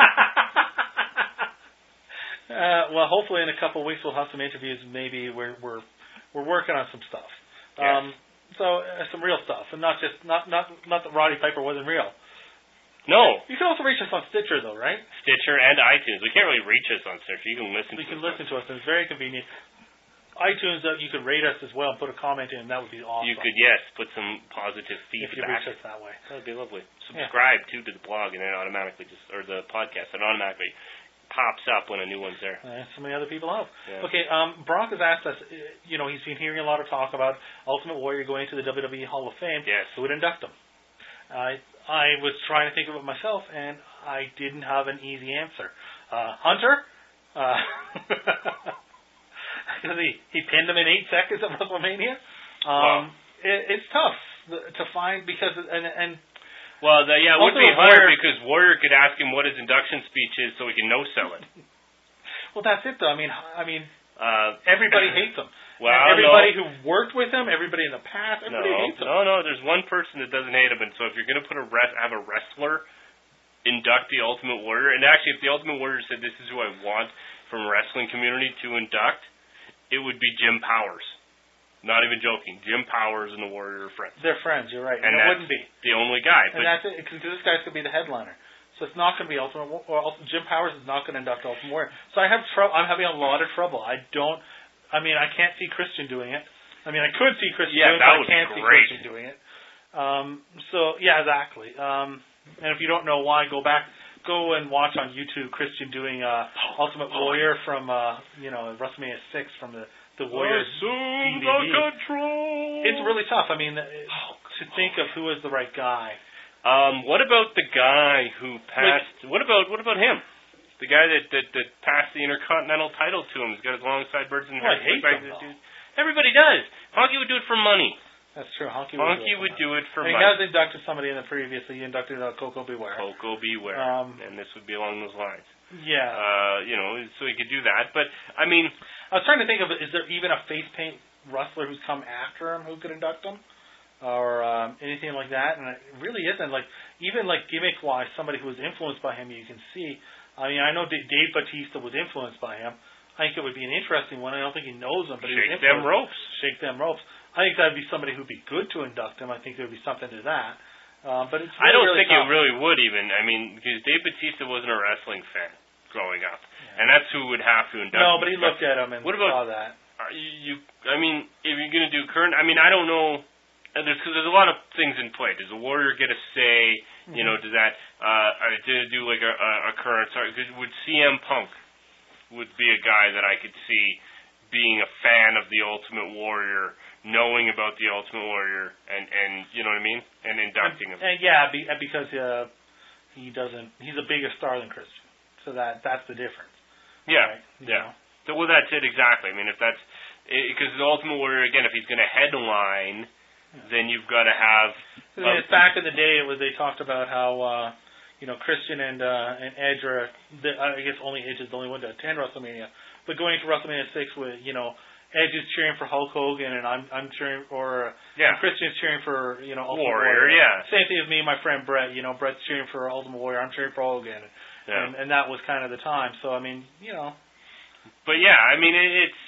Well, hopefully in a couple of weeks we'll have some interviews. Maybe we're working on some stuff. Yes. Some real stuff, and not that Roddy Piper wasn't real. No. You can also reach us on Stitcher, though, right? Stitcher and iTunes. We can't really reach us on Stitcher. You can listen to us. You can listen to us, and it's very convenient. iTunes, you could rate us as well and put a comment in. That would be awesome. You could, yes, put some positive feedback. If you reach us that way. That would be lovely. Subscribe, too, to the blog, and then automatically or the podcast, and automatically pops up when a new one's there. So many other people have. Yeah. Okay, Brock has asked us, he's been hearing a lot of talk about Ultimate Warrior going to the WWE Hall of Fame. Yes. Who would induct him? I was trying to think of it myself, and I didn't have an easy answer. Hunter? He pinned him in 8 seconds at WrestleMania. Wow. It's tough to find because, and Well, it would Also, be Hunter Warrior- because Warrior could ask him what his induction speech is so he can no-sell it. Well, that's it, though. I mean, everybody hates him. Well, everybody who worked with him, everybody in the past, everybody hates him. No. There's one person that doesn't hate him, and so if you're going to have a wrestler induct the Ultimate Warrior, and actually, if the Ultimate Warrior said this is who I want from a wrestling community to induct, it would be Jim Powers. Not even joking. Jim Powers and the Warrior are friends. They're friends. You're right. And it wouldn't be the only guy. And that's it, because this guy's going to be the headliner. So it's not going to be Ultimate Warrior. Jim Powers is not going to induct Ultimate Warrior. So I'm having a lot of trouble. I can't see Christian doing it. I mean, I could see Christian doing it, but I can't see Christian doing it. Exactly. And if you don't know why, go and watch on YouTube Christian doing Ultimate Warrior from WrestleMania 6 from the Warriors Assume DVD. the control. It's really tough. I mean, to think of who is the right guy. What about the guy who passed? What about him? The guy that passed the Intercontinental title to him. He's got his long sideburns and I hate him, dude. Everybody does. Honky would do it for money. That's true. Honky would do it for money. He has inducted somebody in the previously. He inducted Coco Beware. Coco Beware. And this would be along those lines. Yeah. So he could do that. But, I mean... I was trying to think of, is there even a face paint wrestler who's come after him who could induct him? Or anything like that? And it really isn't. Even gimmick-wise, somebody who was influenced by him, you can see. I mean, I know Dave Bautista was influenced by him. I think it would be an interesting one. I don't think he knows him, but Shake them ropes. Shake them ropes. I think that would be somebody who would be good to induct him. I think there would be something to that. But it's really, I don't really think tough. it really would even. I mean, because Dave Bautista wasn't a wrestling fan growing up. Yeah. And that's who would have to induct him. No, but he looked at him and saw that. I mean, if you're going to do current, I mean, I don't know. There's a lot of things in play. Does the Warrior get a say? You know, does that do like a current? Sorry, would CM Punk would be a guy that I could see being a fan of the Ultimate Warrior, knowing about the Ultimate Warrior, and you know what I mean, and inducting him. Because he's a bigger star than Christian, so that's the difference. Yeah, right? So, well, that's it exactly. I mean, if that's because the Ultimate Warrior again, if he's going to headline, then you've got to have. Back in the day, they talked about how Christian and Edge are. I guess only Edge is the only one to attend WrestleMania, but going to WrestleMania 6 with Edge is cheering for Hulk Hogan and I'm cheering and Christian's cheering for Ultimate Warrior. Yeah. Same thing with me and my friend Brett. Brett's cheering for Ultimate Warrior. I'm cheering for Hogan. And that was kind of the time. So I mean, But yeah, I mean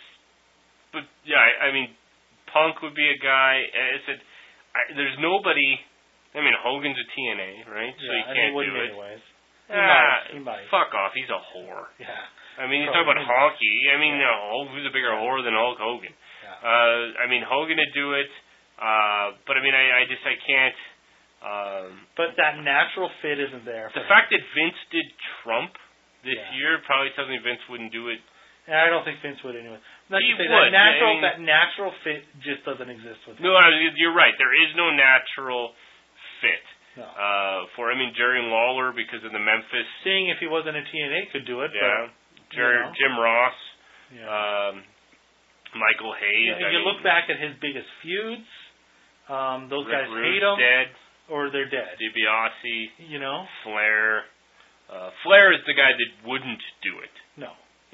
I mean Punk would be a guy. There's nobody. I mean Hogan's a TNA, right? So he can't do it. Anyways. He might. Fuck off. He's a whore. Yeah. I mean, you talk about Honky. I mean, who's a bigger whore than Hulk Hogan? Yeah. I mean, Hogan would do it, but I mean, I can't. But that natural fit isn't there. The fact that Vince did Trump this year probably tells me Vince wouldn't do it. Yeah, I don't think Vince would anyway. He would. That natural fit just doesn't exist with him. No, you're right. There is no natural fit. No. Jerry Lawler because of the Memphis. Seeing if he wasn't in TNA could do it. Yeah. But, Jim Ross. Yeah. Michael Hayes. You look back at his biggest feuds. Those Rick guys Rude's hate him. Dead. Or they're dead. DiBiase. Flair. Flair is the guy that wouldn't do it. No.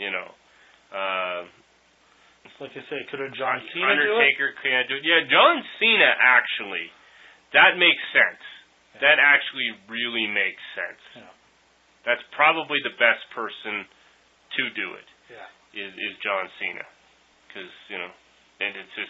Like I say, could have John Cena Undertaker can't do it. Yeah, John Cena actually. That makes sense. Yeah. That actually really makes sense. Yeah. That's probably the best person to do it. Yeah. Is John Cena, because and it's just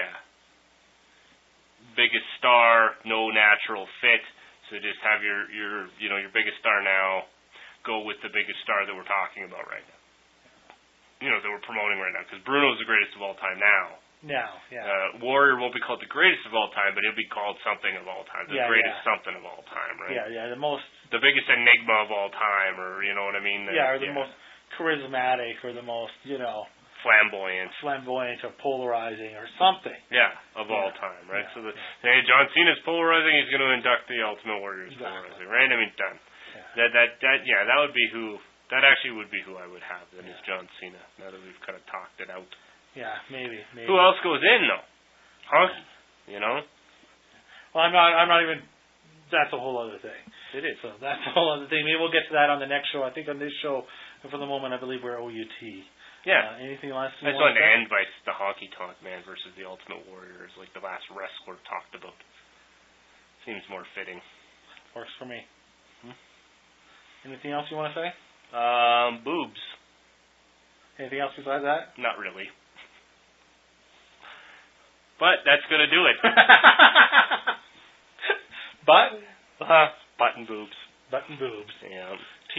biggest star, no natural fit. So just have your biggest star now go with the biggest star that we're talking about right now. That we're promoting right now, because Bruno's the greatest of all time now. Warrior won't be called the greatest of all time, but he'll be called something of all time. The greatest something of all time, right? Yeah, the biggest enigma of all time, or you know what I mean? Or the most charismatic, or the most, flamboyant or polarizing, or something. Of all time, right? So John Cena's polarizing. He's going to induct the Ultimate Warrior's polarizing, right? I mean, done. Yeah. That would be who. That actually would be who I would have. Then is John Cena. Now that we've kind of talked it out. Yeah, maybe. Who else goes in though? Well, I'm not even that's a whole other thing. It is. So that's a whole other thing. Maybe we'll get to that on the next show. I think on this show, for the moment, I believe we're OUT. Yeah. Anything else? I just wanted to end by the Honky Tonk Man versus the Ultimate Warrior, like the last wrestler talked about. Seems more fitting. Works for me. Anything else you want to say? Boobs. Anything else besides that? Not really. But that's going to do it. Button boobs. Button boobs. Yeah.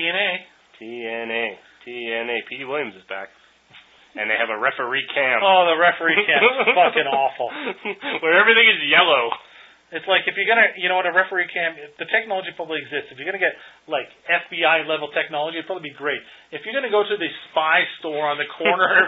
TNA. Petey Williams is back. And they have a referee cam. Oh, the referee cam is fucking awful. Where everything is yellow. It's like if you're going to, a referee cam, the technology probably exists. If you're going to get, like, FBI level technology, it'd probably be great. If you're going to go to the Spy store on the corner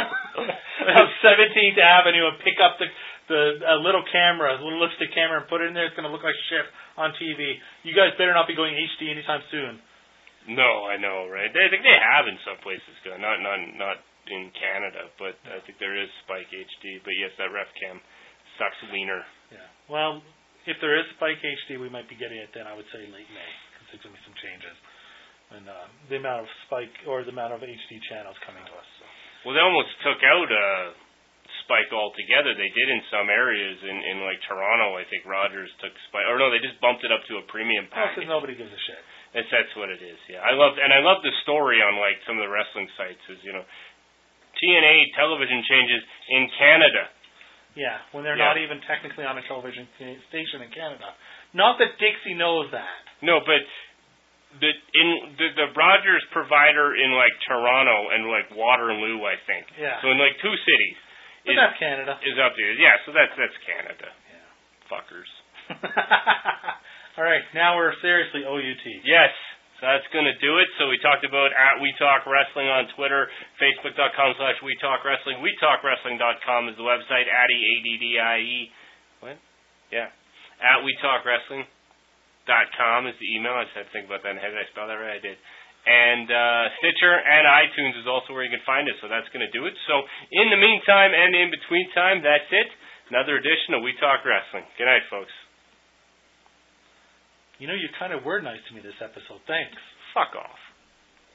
of 17th Avenue and pick up a little camera, a little lipstick camera, and put it in there, it's going to look like shit on TV. You guys better not be going HD anytime soon. No, I know, right? I think they have in some places, not in Canada, but I think there is Spike HD. But yes, that ref cam sucks wiener. Yeah. Well, if there is Spike HD, we might be getting it then. I would say late May, because there's going to be some changes, and the amount of Spike or the amount of HD channels coming to us. So. Well, they almost took out Spike altogether. They did in some areas in like Toronto. I think Rogers took Spike, or no, they just bumped it up to a premium package. Because nobody gives a shit. That's what it is. Yeah, I love the story on like some of the wrestling sites. Is TNA television changes in Canada. Yeah, when they're not even technically on a television station in Canada. Not that Dixie knows that. No, but the Rogers provider in like Toronto and like Waterloo, I think. Yeah. So in like two cities. But that's Canada. Is up there. Yeah, so that's Canada. Yeah. Fuckers. All right, now we're seriously OUT. Yes. So that's going to do it. So we talked about We Talk Wrestling on Twitter, Facebook.com/We Talk Wrestling. WeTalkWrestling.com is the website. ADDIE. What? Yeah. @WeTalkWrestling.com is the email. I just had to think about that. Did I spell that right? I did. And Stitcher and iTunes is also where you can find us. So that's going to do it. So in the meantime and in between time, that's it. Another edition of We Talk Wrestling. Good night, folks. You kind of were nice to me this episode. Thanks. Fuck off.